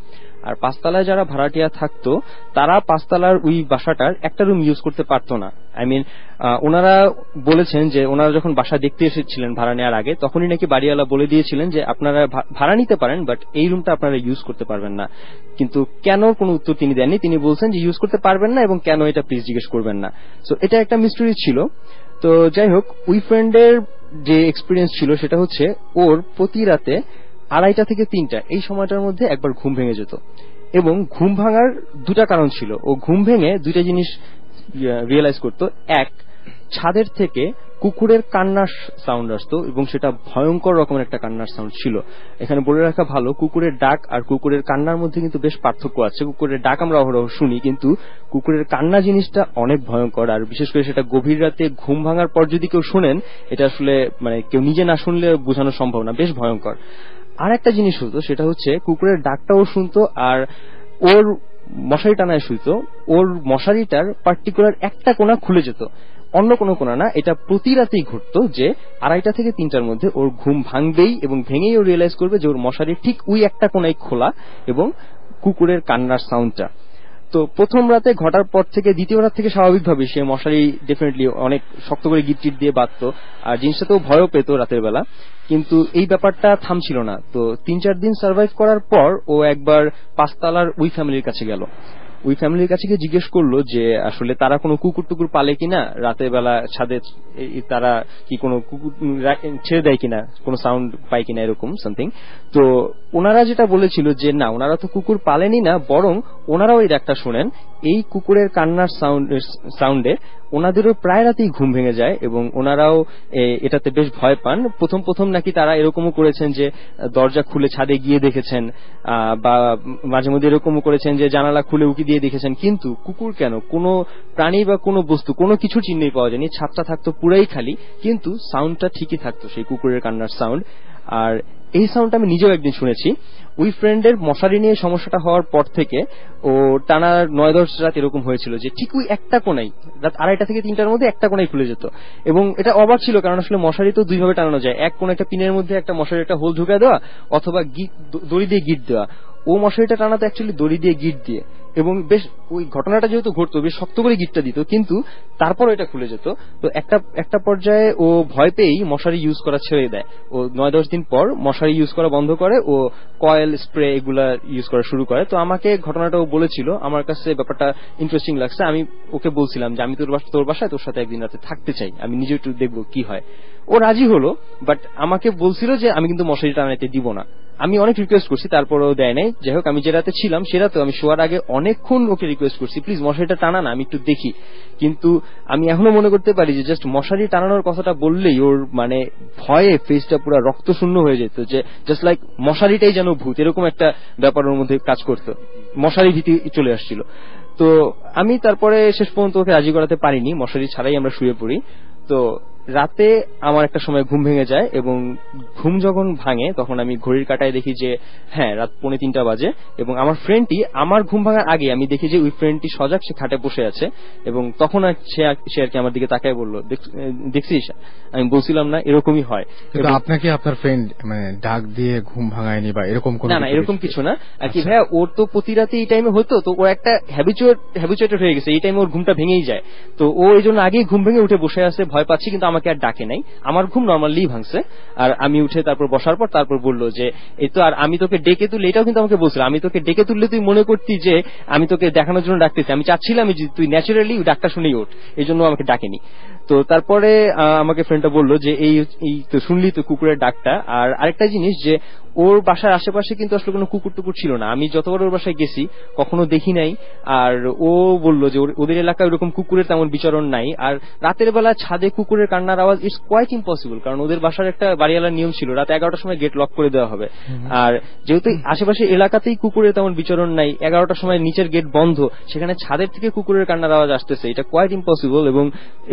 আর 5 তলায় যারা ভাড়াটিয়া থাকতো তারা 5 তলার ওই বাসাটার একটা রুম ইউজ করতে পারতো না। আই মিন ওনারা বলেছেন যে ওনারা যখন বাসা দেখতে এসেছিলেন ভাড়া নেওয়ার আগে, তখনই নাকি বাড়িওয়ালা বলে দিয়েছিলেন যে আপনারা ভাড়া নিতে পারেন, বাট এই রুমটা আপনারা ইউজ করতে পারবেন না। কিন্তু কেন কোনো উত্তর তিনি দেননি। তিনি বলছেন যে ইউজ করতে পারবেন না এবং কেন এটা প্লিজ জিজ্ঞেস করবেন না। সো এটা একটা মিস্ট্রি ছিল। তো যাই হোক, ওই ফ্রেন্ডের যে এক্সপিরিয়েন্স ছিল সেটা হচ্ছে ওর প্রতি রাতে 2:30 থেকে 3টা এই সময়টার মধ্যে একবার ঘুম ভেঙে যেত। এবং ঘুম ভাঙার দুটা কারণ ছিল। ও ঘুম ভেঙে দুইটা জিনিস রিয়েলাইজ করতো। এক, ছাদের থেকে কুকুরের কান্নার সাউন্ড আসতো এবং সেটা ভয়ঙ্কর রকমের একটা কান্নার সাউন্ড ছিল। এখানে বলে রাখা ভালো, কুকুরের ডাক আর কুকুরের কান্নার মধ্যে কিন্তু বেশ পার্থক্য আছে। কুকুরের ডাক আমরা অহরহ শুনি, কিন্তু কুকুরের কান্না জিনিসটা অনেক ভয়ঙ্কর। আর বিশেষ করে সেটা গভীর রাতে ঘুম ভাঙার পর যদি কেউ শুনেন, এটা আসলে মানে কেউ নিজে না শুনলে বোঝানো সম্ভব না, বেশ ভয়ঙ্কর। আর একটা জিনিস হতো, সেটা হচ্ছে কুকুরের ডাকটাও শুনতো আর ওর মশারি টানায় শুইতো। ওর মশারিটার পার্টিকুলার একটা কোণা খুলে যেত, অন্য কোনো কোণা না। এটা প্রতি রাতেই ঘটতো যে 2:30 থেকে 3টার মধ্যে ওর ঘুম ভাঙবেই এবং ভেঙেই ও রিয়েলাইজ করবে যে ওর মশারি ঠিক ওই একটা কোণায় খোলা এবং কুকুরের কান্নার সাউন্ডটা। তো প্রথম রাতে ঘটার পর থেকে দ্বিতীয় রাত থেকে স্বাভাবিকভাবে সে মশারি ডেফিনেটলি অনেক শক্ত করে গিট দিয়ে বাঁধতো আর জিনিসটাতেও ভয়ও পেত রাতের বেলা, কিন্তু এই ব্যাপারটা থামছিল না। তো 3-4 দিন সার্ভাইভ করার পর ও একবার 5 তলার ওই ফ্যামিলির কাছে গেল। ওই ফ্যামিলির কাছে গিয়ে জিজ্ঞেস করলো যে আসলে তারা কোনো কুকুর টুকুর পালে কিনা, রাতের বেলা ছাদে তারা কি কোনো কুকুর ছেড়ে দেয় কিনা, কোনো সাউন্ড পায় কিনা, এরকম সামথিং। তো ওনারা যেটা বলেছিল যে না, ওনারা তো কুকুর পালেনি না, বরং ওনারাও এই ডাকটা শোনেন। এই কুকুরের কান্নার সাউন্ডে ওনাদেরও প্রায় রাতেই ঘুম ভেঙে যায় এবং ওনারাও এটাতে বেশ ভয় পান। প্রথম নাকি তারা এরকমও করেছেন যে দরজা খুলে ছাদে গিয়ে দেখেছেন, বা মাঝে মধ্যে এরকমও করেছেন যে জানালা খুলে উকি দিয়ে দেখেছেন, কিন্তু কুকুর কেন, কোনো প্রাণী বা কোনো বস্তু কোনো কিছু চিহ্নই পাওয়া যায়নি। ছাদটা থাকতো পুরাই খালি, কিন্তু সাউন্ডটা ঠিকই থাকতো, সেই কুকুরের কান্নার সাউন্ড। আর এই সাউন্ডটা আমি নিজেও একদিন শুনেছি। ওই ফ্রেন্ডের মশারি নিয়ে সমস্যাটা হওয়ার পর থেকে ও টানা 9-10 রাত এরকম হয়েছিল যে ঠিক ওই একটা কোণাই, রাত 2:30 থেকে 3টার মধ্যে একটা কোণাই খুলে যেত। এবং এটা অবাক ছিল, কারণ আসলে মশারি তো দুইভাবে টানানো যায়, এক কোণ একটা পিনের মধ্যে একটা মশারি একটা হোল ঢুকে দেওয়া, অথবা দড়ি দিয়ে গিট দেওয়া। ও মশারিটা টানাতো অ্যাকচুয়ালি দড়ি দিয়ে গিট দিয়ে, এবং বেশ ওই ঘটনাটা যেহেতু ঘটতো বেশ শক্ত করে গিটটা দিত, কিন্তু তারপর এটা খুলে যেত। তো একটা পর্যায়ে ও ভয় পেয়েই মশারি ইউজ করা ছেড়ে দেয়। ও 9-10 দিন পর মশারি ইউজ করা বন্ধ করে, ও কয়েল স্প্রে এগুলা ইউজ করা শুরু করে। তো আমাকে ঘটনাটা ও বলেছিল, আমার কাছে ব্যাপারটা ইন্টারেস্টিং লাগছে। আমি ওকে বলছিলাম যে আমি তোর বাসায় তোর সাথে একদিন রাতে থাকতে চাই, আমি নিজে একটু দেখবো কি হয়। ও রাজি হলো, বাট আমাকে বলছিল যে আমি কিন্তু মশারি টানাইতে দিব না। আমি অনেক রিকোয়েস্ট করছি, তারপরেও দেয় নাই। যাই হোক, আমি যে রাতে ছিলাম সে রাতে আমি শোয়ার আগে অনেকক্ষণ ওকে রিকোয়েস্ট করছি, প্লিজ মশারিটা টানা না, আমি একটু দেখি। কিন্তু আমি এখনো মনে করতে পারি যে জাস্ট মশারি টানানোর কথাটা বললেই ওর মানে ভয়ে ফেসটা পুরো রক্তশূন্য হয়ে যেত, যে জাস্ট লাইক মশারিটাই যেন ভূত, এরকম একটা ব্যাপার ওর মধ্যে কাজ করতো, মশারি ভীতি চলে আসছিল। তো আমি তারপরে শেষ পর্যন্ত ওকে রাজি করাতে পারিনি, মশারি ছাড়াই আমরা শুয়ে পড়ি। তো রাতে আমার একটা সময় ঘুম ভেঙে যায়, এবং ঘুম যখন ভাঙে তখন আমি ঘড়ির কাঁটায় দেখি যে হ্যাঁ রাত 2:45 বাজে, এবং আমার ফ্রেন্ডটি আমার ঘুম ভাঙার আগে আমি দেখি যে ওই ফ্রেন্ডটি সজাগ, সে খাটে বসে আছে। এবং তখন সে আর কি আমার দিকে তাকায় বললো, দেখছিস, আমি বলছিলাম না এরকমই হয়। আপনাকে আপনার ফ্রেন্ড মানে ডাক দিয়ে ঘুম ভাঙায়নি বা এরকম কোনো? না, এরকম কিছু না আর কি ভাইয়া, ওর তো প্রতি রাতে এই টাইমে হতো, তো ও একটা হ্যাবিচুয়েটেড হয়ে গেছে, এই টাইমে ওর ঘুমটা ভেঙেই যায়। তো ও এই জন্য আগেই ঘুম ভেঙে উঠে বসে আছে, ভয় পাচ্ছি, কিন্তু আমাকে আর ডাকে নাই। আমার ঘুম নর্মালি ভাঙছে, আর আমি উঠে তারপর বসার পর তারপর বললো যে এই তো, আর আমি তোকে ডেকে তুললে, এটাও কিন্তু আমাকে বলছিল, আমি তোকে ডেকে তুললে তুই মনে করতি যে আমি তোকে দেখানোর জন্য ডাকতেছি, আমি চাচ্ছিলাম যে তুই ন্যাচারালি ডাকটা শুনেই ওঠ, এই জন্য আমাকে ডাকেনি। তো তারপরে আমাকে ফ্রেন্ডটা বললো যে এই তো শুনলি তো কুকুরের ডাকটা। আর আরেকটা জিনিস, যে ওর বাসার আশেপাশে কিন্তু আসলে কোনো কুকুর টুকুর ছিল না, আমি যতবার ওর বাসায় গেছি কখনো দেখি নাই। আর ও বললো যে ওদের এলাকায় ওরকম কুকুরের তেমন বিচরণ নাই। আর রাতের বেলা ছাদে কুকুরের কান্নার আওয়াজ ইটস কোয়াইট ইম্পসিবল, কারণ ওদের বাসার একটা বাড়িওয়ালার নিয়ম ছিল রাত 11টার সময় গেট লক করে দেওয়া হবে। আর যেহেতু আশেপাশে এলাকাতেই কুকুরের তেমন বিচরণ নাই, 11টার সময় নিচের গেট বন্ধ, সেখানে ছাদের থেকে কুকুরের কান্নার আওয়াজ আসতেছে, এটা কোয়াইট ইম্পসিবল। এবং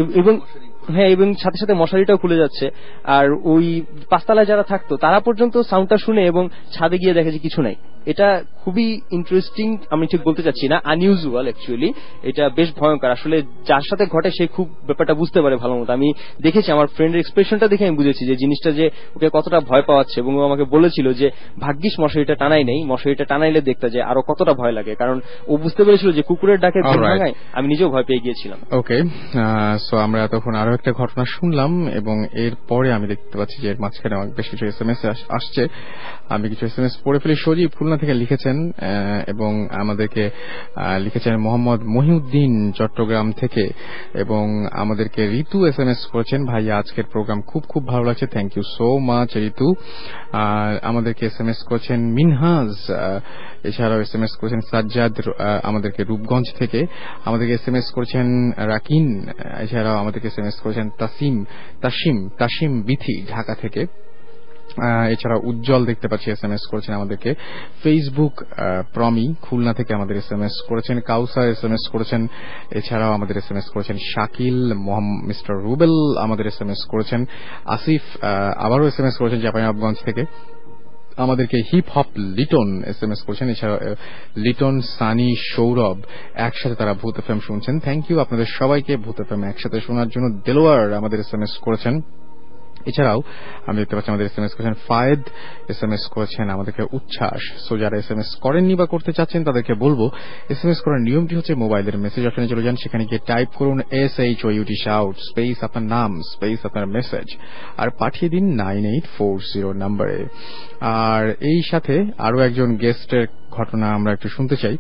হ্যাঁ, এবং সাথে সাথে মশারিটাও খুলে যাচ্ছে। আর ওই 5 তলায় যারা থাকতো তারা পর্যন্ত সাউন্ডটা শুনে এবং ছাদে গিয়ে দেখে যে কিছু নাই, এটা খুবই ইন্টারেস্টিং, আমি ঠিক বলতে চাচ্ছি না, আনইউজুয়াল অ্যাকচুয়ালি। এটা বেশ ভয়ঙ্কর, আসলে যার সাথে ঘটে সে খুব ব্যাপারটা বুঝতে পারে ভালো মতো। আমি দেখেছি, আমার ফ্রেন্ডের এক্সপ্রেশনটা দেখে আমি বুঝেছি যে জিনিসটা যে ওকে কতটা ভয় পাওয়াচ্ছে, এবং ও আমাকে বলেছিল যে ভাগ্যিস মশারিটা টানাই নেই, মশারিটা টানাইলে দেখতে যে আরো কতটা ভয় লাগে, কারণ ও বুঝতে পেরেছিল যে কুকুরের ডাকে ঘুম ভাঙায় আমি নিজেও ভয় পেয়ে গিয়েছিলাম। ওকে, সো আমরা তখন আরো একটা ঘটনা শুনলাম, এবং এরপরে আমি দেখতে পাচ্ছি যে এর মাঝখানে অনেক বেশ কিছু SMS আসছে। আমি কিছু SMS পড়ে ফেলি। সজীব খুলনা থেকে লিখেছেন, এবং আমাদেরকে লিখেছেন মোহাম্মদ মহিউদ্দিন চট্টগ্রাম থেকে, এবং আমাদেরকে ঋতু SMS করেছেন, ভাই আজকের প্রোগ্রাম খুব খুব ভালো লাগছে, thank you so much Ritu. আর আমাদেরকে SMS করেছেন মিনহাজ, এছাড়াও SMS করেছেন সাজ্জাদ আমাদেরকে রূপগঞ্জ থেকে, আমাদেরকে SMS করেছেন রাকিন, এছাড়াও আমাদেরকে SMS করেছেন তাসিম বিথি ঢাকা থেকে। এছাড়া উজ্জ্বল দেখতে পাচ্ছি SMS করেছেন আমাদেরকে। ফেসবুক প্রমি খুলনা থেকে আমাদের SMS করেছেন, কাউসার SMS করেছেন, এছাড়াও আমাদের SMS করেছেন শাকিল, মিস্টার রুবেল আমাদের SMS করেছেন, আসিফ আবারও SMS করেছেন জাপানিয়াবগঞ্জ থেকে। আমাদেরকে হিপ হপ লিটন SMS করেছেন, এছাড়া লিটন, সানি, সৌরভ একসাথে তারা ভূত FM শুনছেন। থ্যাংক ইউ আপনাদের সবাইকে ভূত FM একসাথে শোনার জন্য। দেলোয়ার আমাদের SMS করেছেন। এছাড়াও আমি দেখতে পাচ্ছি আমাদের SMS করেছেন ফায়েদ, SMS করেছেন আমাদেরকে উচ্ছ্বাস। সো যারা SMS করেননি বা করতে চাচ্ছেন তাদেরকে বলবো, SMS করার নিয়মটি হচ্ছে মোবাইলের মেসেজ অপশনে চলে যান, সেখানে গিয়ে টাইপ করুন SHOUT শাউট স্পেস আপনার নাম স্পেস আপনার মেসেজ, আর পাঠিয়ে দিন 9840 নম্বরে। আর এই সাথে আরো একজন গেস্টের ঘটনা আমরা একটু শুনতে চাই।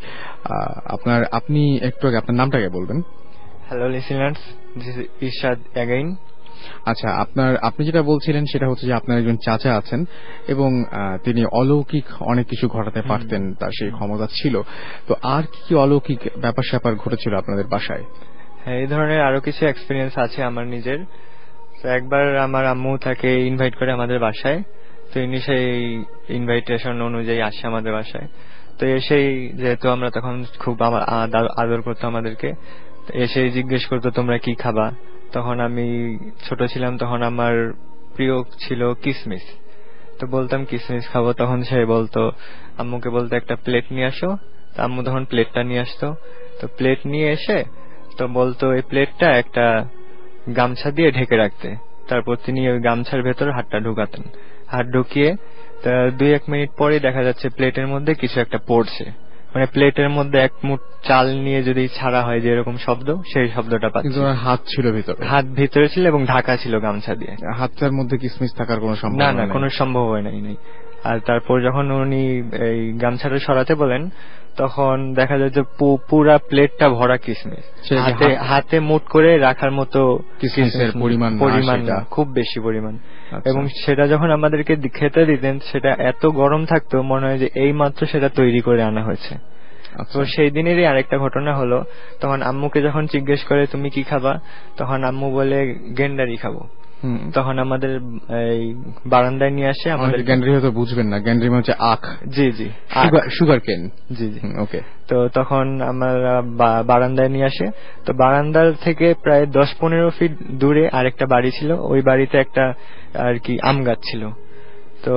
আপনি একটু আগে আপনার নামটাকে বলবেন। Hello listeners, this is Irshad again. আচ্ছা, আপনি যেটা বলছিলেন সেটা হচ্ছে যে আপনার একজন চাচা আছেন, এবং তিনি অলৌকিক অনেক কিছু ঘটাতে পারতেন, তার সেই ক্ষমতা ছিল। তো আর কি অলৌকিক ব্যাপার স্যাপার ঘটেছিল আপনাদের বাসায়? হ্যাঁ, এই ধরনের আরো কিছু এক্সপিরিয়েন্স আছে আমার নিজের। তো একবার আমার আম্মু তাকে ইনভাইট করে আমাদের বাসায়, তো ইনি সেই ইনভাইটেশন অনুযায়ী আসে আমাদের বাসায়। তো এসেই, যেহেতু আমরা তখন খুব আদর করতো আমাদেরকে, এসে জিজ্ঞেস করতো তোমরা কি খাবা। তখন আমি ছোট ছিলাম, তখন আমার প্রিয় ছিল কিসমিস, তো বলতাম কিসমিস খাবো। তখন সে বলতো, আম্মুকে বলতো একটা প্লেট নিয়ে আসো, তো আম্মু তখন প্লেটটা নিয়ে আসতো। তো প্লেট নিয়ে এসে তো বলতো এই প্লেটটা একটা গামছা দিয়ে ঢেকে রাখতে। তারপর তিনি ওই গামছার ভেতর হাতটা ঢুকাতেন, হাত ঢুকিয়ে 2-1 মিনিট পরে দেখা যাচ্ছে প্লেটের মধ্যে কিছু একটা পড়ছে, মানে প্লেটের মধ্যে এক মুঠ চাল নিয়ে যদি ছাড়া হয় যে এরকম শব্দ, সেই শব্দটা পাচ্ছি। হাত ছিল ভিতরে? হাত ভিতরে ছিল এবং ঢাকা ছিল গামছা দিয়ে। হাতটার মধ্যে কিসমিস থাকার কোনো সম্ভাবনা? না, কোনো সম্ভব হয় নাই। আর তারপর যখন উনি এই গামছাটা সরাতে বলেন, তখন দেখা যায় যে পুরা প্লেটটা ভরা কিসমিস, হাতে মুঠ করে রাখার মতো কিসমিসের পরিমাণ খুব বেশি পরিমাণ। এবং সেটা যখন আমাদেরকে খেতে দিতেন, সেটা এত গরম থাকতো মনে হয় যে এই মাত্র সেটা তৈরি করে আনা হয়েছে। তো সেই দিনেরই আরেকটা ঘটনা হলো, তখন আম্মুকে যখন জিজ্ঞেস করে তুমি কি খাবা, তখন আম্মু বলে গেন্ডারি খাবো। তখন আমাদের এই বারান্দায় নিয়ে আসে। আমাদের গ্যান্ডারি হয়তো বুঝবেন না, গ্যান্ডারি হচ্ছে আখ। জি, সুগার কেন। জি, ওকে। তো তখন আমরা বারান্দায় নিয়ে আসে। তো বারান্দার থেকে প্রায় 10-15 ফিট দূরে আরেকটা বাড়ি ছিল, ওই বাড়িতে একটা আর কি আম গাছ ছিল। তো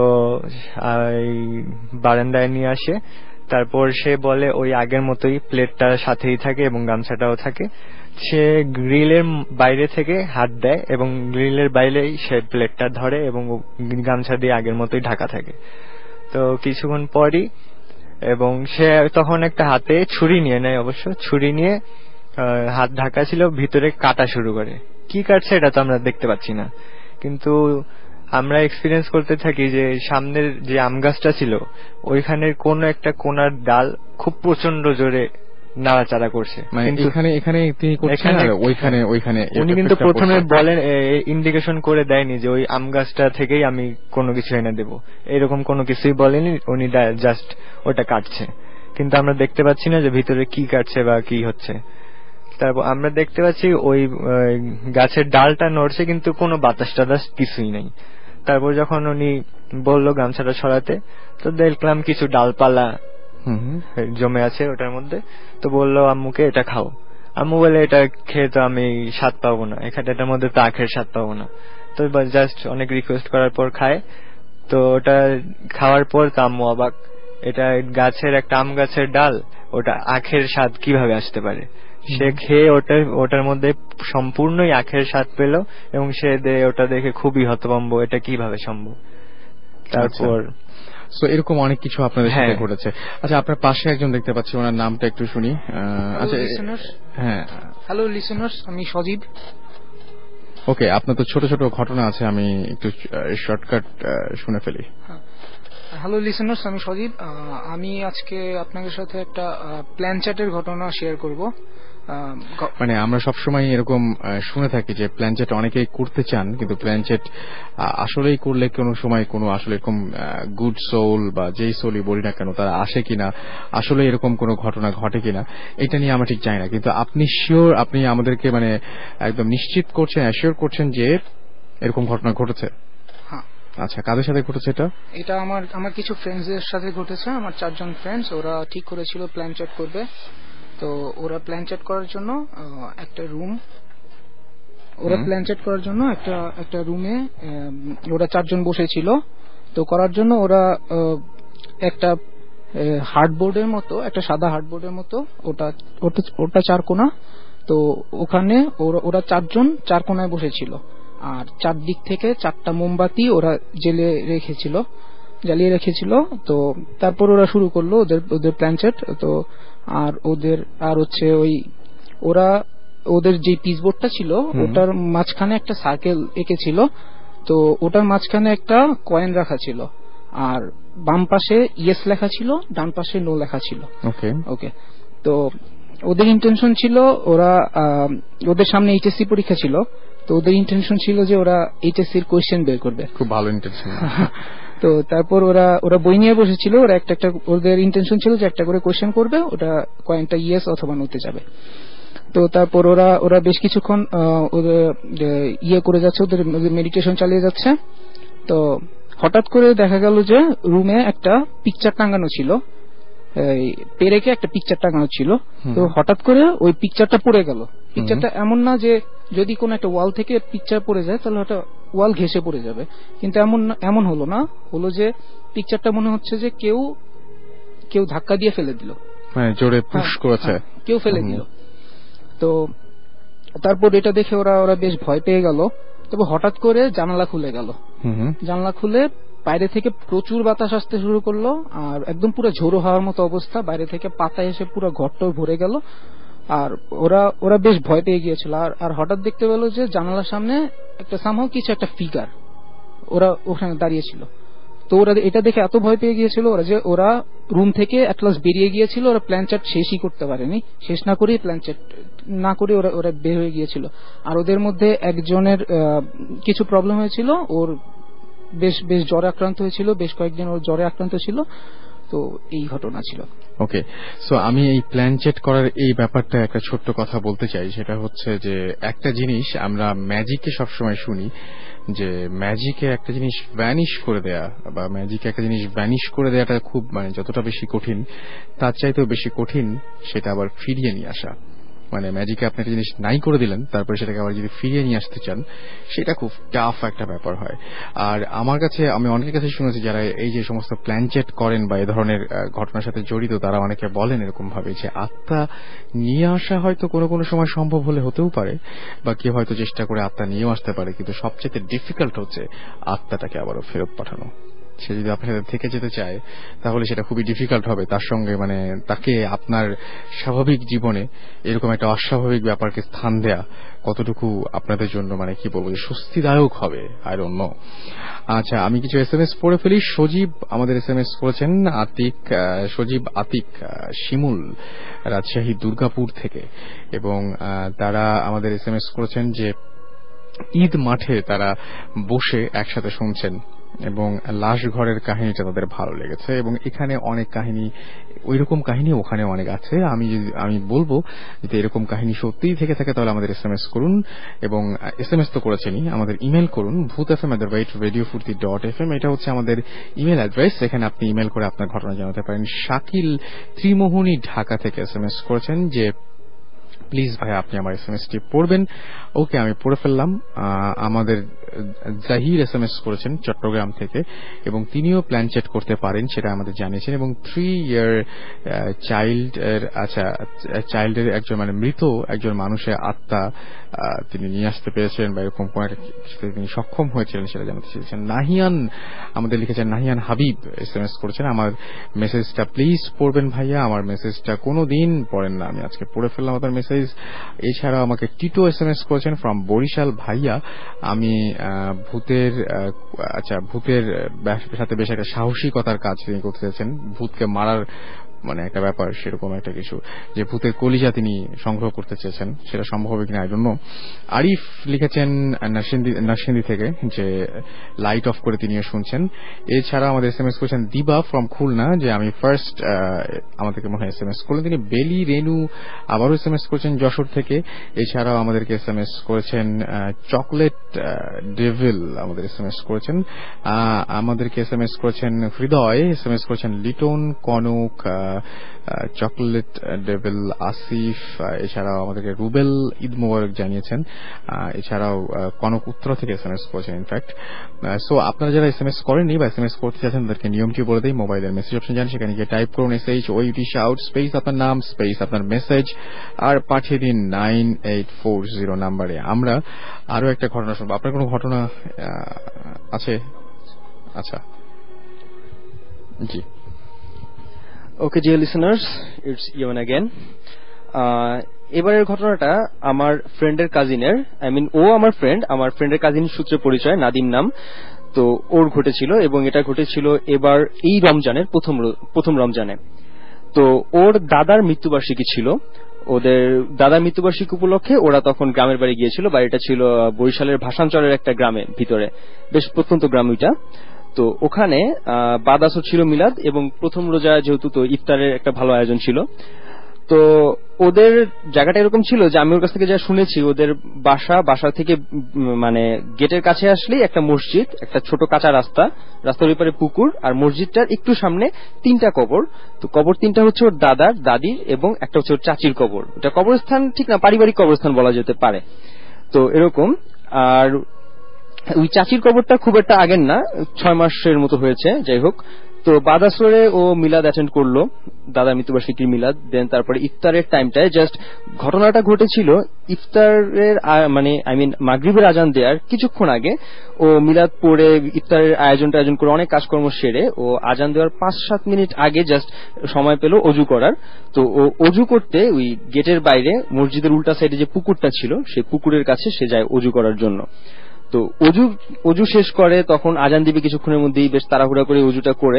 বারান্দায় নিয়ে আসে, তারপর সে বলে ওই আগের মতোই প্লেটটা সাথেই থাকে এবং গামছাটাও থাকে। সে গ্রিলের বাইরে থেকে হাত দেয় এবং গ্রিলের বাইরেই সে প্লেটটা ধরে এবং গামছা দিয়ে আগের মতোই ঢাকা থাকে। তো কিছুক্ষণ পরই, এবং সে তখন একটা হাতে ছুরি নিয়ে নেয়, অবশ্য ছুরি নিয়ে হাত ঢাকা ছিল, ভিতরে কাটা শুরু করে। কি কাটছে এটা তো আমরা দেখতে পাচ্ছি না, কিন্তু আমরা এক্সপিরিয়েন্স করতে থাকি যে সামনের যে আম গাছটা ছিল ওইখানের কোন একটা কোনার ডাল খুব প্রচন্ড জোরে নাড়াচাড়া করছে। উনি কিন্তু প্রথমে বলেন, ইন্ডিকেশন করে দেয়নি যে ওই আম গাছটা থেকেই আমি কোনো কিছু এনে দেব, এরকম কোনো কিছুই বলেনি। উনি জাস্ট ওটা কাটছে, কিন্তু আমরা দেখতে পাচ্ছি না যে ভিতরে কি কাটছে বা কি হচ্ছে। তারপর আমরা দেখতে পাচ্ছি ওই গাছের ডালটা নড়ছে, কিন্তু কোনো বাতাস টাতাস কিছুই নেই। তারপর যখন উনি বললো গামছাটা ছড়াতে, তো দেখলাম কিছু ডালপালা জমে আছে ওটার মধ্যে। তো বললো আম্মুকে এটা খাও। আম্মু বলে এটা খেয়ে তো আমি স্বাদ পাবো না, এটার মধ্যে তো আখের স্বাদ পাবো না। তো জাস্ট অনেক রিকোয়েস্ট করার পর খায়। তো ওটা খাওয়ার পর আম্মু অবাক এটা গাছের একটা আম গাছের ডাল, ওটা আখের স্বাদ কিভাবে আসতে পারে। সে খেয়ে ওটার মধ্যে সম্পূর্ণই আখের স্বাদ পেল এবং সে ওটা দেখে খুবই হতভম্ব, এটা কিভাবে সম্ভব। তারপর এরকম অনেক কিছু আপনাদের সাথে ঘটেছে। আচ্ছা, আপনার পাশে একজন দেখতে পাচ্ছি, ওনার নামটা একটু শুনি। আচ্ছা, হ্যাঁ, হ্যালো লিসেনার্স, আমি সজীব। ওকে, আপনার তো ছোট ছোট ঘটনা আছে, আমি একটু শর্টকাট শুনে ফেলি। হ্যালো লিসেনার্স, আমি সজীব। আমি আজকে আপনাদের সাথে একটা প্ল্যান চ্যাটের ঘটনা শেয়ার করব। মানে আমরা সবসময় এরকম শুনে থাকি যে প্ল্যান চ্যাট অনেকেই করতে চান, কিন্তু প্ল্যান চ্যাট আসলেই করলে কোনো সময় কোনো আসলে এরকম গুড সোল বা যেই সোলই বলি না কেন তারা আসে কিনা, আসলে এরকম কোনো ঘটনা ঘটে কিনা, এটা নিয়ে আমরা ঠিক জানি না। কিন্তু আপনি শিওর, আপনি আমাদেরকে মানে একদম নিশ্চিত করছেন, অ্যাসিওর করছেন যে এরকম ঘটনা ঘটেছে? আচ্ছা, কাদের সাথে ঘটেছে এটা? এটা আমার কিছু ফ্রেন্ডসদের সাথে ঘটেছে। আমার 4 জন ফ্রেন্ডস, ওরা ঠিক করেছিল প্ল্যান চ্যাট করবে। তো ওরা প্ল্যান চ্যাট করার জন্য একটা রুমে ওরা 4 জন বসেছিল। তো করার জন্য ওরা একটা হার্ডবোর্ডের মতো, একটা সাদা হার্ডবোর্ডের মতো, ওটা 4 কোণা। তো ওখানে ওরা 4 জন 4 কোণায় বসেছিল, আর 4 দিক থেকে 4টা মোমবাতি ওরা জ্বালিয়ে রেখেছিল। তো তারপর ওরা শুরু করলো ওদের প্ল্যান চ্যাট। তো ওদের যে পিসবোর্ডটা ছিল ওটার মাঝখানে একটা সার্কেল এঁকেছিল। তো ওটার মাঝখানে একটা কয়েন রাখা ছিল, আর বাম পাশে ইয়েস লেখা ছিল, ডান পাশে নো লেখা ছিল। ওকে, তো ওদের ইন্টেনশন ছিল, ওদের সামনে এইচএসসি পরীক্ষা ছিল। তো ওদের ইন্টেনশন ছিল যে ওরা এইচএসসি এর কোয়েশ্চেন বের করবে। খুব ভালো ইন্টেনশন। তো তারপর ওরা বই নিয়ে বসেছিল। ওদের ইন্টেনশন ছিল যে একটা করে কোয়েশ্চেন করবে, ওটা কয়েনটা ইয়েস অথবা নোতে যাবে। তো তারপর ওরা বেশ কিছুক্ষণ করে যাচ্ছে, ওদের মেডিটেশন চালিয়ে যাচ্ছে। তো হঠাৎ করে দেখা গেল যে রুমে একটা পিকচার টাঙানো ছিল, পেরেকে একটা পিকচার টাঙানো ছিল। তো হঠাৎ করে ওই পিকচারটা পড়ে গেল। পিকচারটা এমন না যে যদি কোন একটা ওয়াল থেকে পিকচার পড়ে যায় তাহলে ওটা ওয়াল ঘেঁষে পড়ে যাবে, কিন্তু এমন হলো না। হলো যে পিকচারটা মনে হচ্ছে যে কেউ ধাক্কা দিয়ে ফেলে দিল, জোরে পুশ করেছে, কেউ ফেলে দিল। তো তারপর এটা দেখে ওরা বেশ ভয় পেয়ে গেল। তবে হঠাৎ করে জানালা খুলে গেল। জানালা খুলে বাইরে থেকে প্রচুর বাতাস আসতে শুরু করলো, আর একদম পুরো ঝোড়ো হওয়ার মতো অবস্থা। বাইরে থেকে পাতা এসে পুরো ঘরটা ভরে গেল, আর ওরা বেশ ভয় পেয়ে গিয়েছিল। আর হঠাৎ দেখতে পেল যে জানালার সামনে একটা সামহাও কিছু একটা ফিগার ওরা ওখানে দাঁড়িয়েছিল। তো ওরা এটা দেখে এত ভয় পেয়ে গিয়েছিল ওরা রুম থেকে এট লাস্ট বেরিয়ে গিয়েছিল। ওরা প্ল্যান চ্যাট শেষই করতে পারেনি, শেষ না করেই প্ল্যান চ্যাট না করে ওরা বের হয়ে গিয়েছিল। আর ওদের মধ্যে একজনের কিছু প্রবলেম হয়েছিল, ওর বেশ জ্বরে আক্রান্ত হয়েছিল, বেশ কয়েকদিন ওর জ্বরে আক্রান্ত ছিল। তো এই ঘটনা ছিল। ওকে, সো আমি এই প্ল্যান চেট করার এই ব্যাপারটা একটা ছোট্ট কথা বলতে চাই। সেটা হচ্ছে যে একটা জিনিস আমরা ম্যাজিকে সবসময় শুনি যে ম্যাজিকে একটা জিনিস ভ্যানিশ করে দেয়া বা ম্যাজিকে একটা জিনিস ভ্যানিশ করে দেয়াটা খুব মানে যতটা বেশি কঠিন তার চাইতেও বেশি কঠিন সেটা আবার ফিরিয়ে নিয়ে আসা। মানে ম্যাজিকে আপনি একটা জিনিস নাই করে দিলেন, তারপরে সেটাকে আবার যদি ফিরিয়ে নিয়ে আসতে চান সেটা খুব টাফ একটা ব্যাপার হয়। আর আমার কাছে, আমি অনেকের কাছে শুনেছি যারা এই যে সমস্ত প্ল্যান চেট করেন বা এই ধরনের ঘটনার সাথে জড়িত, তারা অনেকে বলেন এরকম ভাবে যে আত্মা নিয়ে আসা হয়তো কোনো কোনো সময় সম্ভব হলে হতেও পারে, বা কেউ হয়তো চেষ্টা করে আত্মা নিয়েও আসতে পারে, কিন্তু সবচেয়ে ডিফিকাল্ট হচ্ছে আত্মাটাকে আবারও ফেরত পাঠানো। সে যদি আপনার সাথে থেকে যেতে চায় তাহলে সেটা খুবই ডিফিকাল্ট হবে। তার সঙ্গে মানে তাকে আপনার স্বাভাবিক জীবনে এরকম একটা অস্বাভাবিক ব্যাপারকে স্থান দেয়া কতটুকু আপনাদের জন্য মানে কি বলবো যে স্বস্তিদায়ক হবে, আই ডোন্ট নো। আচ্ছা, আমি কিছু এসএমএস পড়ে ফেলি। সজীব আমাদের এসএমএস করেছেন, সজীব আতিক শিমুল রাজশাহী দুর্গাপুর থেকে, এবং তারা আমাদের এসএমএস করেছেন যে ঈদ মাঠে তারা বসে একসাথে শুনছেন এবং লাশ ঘরের কাহিনীটা তাদের ভালো লেগেছে, এবং এখানে অনেক কাহিনী, ওইরকম কাহিনী ওখানে অনেক আছে। আমি বলবো যদি এরকম কাহিনী সত্যিই থেকে থাকে তাহলে আমাদের এসএমএস করুন, এবং এসএমএস তো করেছেনই, আমাদের ইমেল করুন bhutfm@radiofurti.fm। এটা হচ্ছে আমাদের ইমেল অ্যাড্রেস, এখানে আপনি ইমেল করে আপনার ঘটনা জানাতে পারেন। শাকিল ত্রিমোহনী ঢাকা থেকে এসএমএস করেছেন যে প্লিজ ভাই আপনি আমার এসএমএসটি পড়বেন। ওকে, আমি পড়ে ফেললাম। আমাদের জাহির SMS করেছেন চট্টগ্রাম থেকে, এবং তিনিও প্ল্যান চেট করতে পারেন সেটা আমাদের জানিয়েছেন, এবং 3 year চাইল্ডের একজন মানে মৃত একজন মানুষের আত্মা তিনি নিয়ে আসতে পেরেছেন বা এরকম কোন একটা তিনি সক্ষম হয়েছিলেন সেটা জানাতে চেয়েছেন। নাহিয়ান আমাদের লিখেছেন, নাহিয়ান হাবিব SMS করেছেন, আমার মেসেজটা প্লিজ পড়বেন ভাইয়া, আমার মেসেজটা কোনোদিন পড়েন না, আমি আজকে পড়ে ফেললাম আপনার মেসেজ। এছাড়াও আমাকে টিটো SMS করেছেন ফ্রম বরিশাল, ভাইয়া আমি ভূতের সাথে বেশ একটা সাহসিকতার কাজ তিনি করতে চাইছেন, ভূতকে মারার মানে একটা ব্যাপার সেরকম একটা কিছু, যে ভূতের কলিজা তিনি সংগ্রহ করতে চেয়েছেন, সেটা সম্ভব হবে কিনা আই ডোন্ট নো। আরিফ লিখেছেন নরসিংদী থেকে যে লাইট অফ করে তিনিও শুনছেন। এছাড়া আমাদের SMS করেছেন দিবা ফ্রম খুলনা, যে আমি ফার্স্ট আমাদেরকে মনে হয় SMS করলেন তিনি। বেলি রেনু আবারও SMS করেছেন যশোর থেকে। এছাড়াও আমাদেরকে SMS করেছেন চকলেট ডেভিল, আমাদের SMS করেছেন, আমাদেরকে SMS করেছেন হৃদয়, SMS করেছেন লিটন, কনক, চকলেট ডেভিল, আসিফ, এছাড়াও আমাদেরকে রুবেল ঈদ মোবারক জানিয়েছেন, এছাড়াও কনক উত্তর থেকে SMS করেছেন ইনফ্যাক্ট। সো আপনারা যারা SMS করেননি বা SMS করতে চাচ্ছেন তাদেরকে নিয়মটি বলে দেই, মোবাইলের মেসেজ অপশন জানেন, সেখানে গিয়ে টাইপ করুন SHOUT শাউট স্পেস আপনার নাম স্পেস আপনার মেসেজ আর পাঠিয়ে দিন 9840 নাম্বারে। আমরা আরো একটা ঘটনা শুনবো। আপনার কোনো ঘটনা আছে? আচ্ছা জি। Okay dear listeners, it's Yun again. এবারের ঘটনাটা আমার ফ্রেন্ডের কাজিনের, ও আমার ফ্রেন্ডের কাজিন সূত্রে পরিচয়, নাদিম নাম। তো ওর ঘটেছিল, এবং এটা ঘটেছিল এবার এই রমজানের প্রথম রমজানে। তো ওর দাদার মৃত্যুবার্ষিকী ছিল, ওদের দাদার মৃত্যুবার্ষিকী উপলক্ষে ওরা তখন গ্রামের বাড়ি গিয়েছিল। বাড়িটা ছিল বরিশালের ভাসানচরের একটা গ্রামে ভিতরে, বেশ প্রত্যন্ত গ্রাম ওইটা। তো ওখানে বাদ আসর ছিল মিলাদ, এবং প্রথম রোজা যেহেতু, তো ইফতারের একটা ভালো আয়োজন ছিল। তো ওদের জায়গাটা এরকম ছিল যে আমি ওর কাছ থেকে যা শুনেছি, ওদের বাসা থেকে মানে গেটের কাছে আসলেই একটা মসজিদ, একটা ছোট কাঁচা রাস্তার ওই পারে পুকুর, আর মসজিদটার একটু সামনে 3টা কবর। তো কবর 3টা হচ্ছে ওর দাদার, দাদির, এবং একটা হচ্ছে ওর চাচির কবর। এটা কবরস্থান ঠিক না, পারিবারিক কবরস্থান বলা যেতে পারে। তো এরকম, আর ওই চাচির কবরটা খুব একটা আগের না, 6 মাসের মতো হয়েছে। যাই হোক, তো বাদাসরে ও মিলাদ অ্যাটেন্ড করলো, দাদার মৃত্যুবার্ষিকীর মিলাদ। দেন তারপরে ইফতারের টাইমটায় জাস্ট ঘটনাটা ঘটেছিল ইফতারের মানে মাগরিবের আজান দেওয়ার কিছুক্ষণ আগে ও মিলাদ পড়ে ইফতারের আয়োজন করে অনেক কাজকর্ম সেরে ও আজান দেওয়ার 5-7 মিনিট আগে জাস্ট সময় পেল অজু করার। তো ও অজু করতে ওই গেটের বাইরে মসজিদের উল্টা সাইডে যে পুকুরটা ছিল সেই পুকুরের কাছে সে যায় অজু করার জন্য। তো অজু শেষ করে তখন আজান দিবে কিছুক্ষণের মধ্যেই, বেশ তাড়াহুড়া করে অজুটা করে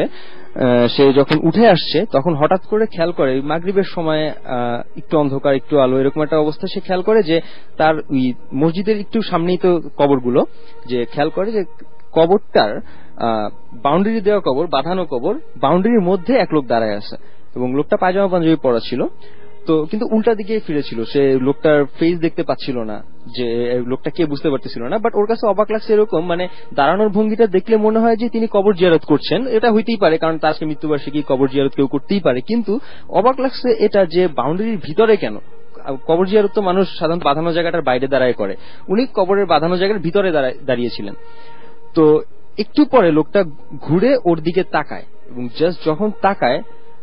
সে যখন উঠে আসছে তখন হঠাৎ করে খেয়াল করে মাগরিবের সময় একটু অন্ধকার একটু আলো এরকম একটা অবস্থা। সে খেয়াল করে যে তার ওই মসজিদের একটু সামনেই তো কবরগুলো, যে খেয়াল করে যে কবরটার বাউন্ডারি দেওয়া কবর, বাঁধানো কবর, বাউন্ডারির মধ্যে এক লোক দাঁড়ায় আছে, এবং লোকটা পায়জামা পাঞ্জাবি পরা ছিল। তো কিন্তু উল্টা দিকে ফিরেছিল, সে লোকটার ফেস দেখতে পাচ্ছিল না, যে লোকটা কে বুঝতে পারতেছিল না। বাট ওর কাছে অবাক লাগছে এরকম, মানে দাঁড়ানোর ভঙ্গিটা দেখলে মনে হয় যে তিনি কবর জিয়ারত করছেন। এটা হইতেই পারে, কারণ তার মৃত্যুবার্ষিকী, কবর জিয়ারত কেউ করতেই পারে। কিন্তু অবাক লাগছে এটা যে বাউন্ডারির ভিতরে কেন? কবর জিয়ারত তো মানুষ সাধারণত বাঁধানো জায়গাটার বাইরে দাঁড়ায় করে, উনি কবরের বাঁধানো জায়গার ভিতরে দাঁড়িয়েছিলেন। তো একটু পরে লোকটা ঘুরে ওর দিকে তাকায়, এবং জাস্ট যখন তাকায়,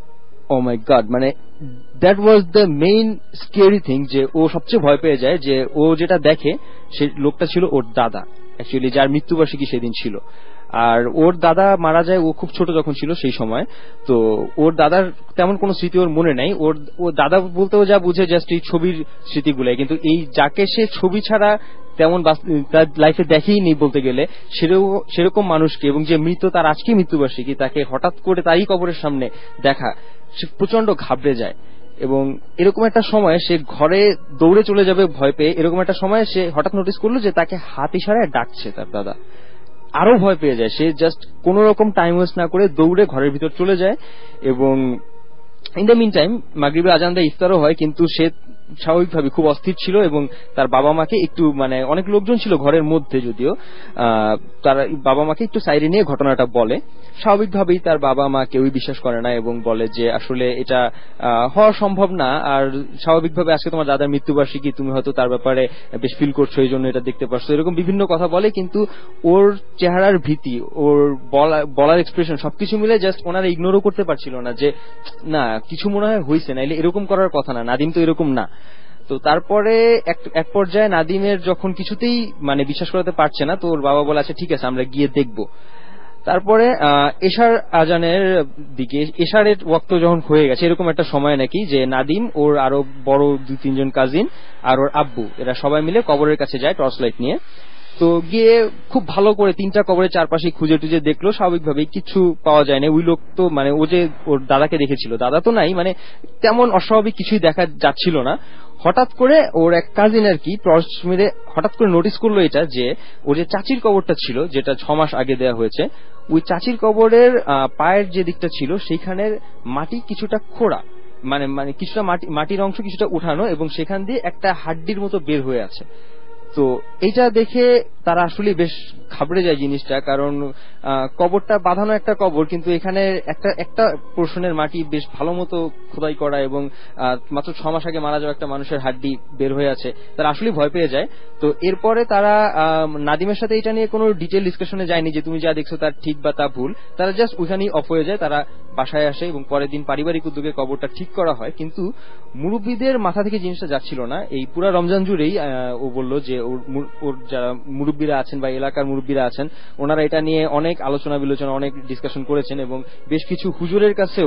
ও মাই গড, মানে that was the main scary thing, যে ও সবচেয়ে ভয় পেয়ে যায় যে ও যেটা দেখে সে লোকটা ছিল ওর দাদা, অ্যাকচুয়ালি যার মৃত্যুবার্ষিকী সেদিন ছিল। আর ওর দাদা মারা যায় ও খুব ছোট যখন ছিল সেই সময়। তো ওর দাদার তেমন কোনো স্মৃতি ওর মনে নাই, ওর দাদা বলতেও যা বুঝে জাস্ট এই ছবির স্মৃতিগুলাই। কিন্তু এই যাকে সে ছবি ছাড়া তেমন তার লাইফে দেখেই নেই বলতে গেলে, সেরকম মানুষকে, এবং যে মৃত তার আজকে মৃত্যুবার্ষিকী, তাকে হঠাৎ করে তারই কবরের সামনে দেখা, সে প্রচন্ড ঘাবড়ে যায়। এবং এরকম একটা সময় সে ঘরে দৌড়ে চলে যাবে ভয় পেয়ে, এরকম একটা সময় সে হঠাৎ নোটিস করলো যে তাকে হাত ইশারায় ডাকছে তার দাদা। আরো ভয় পেয়ে যায় সে, জাস্ট কোন রকম টাইম ওয়েস্ট না করে দৌড়ে ঘরের ভিতর চলে যায়। এবং ইন দ্য মিন টাইম মাগরিবের আজান দেয়, ইফতারও হয়, কিন্তু সে স্বাভাবিকভাবে খুব অস্থির ছিল এবং তার বাবা মাকে একটু মানে অনেক লোকজন ছিল ঘরের মধ্যে, যদিও তার বাবা মাকে একটু সাইডে নিয়ে ঘটনাটা বলে। স্বাভাবিকভাবেই তার বাবা মা কেউই বিশ্বাস করে না এবং বলে যে আসলে এটা হওয়া সম্ভব না, আর স্বাভাবিকভাবে আজকে তোমার দাদার মৃত্যুবার্ষিকী, তুমি হয়তো তার ব্যাপারে বেশ ফিল করছো, এই জন্য এটা দেখতে পারছো, এরকম বিভিন্ন কথা বলে। কিন্তু ওর চেহারার ভীতি, ওর বলার এক্সপ্রেশন সবকিছু মিলে জাস্ট ওনারা ইগনোরও করতে পারছিল না যে না কিছু মনে হয় হয়েছে, নাইলে এরকম করার কথা না, নাদিম তো এরকম না। তো তারপরে এক পর্যায়ে নাদিমের যখন কিছুতেই মানে বিশ্বাস করাতে পারছে না, তো ওর বাবা বলে আচ্ছা ঠিক আছে আমরা গিয়ে দেখব। তারপরে এশার আজানের দিকে, এশারের ওয়াক্ত যখন হয়ে গেছে এরকম একটা সময় নাকি, যে নাদিম, ওর আরো বড় 2-3 জন কাজিন আর ওর আব্বু, এরা সবাই মিলে কবরের কাছে যায় টর্চ লাইট নিয়ে। তো গিয়ে খুব ভালো করে 3টা কবরের চারপাশে খুঁজে টুজে দেখলো, স্বাভাবিকভাবেই কিছু পাওয়া যায় না। ওই লোক তো মানে ও যে ওর দাদাকে দেখেছিল, দাদা তো নাই, মানে তেমন অস্বাভাবিক কিছুই দেখা যাচ্ছিল না। হঠাৎ করে ওর এক কাজিন আর কি টর্চ মেরে হঠাৎ করে নোটিস করলো এটা, যে ওর যে চাচির কবরটা ছিল, যেটা 6 মাস আগে দেওয়া হয়েছে, ওই চাচির কবরের পায়ের যে দিকটা ছিল সেইখানের মাটি কিছুটা খোঁড়া, মানে মানে কিছুটা মাটির অংশ কিছুটা উঠানো, এবং সেখান দিয়ে একটা হাড্ডির মতো বের হয়ে আছে। তো এটা দেখে তারা আসলে বেশ ঘাবড়ে যায় জিনিসটা, কারণ কবরটা বাঁধানো একটা কবর, কিন্তু এখানে একটা পোর্শনের মাটি বেশ ভালো মতো খোদাই করা, এবং মাত্র 6 মাস আগে মারা যাওয়া একটা মানুষের হাড্ডি বের হয়ে আছে। তারা আসলে ভয় পেয়ে যায়। তো এরপরে তারা নাদিমের সাথে এটা নিয়ে কোনো ডিটেল ডিসকাশনে যায়নি যে তুমি যা দেখছো তার ঠিক বা তা ভুল, তারা জাস্ট ওইখানেই অফ হয়ে যায়। তারা বাসায় আসে এবং পরের দিন পারিবারিক উদ্যোগে কবরটা ঠিক করা হয়। কিন্তু মুরব্বীদের মাথা থেকে জিনিসটা যাচ্ছিল না। এই পুরা রমজান জুড়েই ও বলল যে ওর যারা মুরব্বীরা আছেন বা এলাকার মুরব্বীরা আছেন, ওনারা এটা নিয়ে অনেক আলোচনা বিলোচনা, অনেক ডিসকাশন করেছেন, এবং বেশ কিছু হুজুরের কাছেও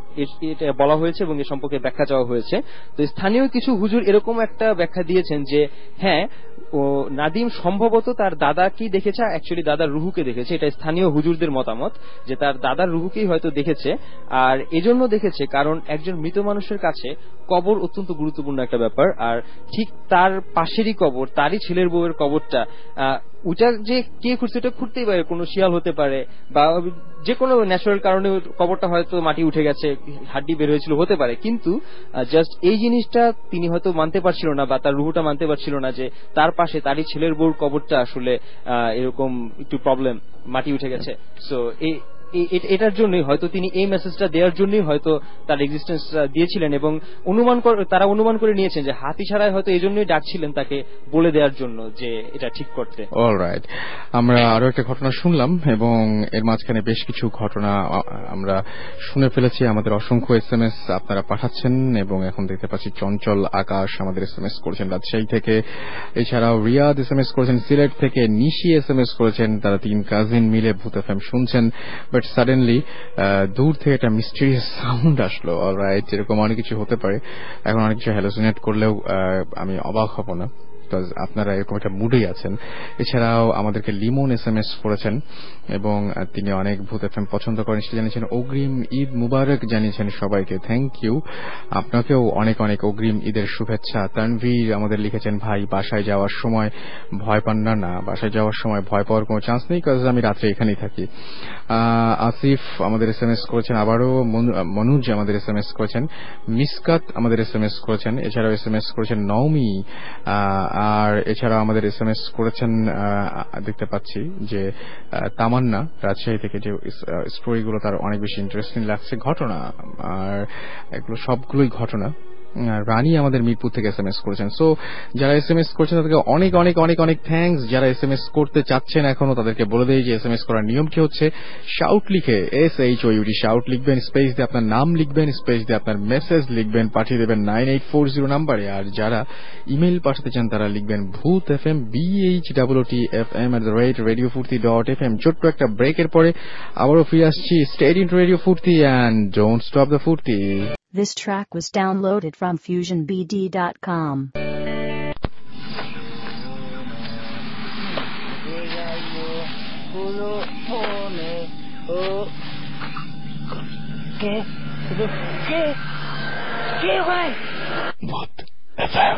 এটা বলা হয়েছে এবং এ সম্পর্কে ব্যাখ্যা চাওয়া হয়েছে। তো স্থানীয় কিছু হুজুর এরকম একটা ব্যাখ্যা দিয়েছেন যে হ্যাঁ, ও নাদিম সম্ভবত তার দাদাকেই দেখেছে, অ্যাকচুয়ালি দাদার রুহুকে দেখেছে। এটা স্থানীয় হুজুরদের মতামত যে তার দাদার রুহুকেই হয়তো দেখেছে। আর এজন্য দেখেছে কারণ একজন মৃত মানুষের কাছে কবর অত্যন্ত গুরুত্বপূর্ণ একটা ব্যাপার, আর ঠিক তার পাশেরই কবর, তারই ছেলের বউয়ের কবরটা, ওটা যে কে খুঁজছে ওটা খুঁড়তেই পারে, কোনো শিয়াল হতে পারে বা যে কোনো ন্যাচারাল কারণে কবরটা হয়তো মাটি উঠে গেছে, হাড্ডি বের হয়েছিল, হতে পারে। কিন্তু জাস্ট এই জিনিসটা তিনি হয়তো মানতে পারছিল না, বা তার রুহুটা মানতে পারছিল না যে তার পাশে তারই ছেলের বউর কবরটা আসলে এরকম একটু প্রবলেম, মাটি উঠে গেছে। সো এটার জন্যই হয়তো তিনি এই মেসেজটা দেওয়ার জন্যই হয়তো তার এক্সিস্টেন্স দিয়েছিলেন, এবং তারা অনুমান করে নিয়েছেন যে হাতি ছাড়াই হয়তো এই জন্যই ডাকছিলেন তাকে বলে দেওয়ার জন্য যে এটা ঠিক করতে। অলরাইট, আমরা আরো একটা ঘটনা শুনলাম এবং এর মাঝখানে বেশ কিছু ঘটনা আমরা শুনে ফেলেছি। আমাদের অসংখ্য SMS আপনারা পাঠাচ্ছেন, এবং এখন দেখতে পাচ্ছি চঞ্চল আকাশ আমাদের SMS করেছেন রাজশাহী থেকে, এছাড়াও রিয়াদ SMS করেছেন সিলেট থেকে, নিশি SMS করেছেন তারা 3 কাজিন মিলে ভূত FM শুনছেন, বাট সাডেনলি দূর থেকে একটা মিস্টিরিয়াস সাউন্ড আসলো। অলরাইট, এরকম অনেক কিছু হতে পারে। এখন অনেক কিছু হ্যালোসিনেট করলেও আমি অবাক হব না, আপনারা এরকম একটা মুডেই আছেন। এছাড়াও আমাদেরকে লিমন SMS করেছেন এবং তিনি অনেক ভূত FM পছন্দ করেন সেটা জানিয়েছেন। অগ্রিম ঈদ মুবারক জানিয়েছেন সবাইকে, থ্যাংক ইউ। আপনাকেও অনেক অনেক অগ্রিম ঈদের শুভেচ্ছা। তানভীর আমাদের লিখেছেন, ভাই বাসায় যাওয়ার সময় ভয় পান না? না, বাসায় যাওয়ার সময় ভয় পাওয়ার কোনো চান্স নেই, কারণ আমি রাত্রে এখানেই থাকি। আসিফ আমাদের SMS করেছেন, আবারও মনুজ আমাদের SMS করেছেন, মিসকাত আমাদের SMS করেছেন, এছাড়াও SMS করেছেন নওমি, আর এছাড়াও আমাদের SMS করেছেন দেখতে পাচ্ছি যে তামান্না রাজশাহী থেকে, যে স্টোরিগুলো তার অনেক বেশি ইন্টারেস্টিং লাগছে ঘটনা, আর এগুলো সবগুলোই ঘটনা। রানী আমাদের মিরপুর থেকে SMS করেছেন। সো যারা SMS করছেন তাদেরকে অনেক অনেক অনেক অনেক থ্যাঙ্কস। যারা SMS করতে চাচ্ছেন এখনো তাদেরকে বলে দেই যে SMS করার নিয়ম কি হচ্ছে। শাউট লিখে SHOUT শাউট লিখবেন, স্পেস দিয়ে আপনার নাম লিখবেন, স্পেস দিয়ে আপনার মেসেজ লিখবেন, পাঠিয়ে দেবেন 9840 নাম্বারে। আর যারা ইমেল পাঠাতে চান তারা লিখবেন ভূত FM BHOOTFM@radiofurti.fm। ছোট্ট একটা ব্রেকের পরে আবারও ফিরে আসছি। Stay tuned to Radio Furti and don't stop the Furti. This track was downloaded from FusionBD.com. What FM?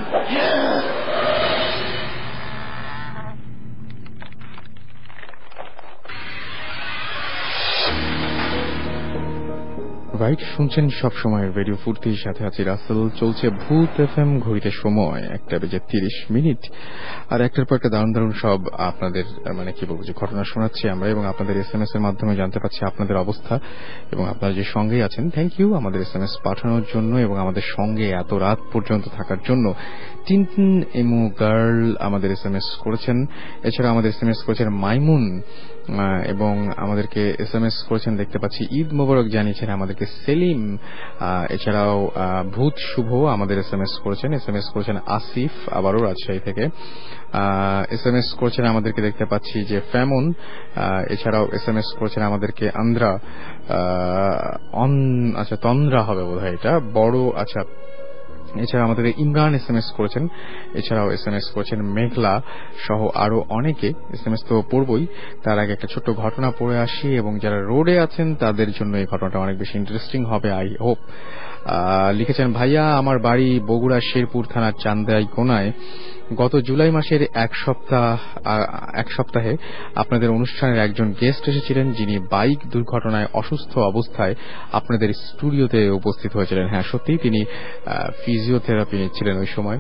Right, শুনছেন সব সময়ের রেডিও ফুর্তির সাথে আছি রাসেল। চলছে ভূত এফএম, ঘড়িতে সময় 1:30। আর একটার পর একটা দারুণ দারুণ সব আপনাদের মানে কি বলবো যে ঘটনা শোনাচ্ছি আমরা, এবং আপনাদের SMS এর মাধ্যমে জানতে পারছি আপনাদের অবস্থা এবং আপনারা যে সঙ্গে আছেন। থ্যাংক ইউ আমাদের SMS পাঠানোর জন্য এবং আমাদের সঙ্গে এত রাত পর্যন্ত থাকার জন্য। টিনটিন এমু গার্ল আমাদের SMS করেছেন, এছাড়া আমাদের SMS করেছেন মাইমুন, এবং আমাদেরকে SMS করেছেন দেখতে পাচ্ছি ঈদ মোবারক জানিয়েছেন আমাদেরকে সেলিম, এছাড়াও ভূত শুভ আমাদের SMS করেছেন আসিফ আবারও রাজশাহী থেকে, SMS করেছেন আমাদেরকে দেখতে পাচ্ছি যে ফ্যামন, এছাড়াও SMS করেছেন আমাদেরকে আন্দ্রা, আচ্ছা তন্দ্রা হবে বোধহয় এটা বড়, আচ্ছা। এছাড়া আমাদের ইমরান SMS করেছেন, এছাড়াও SMS করেছেন মেঘলা সহ আরো অনেকে। SMS তো পড়বই, তার আগে একটা ছোট্ট ঘটনা পড়ে আসি, এবং যারা রোডে আছেন তাদের জন্য এই ঘটনাটা অনেক বেশি ইন্টারেস্টিং হবে আই হোপ। লিখেছেন ভাইয়া, আমার বাড়ি বগুড়া শেরপুর থানার চান্দাই কোনায়। গত জুলাই মাসের এক সপ্তাহে আপনাদের অনুষ্ঠানের একজন গেস্ট এসেছিলেন, যিনি বাইক দুর্ঘটনায় অসুস্থ অবস্থায় আপনাদের স্টুডিওতে উপস্থিত হয়েছিলেন। হ্যাঁ সত্যি, তিনি ফিজিওথেরাপি নিচ্ছিলেন ওই সময়।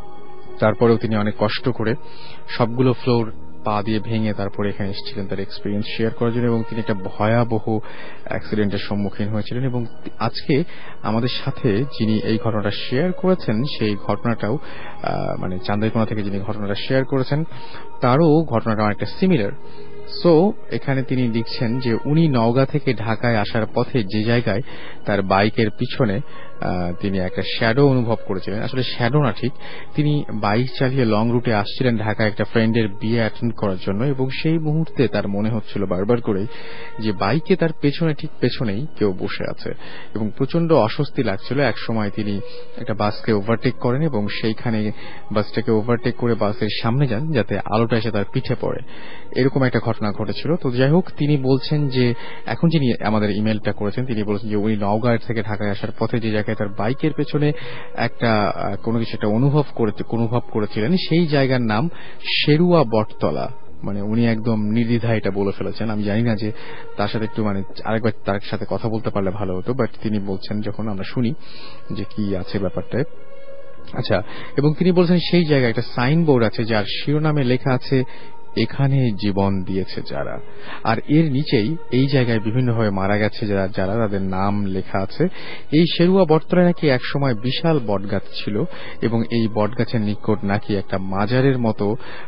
তারপরেও তিনি অনেক কষ্ট করে সবগুলো ফ্লোর পা দিয়ে ভেঙে তারপরে এখানে এসেছিলেন তার এক্সপিরিয়েন্স শেয়ার করার জন্য, এবং তিনি একটা ভয়াবহ অ্যাক্সিডেন্টের সম্মুখীন হয়েছিলেন। এবং আজকে আমাদের সাথে যিনি এই ঘটনাটা শেয়ার করেছেন, সেই ঘটনাটাও মানে চান্দাইকোনা থেকে যিনি ঘটনাটা শেয়ার করেছেন তারও ঘটনাটা অনেকটা সিমিলার। সো এখানে তিনি লিখছেন যে উনি নওগাঁ থেকে ঢাকায় আসার পথে যে জায়গায় তার বাইকের পিছনে তিনি একটা শ্যাডো অনুভব করেছিলেন, আসলে শ্যাডো না ঠিক, তিনি বাইক চালিয়ে লং রুটে আসছিলেন ঢাকায় একটা ফ্রেন্ডের বিয়ে অ্যাটেন্ড করার জন্য, এবং সেই মুহূর্তে তার মনে হচ্ছিল বারবার করে যে বাইকে তার পেছনে ঠিক পেছনেই কেউ বসে আছে, এবং প্রচন্ড অস্বস্তি লাগছিল। এক সময় তিনি একটা বাসকে ওভারটেক করেন এবং সেইখানে বাসটাকে ওভারটেক করে বাসের সামনে যান যাতে আলোটা এসে তার পিঠে পড়ে, এরকম একটা ঘটনা ঘটেছিল। তো যাই হোক, তিনি বলছেন যে এখন যিনি আমাদের ইমেলটা করেছেন তিনি বলছেন যে উনি নওগাঁ থেকে ঢাকায় আসার পথে যে জায়গায় তার বাইকের পেছনে একটা কোনো কিছু একটা অনুভব করেছিলেন, সেই জায়গার নাম শেরুয়া বটতলা। মানে উনি একদম নির্দ্বিধায় এটা বলে ফেলেছেন। আমি জানি না যে তার সাথে একটু মানে আরেকবার তার সাথে কথা বলতে পারলে ভালো হতো, বাট তিনি বলছেন যখন আমরা শুনি যে কি আছে ব্যাপারটায়। আচ্ছা, এবং তিনি বলছেন সেই জায়গায় একটা সাইনবোর্ড আছে যার শিরোনামে লেখা আছে এখানে জীবন দিয়েছে যারা, আর এর নিচেই এই জায়গায় বিভিন্নভাবে মারা গেছে যারা তাদের নাম লেখা আছে। এই শেরুয়া বটতলায় নাকি একসময় বিশাল বটগাছ ছিল, এবং এই বটগাছের নিকট নাকি একটা মাজারের মতো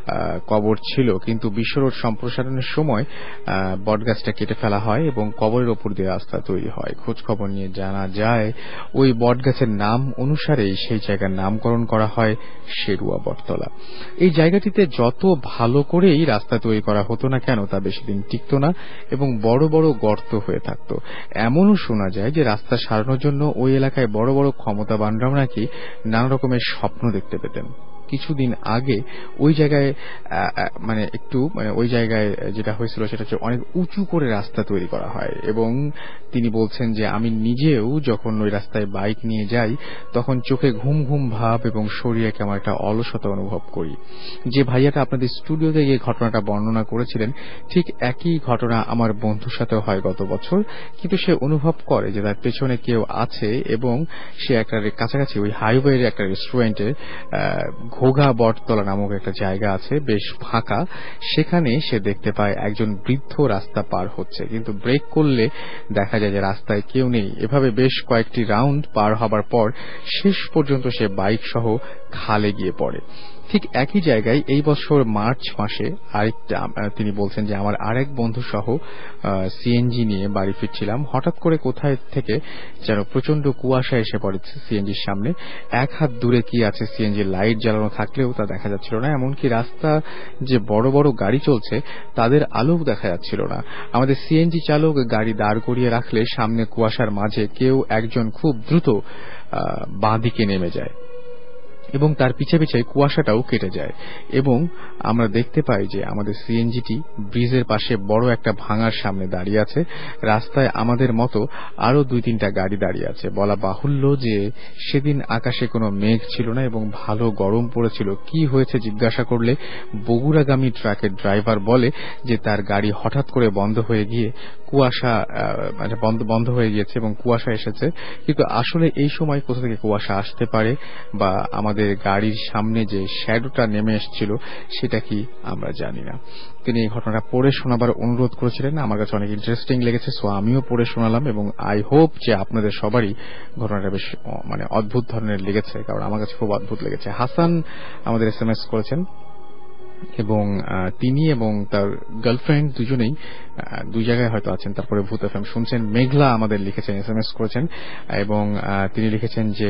কবর ছিল, কিন্তু বিশ্বরোড সম্প্রসারণের সময় বটগাছটা কেটে ফেলা হয় এবং কবরের ওপর দিয়ে রাস্তা তৈরি হয়। খোঁজ খবর নিয়ে জানা যায় ওই বটগাছের নাম অনুসারেই সেই জায়গার নামকরণ করা হয় শেরুয়া বটতলা। এই জায়গাটিতে যত ভালো করে এই রাস্তা তৈরি করা হতো না কেন তা বেশি দিন টিকত না এবং বড় বড় গর্ত হয়ে থাকত। এমনও শোনা যায় যে রাস্তা সারানোর জন্য ওই এলাকায় বড় বড় ক্ষমতাবানরাও নাকি নানা রকমের স্বপ্ন দেখতে পেতেন। কিছুদিন আগে ওই জায়গায় মানে একটু মানে ওই জায়গায় যেটা হয়েছিল সেটা হচ্ছে অনেক উঁচু করে রাস্তা তৈরি করা হয়, এবং তিনি বলছেন যে আমি নিজেও যখন ওই রাস্তায় বাইক নিয়ে যাই তখন চোখে ঘুম ঘুম ভাব এবং শরীরে কেমন একটা অলসতা অনুভব করি। যে ভাইয়াটা আপনাদের স্টুডিওতে গিয়ে ঘটনাটা বর্ণনা করেছিলেন ঠিক একই ঘটনা আমার বন্ধুর সাথেও হয় গত বছর, কিন্তু সে অনুভব করে যে তার পেছনে কেউ আছে, এবং সে একটা কাছাকাছি ওই হাইওয়ের একটা রেস্টুরেন্টে ঘোগা বটতলা নামক একটা জায়গা আছে বেশ ফাঁকা, সেখানে সে দেখতে পায় একজন বৃদ্ধ রাস্তা পার হচ্ছে, কিন্তু ব্রেক করলে দেখা যায় যে রাস্তায় কেউ নেই। এভাবে বেশ কয়েকটি রাউন্ড পার হবার পর শেষ পর্যন্ত সে বাইক সহ খালে গিয়ে পড়ে। ঠিক একই জায়গায় এই বছর মার্চ মাসে আরেকটা তিনি বলছেন যে আমার আরেক বন্ধু সহ সিএনজি নিয়ে বাড়ি ফিরছিলাম, হঠাৎ করে কোথায় থেকে যেন প্রচন্ড কুয়াশা এসে পড়ে সিএনজির সামনে। এক হাত দূরে কি আছে সিএনজির লাইট জ্বালানো থাকলেও তা দেখা যাচ্ছিল না, এমনকি রাস্তা যে বড় বড় গাড়ি চলছে তাদের আলো দেখা যাচ্ছিল না। আমাদের সিএনজি চালক গাড়ি দাঁড় করিয়ে রাখলে সামনে কুয়াশার মাঝে কেউ একজন খুব দ্রুত বাঁ দিকে নেমে যায় এবং তার পিছে পিছে কুয়াশাটাও কেটে যায় এবং আমরা দেখতে পাই যে আমাদের সিএনজিটি ব্রিজের পাশে বড় একটা ভাঙার সামনে দাঁড়িয়ে আছে। রাস্তায় আমাদের মতো আরো 2-3টা গাড়ি দাঁড়িয়ে আছে। বলা বাহুল্য যে সেদিন আকাশে কোনো মেঘ ছিল না এবং ভালো গরম পড়েছিল। কি হয়েছে জিজ্ঞাসা করলে বগুড়াগামী ট্রাকের ড্রাইভার বলে যে তার গাড়ি হঠাৎ করে বন্ধ হয়ে গিয়ে কুয়াশা মানে বন্ধ হয়ে গিয়েছে এবং কুয়াশা এসেছে। কিন্তু আসলে এই সময় কোথা থেকে কুয়াশা আসতে পারে বা আমাদের গাড়ির সামনে যে শ্যাডোটা নেমে এসেছিল সেটা কি আমরা জানি না। তিনি এই ঘটনাটা পড়ে শোনাবার অনুরোধ করেছিলেন। আমার কাছে অনেক ইন্টারেস্টিং লেগেছে, সো আমিও পড়ে শোনালাম এবং আই হোপ যে আপনাদের সবারই ঘটনাটা বেশ মানে অদ্ভুত ধরনের লেগেছে, কারণ আমার কাছে খুব অদ্ভুত লেগেছে। হাসান আমাদের এসএমএস করেছেন এবং তিনি এবং তার গার্লফ্রেন্ড দুজনেই দুই জায়গায় হয়তো আছেন, তারপরে ভূত এফএম শুনছেন। মেঘলা আমাদের লিখেছেন, এসএমএস করেছেন এবং তিনি লিখেছেন যে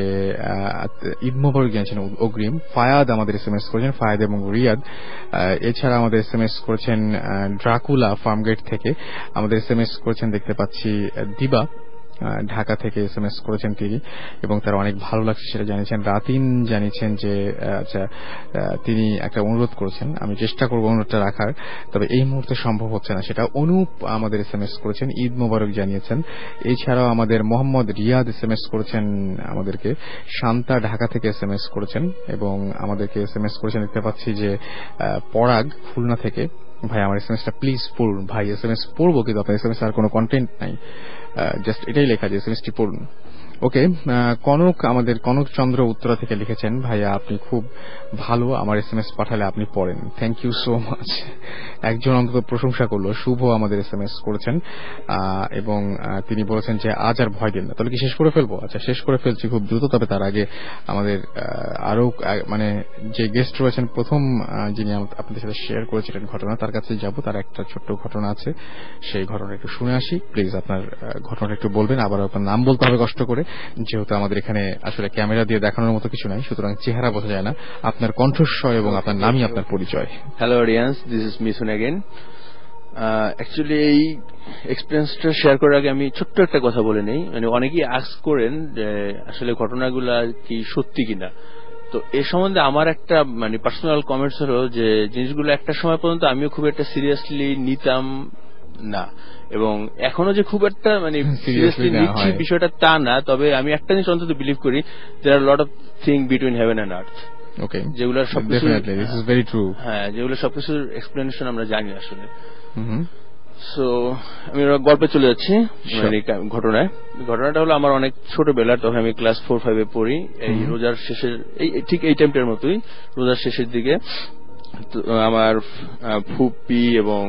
ঈদ মোবারক জানিয়েছেন অগ্রিম। ফায়াদ আমাদের এসএমএস করেছেন, ফায়াদ এবং রিয়াদ। এছাড়া আমাদের এসএমএস করেছেন ড্রাকুলা ফার্মগেট থেকে। আমাদের এসএমএস করেছেন দেখতে পাচ্ছি দিবা ঢাকা থেকে এসএমএস করেছেন তিনি এবং তার অনেক ভালো লাগছে সেটা জানিয়েছেন। রাতিন জানিয়েছেন যে আচ্ছা তিনি একটা অনুরোধ করেছেন, আমি চেষ্টা করব অনুরোধটা রাখার, তবে এই মুহূর্তে সম্ভব হচ্ছে না সেটা। অনুপ আমাদের এসএমএস করেছেন, ঈদ মোবারক জানিয়েছেন। এছাড়াও আমাদের মোহাম্মদ রিয়াদ এসএমএস করেছেন আমাদেরকে। শান্তা ঢাকা থেকে এসএমএস করেছেন এবং আমাদেরকে এসএমএস করেছেন দেখতে পাচ্ছি যে পরাগ খুলনা থেকে। ভাই আমার এসএমএসটা প্লিজ পড়ুন। ভাই এসএমএস পড়বো কিন্তু আপনার এসএমএস আর কোনো কন্টেন্ট নাই, জাস্ট এটাই লেখা যে এসএমএসটি পড়ুন। ওকে, কনক আমাদের কনক চন্দ্র উত্তরা থেকে লিখেছেন, ভাইয়া আপনি খুব ভালো, আমার এসএমএস পাঠালে আপনি পড়েন, থ্যাংক ইউ সো মাচ। একজন অন্তত প্রশংসা করলো। শুভ আমাদের এসএমএস করেছেন এবং তিনি বলেছেন যে আজ আর ভয় দেন না। তাহলে কি শেষ করে ফেলবো? আচ্ছা শেষ করে ফেলছি খুব দ্রুত, তবে তার আগে আমাদের আরো মানে যে গেস্ট রয়েছেন প্রথম যিনি আপনাদের সাথে শেয়ার করেছিলেন ঘটনা, তার কাছে যাব। তার একটা ছোট্ট ঘটনা আছে, সেই ঘটনা একটু শুনে আসি। প্লিজ আপনার ঘটনাটা একটু বলবেন, আবার আপনার নাম বলতে হবে কষ্ট করে, যেহেতু আমাদের এখানে আসলে ক্যামেরা দিয়ে দেখানোর মতো কিছু নাই, সুতরাং চেহারা বোঝা যায় না। আপনার কণ্ঠস্বর এবং আপনার নামই আপনার পরিচয়। Hello audience, this is Mithun again. Actually এই এক্সপিরিয়েন্সটা শেয়ার করার আগে আমি ছোট্ট একটা কথা বলে নেই। মানে অনেকেই আস্ক করেন যে আসলে ঘটনাগুলা কি সত্যি কিনা। তো এ সম্বন্ধে আমার একটা মানে পার্সোনাল কমেন্টস হলো যে জিনিসগুলো একটা সময় পর্যন্ত আমিও খুব একটা সিরিয়াসলি নিতাম না, এবং এখনো যে খুব একটা মানে সিরিয়াসলি নিচ্ছি বিষয়টা তা না। তবে আমি একটা জিনিস অন্তত বিলিভ করি, there are lot of thing between heaven and earth, যেগুলো সবকিছু হ্যাঁ যেগুলো সবকিছুর এক্সপ্লেনেশন আমরা জানি আসলে। সো আমি গল্পে চলে যাচ্ছি। ঘটনাটা হলো আমার অনেক ছোটবেলার, তখন আমি ক্লাস 4-5 পড়ি। এই রোজার শেষের ঠিক এই টাইমটার মতোই, রোজার শেষের দিকে আমার ফুপি এবং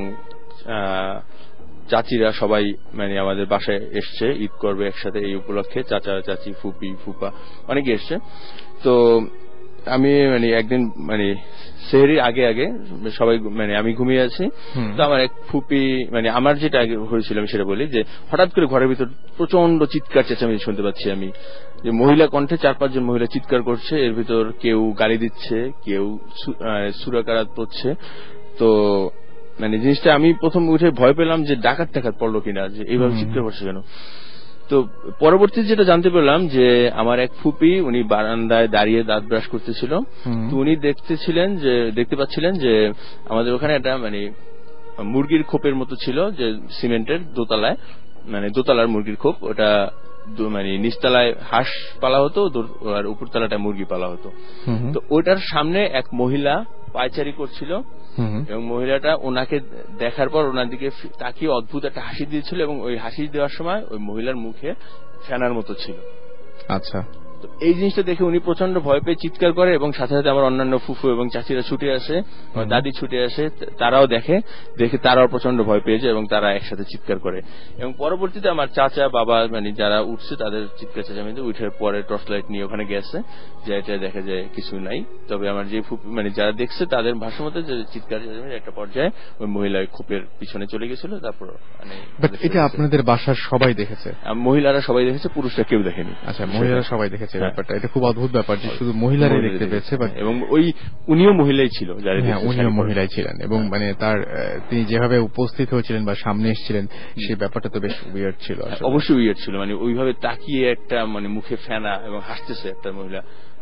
চাচিরা সবাই মানে আমাদের বাসায় এসছে, ঈদ করবে একসাথে এই উপলক্ষে। চাচা চাচি ফুপি ফুপা অনেকে এসছে। তো আমি মানে একদিন মানে সেহরির আগে আগে সবাই মানে আমি ঘুমিয়ে আছি। তো আমার এক ফুপি মানে আমার যেটা আগে হয়েছিল আমি সেটা বলি, যে হঠাৎ করে ঘরের ভিতর প্রচন্ড চিৎকার চেঁচামেচি শুনতে পাচ্ছি আমি, যে মহিলা কণ্ঠে 4-5 জন মহিলা চিৎকার করছে। এর ভিতর কেউ গালি দিচ্ছে, কেউ সূরা কেরাত পড়ছে। তো মানে জিনিসটা আমি প্রথম উঠে ভয় পেলাম যে ডাকাত টাকাত পড়লো কিনা, যে এইভাবে চিৎকার করছে কেন। তো পরবর্তীতে যেটা জানতে পারলাম যে আমার এক ফুপি উনি বারান্দায় দাঁড়িয়ে দাঁত ব্রাশ করতেছিল। তো উনি দেখতে পাচ্ছিলেন যে আমাদের ওখানে একটা মানে মুরগির খোপের মতো ছিল, যে সিমেন্টের দোতলায়, মানে দোতলার মুরগির খোপ, ওটা মানে নিচতলায় হাঁস পালা হতো আর উপরতলাটা মুরগি পালা হতো। তো ওইটার সামনে এক মহিলা পায়চারি করছিল এবং মহিলাটা ওনাকে দেখার পর ওনার দিকে তাকিয়ে অদ্ভুত একটা হাসি দিয়েছিল, এবং ওই হাসি দেওয়ার সময় ওই মহিলার মুখে ফেনার মতো ছিল। আচ্ছা, তো এই জিনিসটা দেখে উনি প্রচন্ড ভয় পেয়ে চিৎকার করে, এবং সাথে সাথে আমার অন্যান্য ফুফু এবং চাচিরা ছুটে আসে, আমার দাদি ছুটে আসে, তারাও দেখে তারাও প্রচন্ড ভয় পেয়েছে এবং তারা একসাথে চিৎকার করে। এবং পরবর্তীতে আমার চাচা বাবা মানে যারা উঠছে তাদের চিৎকার চেঁচামেচি উঠে পরে টর্চ লাইট নিয়ে ওখানে গেছে, যে এটা দেখা যায় কিছু নাই। তবে আমার যে ফুফু মানে যারা দেখছে তাদের ভাষ্য মতে যে চিৎকার চেঁচামেচি একটা পর্যায়ে ওই মহিলা খোপের পিছনে চলে গেছিল। তারপর মানে এটা আপনাদের বাসার সবাই দেখেছে? মহিলারা সবাই দেখেছে, পুরুষরা কেউ দেখেনি। আচ্ছা, মহিলারা সবাই দেখেছে ব্যাপারটা। এটা খুব অদ্ভুত ব্যাপার যে শুধু মহিলারাই দেখতে পেয়েছে, এবং উনিও মহিলাই ছিল, উনিও মহিলাই ছিলেন, এবং মানে তার তিনি যেভাবে উপস্থিত হয়েছিলেন বা সামনে এসেছিলেন সেই ব্যাপারটা তো বেশ উইয়ার্ড ছিল। অবশ্যই উইয়ার্ড ছিল, মানে ওইভাবে তাকিয়ে একটা মানে মুখে ফেনা এবং হাসতেছে একটা মহিলা,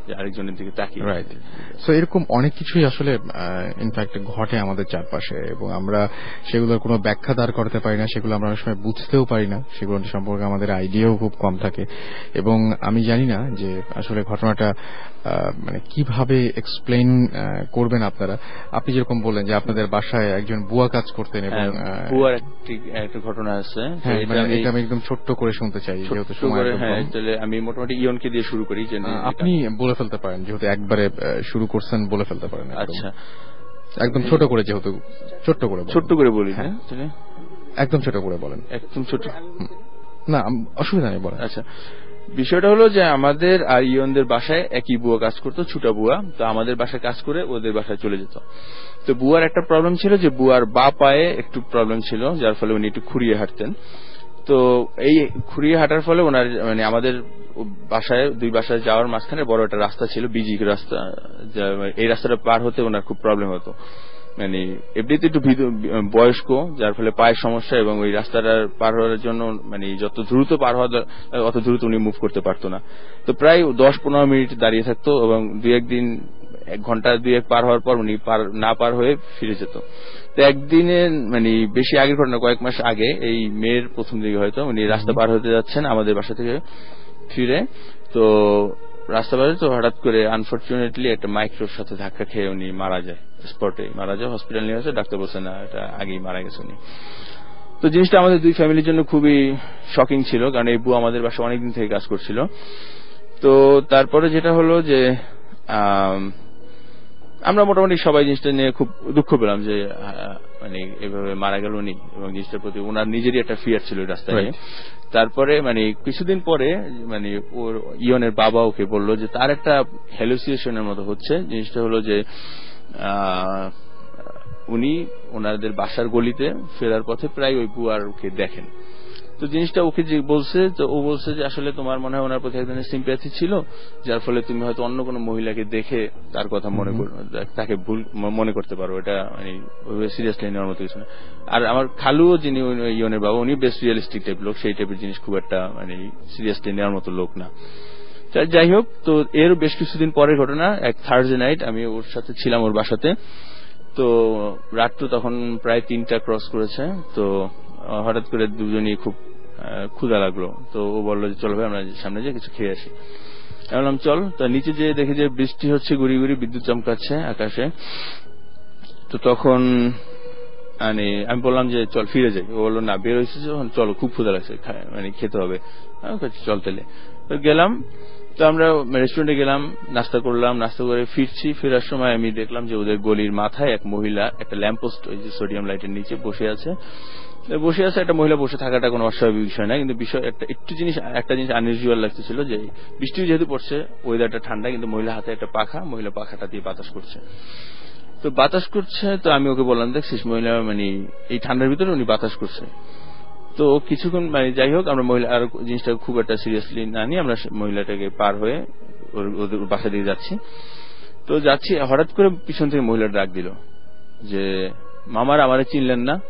যে আরেকজনের দিকে তাকিয়ে। রাইট। সো এরকম অনেক কিছুই আসলে ইনফ্যাক্ট ঘটে আমাদের চারপাশে, এবং আমরা সেগুলোর কোনো ব্যাখ্যা দাঁড় করতে পারি না, সেগুলো আমরা অনেক সময় বুঝতেও পারি না, সেগুলো সম্পর্কে আমাদের আইডিয়াও খুব কম থাকে। এবং আমি জানি না যে আসলে ঘটনাটা মানে কিভাবে এক্সপ্লেইন করবেন আপনারা। আপনি যেরকম বললেন যে আপনাদের বাসায় একজন বুয়া কাজ করতেন, এবং বুয়ার একটা ঘটনা আছে। এটা আমি একদম ছোট্ট করে শুনতে চাই, যেহেতু সময় কম। তাহলে আমি মোটামুটি ইয়নকে দিয়ে শুরু করি। আপনি বলে ফেলতে পারেন, যেহেতু একবারে শুরু করছেন, বলে ফেলতে পারেন। আচ্ছা, একদম ছোট করে, যেহেতু ছোট্ট করে বলি। হ্যাঁ, একদম ছোট করে বলেন। একদম ছোট না, অসুবিধা নেই, বলেন। আচ্ছা, বিষয়টা হলো যে আমাদের আর ইয়নদের বাসায় একই বুয়া কাজ করতো, ছোটা বুয়া। তো আমাদের বাসায় কাজ করে ওদের বাসায় চলে যেত। তো বুয়ার একটা প্রবলেম ছিল যে বুয়ার বা পায়ে একটু প্রবলেম ছিল, যার ফলে উনি একটু খুঁড়িয়ে হাঁটতেন। তো এই খুঁড়িয়ে হাঁটার ফলে ওনার মানে আমাদের বাসায় দুই বাসায় যাওয়ার মাঝখানে বড় একটা রাস্তা ছিল, বিজি রাস্তা। এই রাস্তাটা পার হতে ওনার খুব প্রবলেম হতো, মানে এমনিতে একটু বয়স্ক, যার ফলে পায়ের সমস্যা, এবং ওই রাস্তাটা পার হওয়ার জন্য মানে যত দ্রুত পার হওয়া অত দ্রুত উনি মুভ করতে পারতো না। তো প্রায় 10-15 মিনিট দাঁড়িয়ে থাকতো, এবং 2-1 দিন 1 ঘন্টা 2-1 পার হওয়ার পর উনি না পার হয়ে ফিরে যেত। তো একদিনে মানে বেশি আগের ঘটনা, কয়েক মাস আগে, এই মেয়ের প্রথম দিকে হয়তো উনি রাস্তা পার হতে যাচ্ছেন আমাদের বাসা থেকে ফিরে। তো রাস্তা পারে তো হঠাৎ করে আনফরচুনেটলি একটা মাইক্রোর সাথে ধাক্কা খেয়ে উনি মারা যায়, স্পটে মারা যায়। হসপিটাল নিয়ে আসে, ডাক্তার বলছে না, এটা আগেই মারা গেছে উনি। তো জিনিসটা আমাদের দুই ফ্যামিলির জন্য খুবই শকিং ছিল, কারণ এই বুয়া আমাদের বাসায় অনেকদিন থেকে কাজ করছিল। তো তারপরে যেটা হলো যে আমরা মোটামুটি সবাই জিনিসটা নিয়ে খুব দুঃখ পেলাম যে মানে এভাবে মারা গেল উনি, এবং জিনিসটার প্রতি ওনার নিজেরই একটা ফিয়ার ছিল রাস্তায়। তারপরে মানে কিছুদিন পরে মানে ওর ইয়নের বাবা ওকে বললো যে তার একটা হ্যালুসিনেশনের মতো হচ্ছে। জিনিসটা হলো যে উনি ওনাদের বাসার গলিতে ফেরার পথে প্রায় ওই বুয়ারকে দেখেন। তো জিনিসটা ওকে যে বলছে, তো ও বলছে যে আসলে তোমার মনে হয় ওনার প্রতি এক ধরনের সিম্প্যাথি ছিল, যার ফলে তুমি হয়তো অন্য কোনো মহিলাকে দেখে তার কথা তাকে ভুল মনে করতে পারো। এটা মানে সিরিয়াসলি নেওয়ার মতো কিছু না। আর আমার খালুও, যিনি ইয়নের বাবা, উনি বেশ রিয়েলিস্টিক টাইপ লোক, সেই টাইপের জিনিস খুব একটা মানে সিরিয়াসলি নেওয়ার মতো লোক না। যাই হোক, তো এর বেশ কিছুদিন পরের ঘটনা, এক থার্সডে নাইট আমি ওর সাথে ছিলাম ওর বাসাতে। তো রাত তো তখন প্রায় 3টা ক্রস করেছে। তো হঠাৎ করে দুজনই খুব ক্ষুধা লাগলো। তো ও বললো যে চল ভাই আমরা সামনে যেয়ে কিছু খেয়ে আসি। আমি বললাম চল। তো নিচে যেয়ে দেখি যে বৃষ্টি হচ্ছে, গুড়ি গুড়ি বিদ্যুৎ চমকাচ্ছে আকাশে। তো তখন মানে আমি বললাম যে চল ফিরে যাই। ও বললো না, বের হয়েছে যখন চলো, খুব ক্ষুধা লাগছে, মানে খেতে হবে। চল তাহলে। তো গেলাম। তো আমরা রেস্টুরেন্টে গেলাম, নাস্তা করলাম। নাস্তা করে ফিরছি, ফেরার সময় আমি দেখলাম যে ওদের গলির মাথায় এক মহিলা একটা ল্যাম্পপোস্ট, ওই যে সোডিয়াম লাইটের নিচে বসে আছে। একটা মহিলা বসে থাকাটা কোনো অস্বাভাবিক বিষয় না, কিন্তু বিষয় একটা জিনিস আনইউজুয়াল লাগতেছিল যে বৃষ্টি যেহেতু পড়ছে, ওয়েদারটা ঠান্ডা, কিন্তু মহিলা হাতে একটা পাখা, মহিলা পাখাটা দিয়ে বাতাস করছে। তো বাতাস করছে, তো আমি ওকে বললাম দেখছিস মহিলা মানে এই ঠান্ডার ভিতরে উনি বাতাস করছে। তো কিছুক্ষণ মানে যাই হোক, আমরা মহিলা আর জিনিসটা খুব একটা সিরিয়াসলি না নিয়ে আমরা মহিলাটাকে পার হয়ে ওদের বাসা দিয়ে যাচ্ছি। তো যাচ্ছি, হঠাৎ করে পিছন থেকে মহিলাটা ডাক দিল যে মামার আমারে চিনলেন না?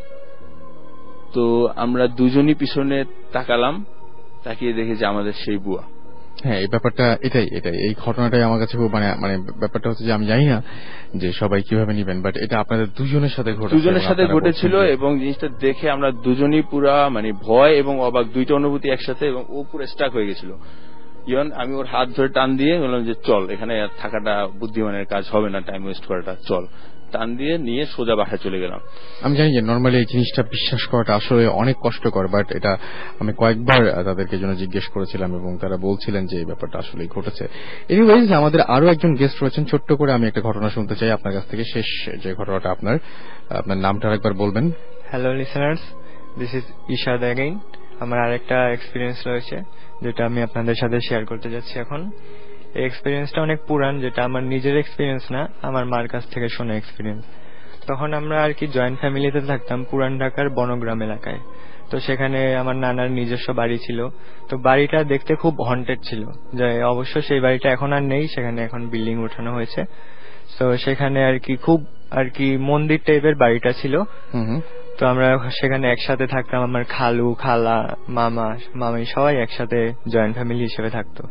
তো আমরা দুজনই পিছনে তাকালাম, তাকিয়ে দেখি যে আমাদের সেই বুয়া। হ্যাঁ, এই ব্যাপারটা এটাই এই ঘটনাটাই আমার কাছে খুব মানে ব্যাপারটা হচ্ছে যে আমি জানি না যে সবাই কিভাবে নিবেন, বাট এটা আপনাদের দুজনের সাথে ঘটেছিল। এবং জিনিসটা দেখে আমরা দুজনই পুরা মানে ভয় এবং অবাক, দুইটা অনুভূতি একসাথে, এবং ও পুরো স্টাক হয়ে গেছিল। ইভেন আমি ওর হাত ধরে টান দিয়ে বললাম যে চল, এখানে থাকাটা বুদ্ধিমানের কাজ হবে না, টাইম ওয়েস্ট করাটা, চল। টান দিয়ে নিয়ে সোজা বাসায় চলে গেলাম। আমি জানি যে নর্মালি এই জিনিসটা বিশ্বাস করাটা আসলে অনেক কষ্টকর, বাট এটা আমি কয়েকবার তাদেরকে জন্য জিজ্ঞেস করেছিলাম, এবং তারা বলছিলেন যে এই ব্যাপারটা আসলেই ঘটেছে। এনিওয়েজ, আমাদের আরো একজন গেস্ট রয়েছেন। ছোট্ট করে আমি একটা ঘটনা শুনতে চাই আপনার কাছ থেকে। শেষ যে ঘটনাটা, আপনার নামটা একবার বলবেন। Hello listeners, this is Ishad again. আমার আরেকটা এক্সপিরিয়েন্স রয়েছে যেটা আমি আপনাদের সাথে শেয়ার করতে যাচ্ছি এখন। এই এক্সপিরিয়েন্সটা অনেক পুরান, যেটা আমার নিজের এক্সপিরিয়েন্স না, আমার মার কাছ থেকে শোনা এক্সপিরিয়েন্স। তখন আমরা আর কি জয়েন্ট ফ্যামিলিতে থাকতাম পুরান ঢাকার বনগ্রাম এলাকায়। তো সেখানে আমার নানার নিজস্ব বাড়ি ছিল। তো বাড়িটা দেখতে খুব হন্টেড ছিল, যে অবশ্য সেই বাড়িটা এখন আর নেই, সেখানে এখন বিল্ডিং উঠানো হয়েছে। তো সেখানে আর কি খুব আর কি মন্দির টাইপের বাড়িটা ছিল। তো আমরা সেখানে একসাথে থাকতাম, আমার খালু, খালা, মামা, মামি সবাই একসাথে জয়েন্ট ফ্যামিলি হিসেবে থাকতো।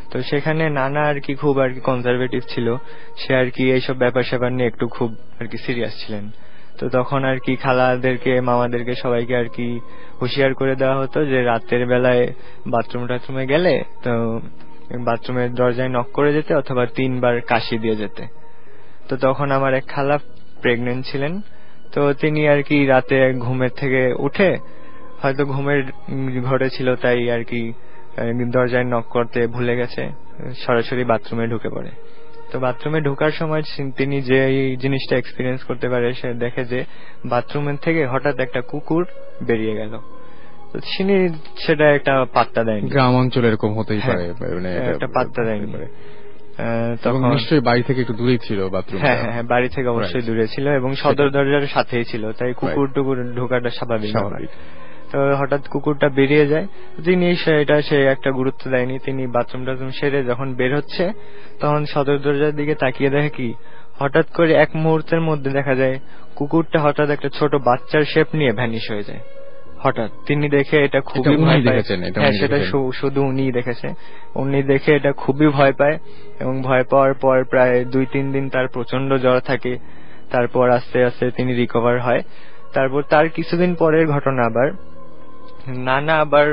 তো সেখানে নানা আর কি খুব আর কি কনজারভেটিভ ছিল, সে আর কি এইসব ব্যাপার স্যাপার নিয়ে একটু খুব আর কি সিরিয়াস ছিলেন। তো তখন আর কি খালাদেরকে মামাদেরকে সবাইকে আর কি হুঁশিয়ার করে দেওয়া হতো যে রাতের বেলায় বাথরুমে গেলে তো বাথরুমের দরজায় নক করে যেতে অথবা 3 বার কাশি দিয়ে যেতে। তো তখন আমার এক খালা প্রেগনেন্ট ছিলেন, তো তিনি আর কি রাতে ঘুমের থেকে উঠে হয়তো ঘুমের ঘরে ছিল তাই আর কি দরজায় নক করতে ভুলে গেছে, সরাসরি বাথরুমে ঢুকে পড়ে। তো বাথরুমে ঢোকার সময় তিনি যে জিনিসটা এক্সপিরিয়েন্স করতে পারে, সে দেখে যে বাথরুমের থেকে হঠাৎ একটা কুকুর বেরিয়ে গেল। তো তিনি সেটা একটা পাত্তা দেয়নি, গ্রাম অঞ্চলে এরকম হতেই পারে, একটা পাত্তা দেয়নি। তখন নিশ্চয়ই বাড়ি থেকে একটু দূরেই ছিল বাথরুম। হ্যাঁ, বাড়ি থেকে অবশ্যই দূরে ছিল এবং সদর দরজার সাথেই ছিল, তাই কুকুর টুকুর ঢোকাটা স্বাভাবিক। তো হঠাৎ কুকুরটা বেরিয়ে যায়, তিনি সে একটা গুরুত্ব দেয়নি। তিনি বাথরুম টাথরুম সেরে যখন বের হচ্ছে তখন সদর দরজার দিকে তাকিয়ে দেখে কি হঠাৎ করে এক মুহূর্তের মধ্যে দেখা যায় কুকুরটা হঠাৎ একটা ছোট বাচ্চার শেপ নিয়ে ভ্যানিশ হয়ে যায়। হঠাৎ তিনি দেখে এটা খুবই ভয় পায়। হ্যাঁ, সেটা শুধু উনিই দেখেছে। উনি দেখে এটা খুবই ভয় পায় এবং ভয় পাওয়ার পর প্রায় 2-3 দিন তার প্রচন্ড জ্বর থাকে। তারপর আস্তে আস্তে তিনি রিকভার হয়। তারপর তার কিছুদিন পরের ঘটনা, আবার নানা আবার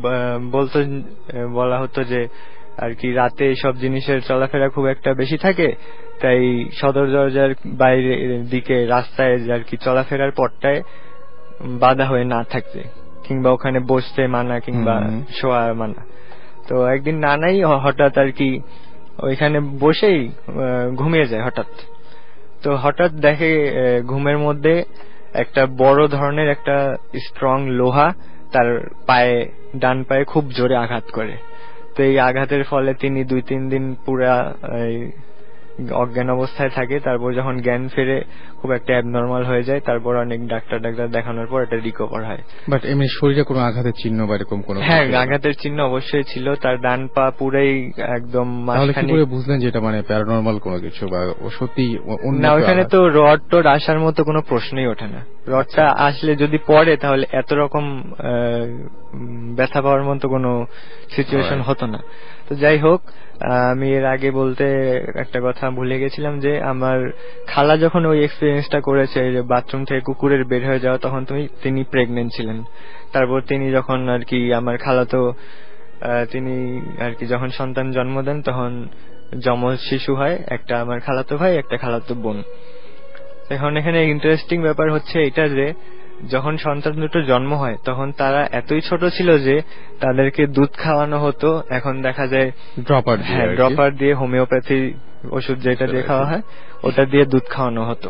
বলা হতো যে আর কি রাতে সব জিনিসের চলাফেরা খুব একটা বেশি থাকে, তাই সদর দরজার বাইরের দিকে রাস্তায় আর কি চলাফেরার পথটায় বাধা হয়ে না থাকতে, কিংবা ওখানে বসতে মানা কিংবা শোয়া মানা। তো একদিন নানাই হঠাৎ আর কি ওইখানে বসেই ঘুমিয়ে যায় হঠাৎ। তো হঠাৎ দেখে ঘুমের মধ্যে একটা বড় ধরনের একটা স্ট্রং লোহা তার ডান পায়ে খুব জোরে আঘাত করে। তো এই আঘাতের ফলে তিনি 2-3 দিন পুরা অজ্ঞান অবস্থায় থাকে। তারপর যখন জ্ঞান ফেরে খুব একটা অ্যাবনর্মাল হয়ে যায়। তারপর অনেক ডাক্তার দেখানোর পর এটা রিকভার হয়। বাট এমনি শরীরে কোনো আঘাতের চিহ্ন বা এরকম কোনো? হ্যাঁ, আঘাতের চিহ্ন অবশ্যই ছিল। তার ডান পা পুরাই একদম মাঝখানে। বুঝলেন যে এটা মানে প্যারানর্মাল কোনো কিছু বা সত্যি? না, ওখানে তো রড টড আসার মতো কোনো প্রশ্নই ওঠে না। রডটা আসলে যদি পড়ে তাহলে এত রকম ব্যথা পাওয়ার মতো কোনো সিচুয়েশন হতো না। তো যাই হোক, আমি এর আগে বলতে একটা কথা ভুলে গেছিলাম যে আমার খালা যখন ওই এক্সপিরিয়েন্সটা করেছে যে বাথরুম থেকে কুকুরের বের হয়ে যাওয়া, তখন তিনি প্রেগনেন্ট ছিলেন। তারপর তিনি যখন আর কি আমার খালা তো তিনি আর কি যখন সন্তান জন্ম দেন তখন যমজ শিশু হয়, একটা আমার খালাতো ভাই, একটা খালাতো বোন। এখন এখানে ইন্টারেস্টিং ব্যাপার হচ্ছে এটা যে যখন সন্তান দুটো জন্ম হয় তখন তারা এতই ছোট ছিল যে তাদেরকে দুধ খাওয়ানো হতো। এখন দেখা যায় ড্রপার দিয়ে হোমিওপ্যাথি ওষুধ যেটা দিয়ে খাওয়া হয় ওটা দিয়ে দুধ খাওয়ানো হতো।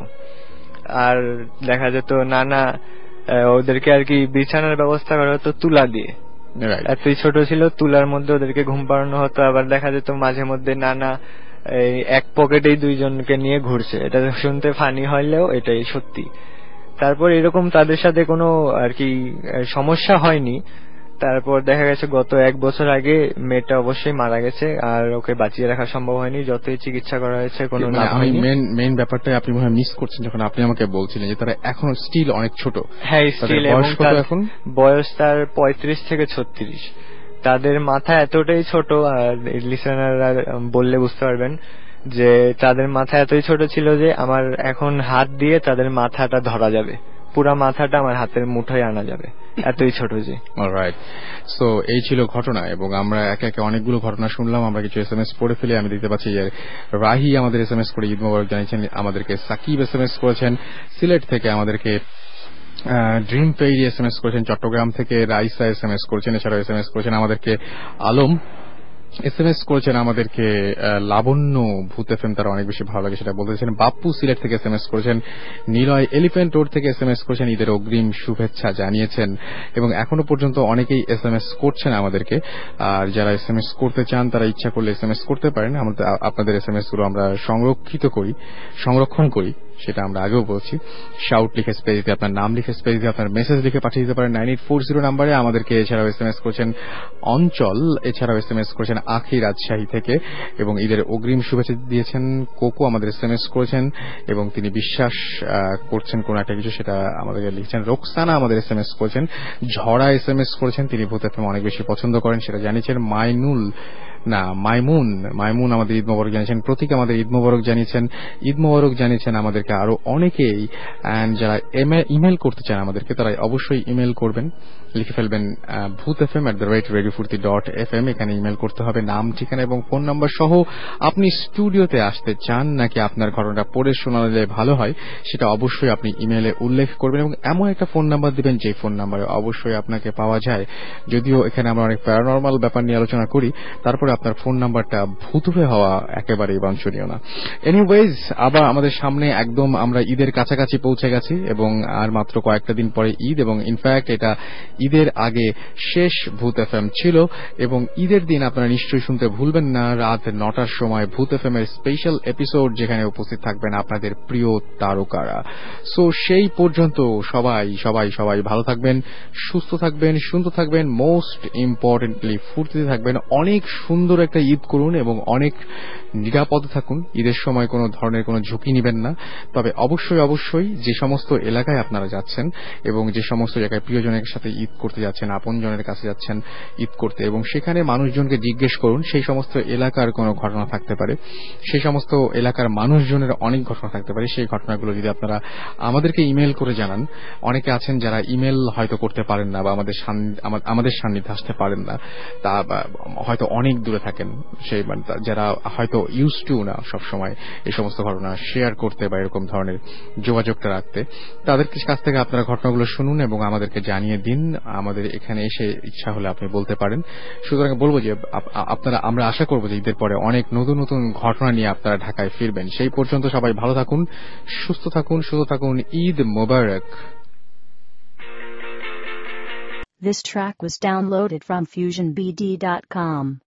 আর দেখা যেত নানা ওদেরকে আর কি বিছানার ব্যবস্থা করা হতো তুলা দিয়ে। এতই ছোট ছিল, তুলার মধ্যে ওদেরকে ঘুম পাড়ানো হতো। আবার দেখা যেত মাঝে মধ্যে নানা এক পকেটেই 2 জনকে নিয়ে ঘুরছে। এটা শুনতে ফানি হলেও এটাই সত্যি। তারপর এরকম তাদের সাথে কোনো আর কি সমস্যা হয়নি। তারপর দেখা গেছে গত 1 বছর আগে মেয়েটা অবশ্যই মারা গেছে, আর ওকে বাঁচিয়ে রাখা সম্ভব হয়নি। যতই চিকিৎসা করা হয়েছে কোনো লাভ হয়নি। মেইন ব্যাপারটা আপনি মনে হয় মিস করছেন যখন আপনি আমাকে বলছিলেন যে তারা এখনো স্টিল অনেক ছোট। হ্যাঁ, স্টিল। এখন বয়স তার 35 থেকে 36। তাদের মাথা এতটাই ছোট, আর লিসেনাররা বললে বুঝতে পারবেন যে তাদের মাথা এতই ছোট ছিল যে আমার এখন হাত দিয়ে তাদের মাথাটা ধরা যাবে, পুরা মাথাটা আমার হাতের মুঠোয় আনা যাবে, এতই ছোট যে। অলরাইট, সো এই ছিল ঘটনা এবং আমরা একে একে অনেকগুলো ঘটনা শুনলাম। আমরা কিছু SMS পড়ে ফেলে আমি দেখতে পাচ্ছি যে রাহি আমাদের SMS করে ঈদ মোবারক জানিয়েছেন, আমাদেরকে সাকিব SMS করেছেন সিলেট থেকে, আমাদেরকে ড্রিম পেইরি SMS করেছেন চট্টগ্রাম থেকে, রাইসা SMS করেছেন, এছাড়াও SMS করেছেন আমাদেরকে আলম, SMS করেছেন আমাদেরকে লাবণ্য ভূত FM তারা অনেক বেশি ভালো লাগে সেটা বলতেছেন। বাপ্পু সিলেট থেকে SMS করেছেন, নিলয় এলিফ্যান্ট রোড থেকে SMS করেছেন, ঈদের অগ্রিম শুভেচ্ছা জানিয়েছেন এবং এখনো পর্যন্ত অনেকেই SMS করছেন আমাদেরকে। আর যারা SMS করতে চান তারা ইচ্ছা করলে SMS করতে পারেন। আপনাদের SMS গুলো আমরা সংরক্ষণ করি, সেটা আমরা আগেও বলছি। শাউট লিখে স্পেস দিয়ে আপনার নাম লিখে স্পেস দিয়ে আপনার মেসেজ লিখে পাঠিয়ে দিতে পারেন 9840 নাম্বারে। আমাদেরকে এছাড়াও SMS করেছেন অঞ্চল, এছাড়াও SMS করেছেন আখি রাজশাহী থেকে এবং ঈদের অগ্রিম শুভেচ্ছা দিয়েছেন কোকো আমাদের SMS করেছেন এবং তিনি বিশ্বাস করছেন কোন একটা কিছু, সেটা আমাদেরকে লিখছেন। রোকসানা আমাদের SMS করেছেন, ঝড়া SMS করেছেন, তিনি ভূত FM অনেক বেশি পছন্দ করেন সেটা জানিয়েছেন। মাইনুল না, মাইমুন আমাদের ঈদ মোবারক জানিয়েছেন, প্রতীক আমাদের ঈদ মোবারক জানিয়েছেন, ঈদ মোবারক জানিয়েছেন আমাদেরকে আরো অনেকেই। এন্ড যারা ইমেল করতে চান আমাদেরকে, তারা অবশ্যই ইমেল করবেন, লিখে ফেলবেন bhutfm@radiofurti.fm। এখানে ইমেল করতে হবে নাম, ঠিকানা এবং ফোন নাম্বার সহ। আপনি স্টুডিওতে আসতে চান নাকি আপনার ঘটনাটা পড়ে শোনালে ভালো হয়, সেটা অবশ্যই আপনি ইমেলে উল্লেখ করবেন এবং এমন একটা ফোন নাম্বার দিবেন যে ফোন নাম্বারে অবশ্যই আপনাকে পাওয়া যায়। যদিও এখানে আমরা অনেক প্যারানরমাল ব্যাপার নিয়ে আলোচনা করি, তারপরে আপনার ফোন নাম্বারটা ভুতুড়ে হওয়া একেবারেই বাঞ্ছনীয় না। এনিওয়েজ, আবার আমাদের সামনে একদম আমরা ঈদের কাছাকাছি পৌঁছে গেছি এবং আর মাত্র কয়েকটা দিন পরে ঈদ, এবং ইনফ্যাক্ট এটা ঈদের আগে শেষ ভূত এফএম ছিল। এবং ঈদের দিন আপনারা নিশ্চয়ই শুনতে ভুলবেন না রাত 9টার সময় ভূত এফএম এর স্পেশাল এপিসোড, যেখানে উপস্থিত থাকবেন আপনাদের প্রিয় তারকারা। সো সেই পর্যন্ত সবাই সবাই সবাই ভালো থাকবেন, সুস্থ থাকবেন, সুন্দর থাকবেন, মোস্ট ইম্পর্টেন্টলি ফুর্তিতে থাকবেন। অনেক সুন্দর একটা ঈদ করুন এবং অনেক নিরাপদে থাকুন। ঈদের সময় কোনো ধরনের কোনো ঝুঁকি নেবেন না। তবে অবশ্যই অবশ্যই যে সমস্ত এলাকায় আপনারা যাচ্ছেন এবং যে সমস্ত জায়গায় প্রিয়জনের সাথে ঈদ করতে যাচ্ছেন, আপনজনের কাছে যাচ্ছেন ঈদ করতে, এবং সেখানে মানুষজনকে জিজ্ঞেস করুন সেই সমস্ত এলাকার কোনো ঘটনা থাকতে পারে, সেই সমস্ত এলাকার মানুষজনের অনেক ঘটনা থাকতে পারে। সেই ঘটনাগুলো যদি আপনারা আমাদেরকে ইমেল করে জানান, অনেকে আছেন যারা ইমেল হয়তো করতে পারেন না বা আমাদের সান্নিধ্যে আসতে পারেন না, তা হয়তো অনেক দূরে থাকেন, সেই যারা হয়তো ইউজ টু না সবসময় এই সমস্ত ঘটনা শেয়ার করতে বা এরকম ধরনের যোগাযোগটা রাখতে, তাদের কাছ থেকে আপনারা ঘটনাগুলো শুনুন এবং আমাদেরকে জানিয়ে দিন। আমাদের এখানে এসে ইচ্ছা হলে আপনি বলতে পারেন। সুতরাং বলবো যে আমরা আশা করব যে ঈদের পরে অনেক নতুন নতুন ঘটনা নিয়ে আপনারা ঢাকায় ফিরবেন। সেই পর্যন্ত সবাই ভালো থাকুন, সুস্থ থাকুন, সুস্থ থাকুন। ঈদ মোবারক। This track was downloaded from FusionBD.com.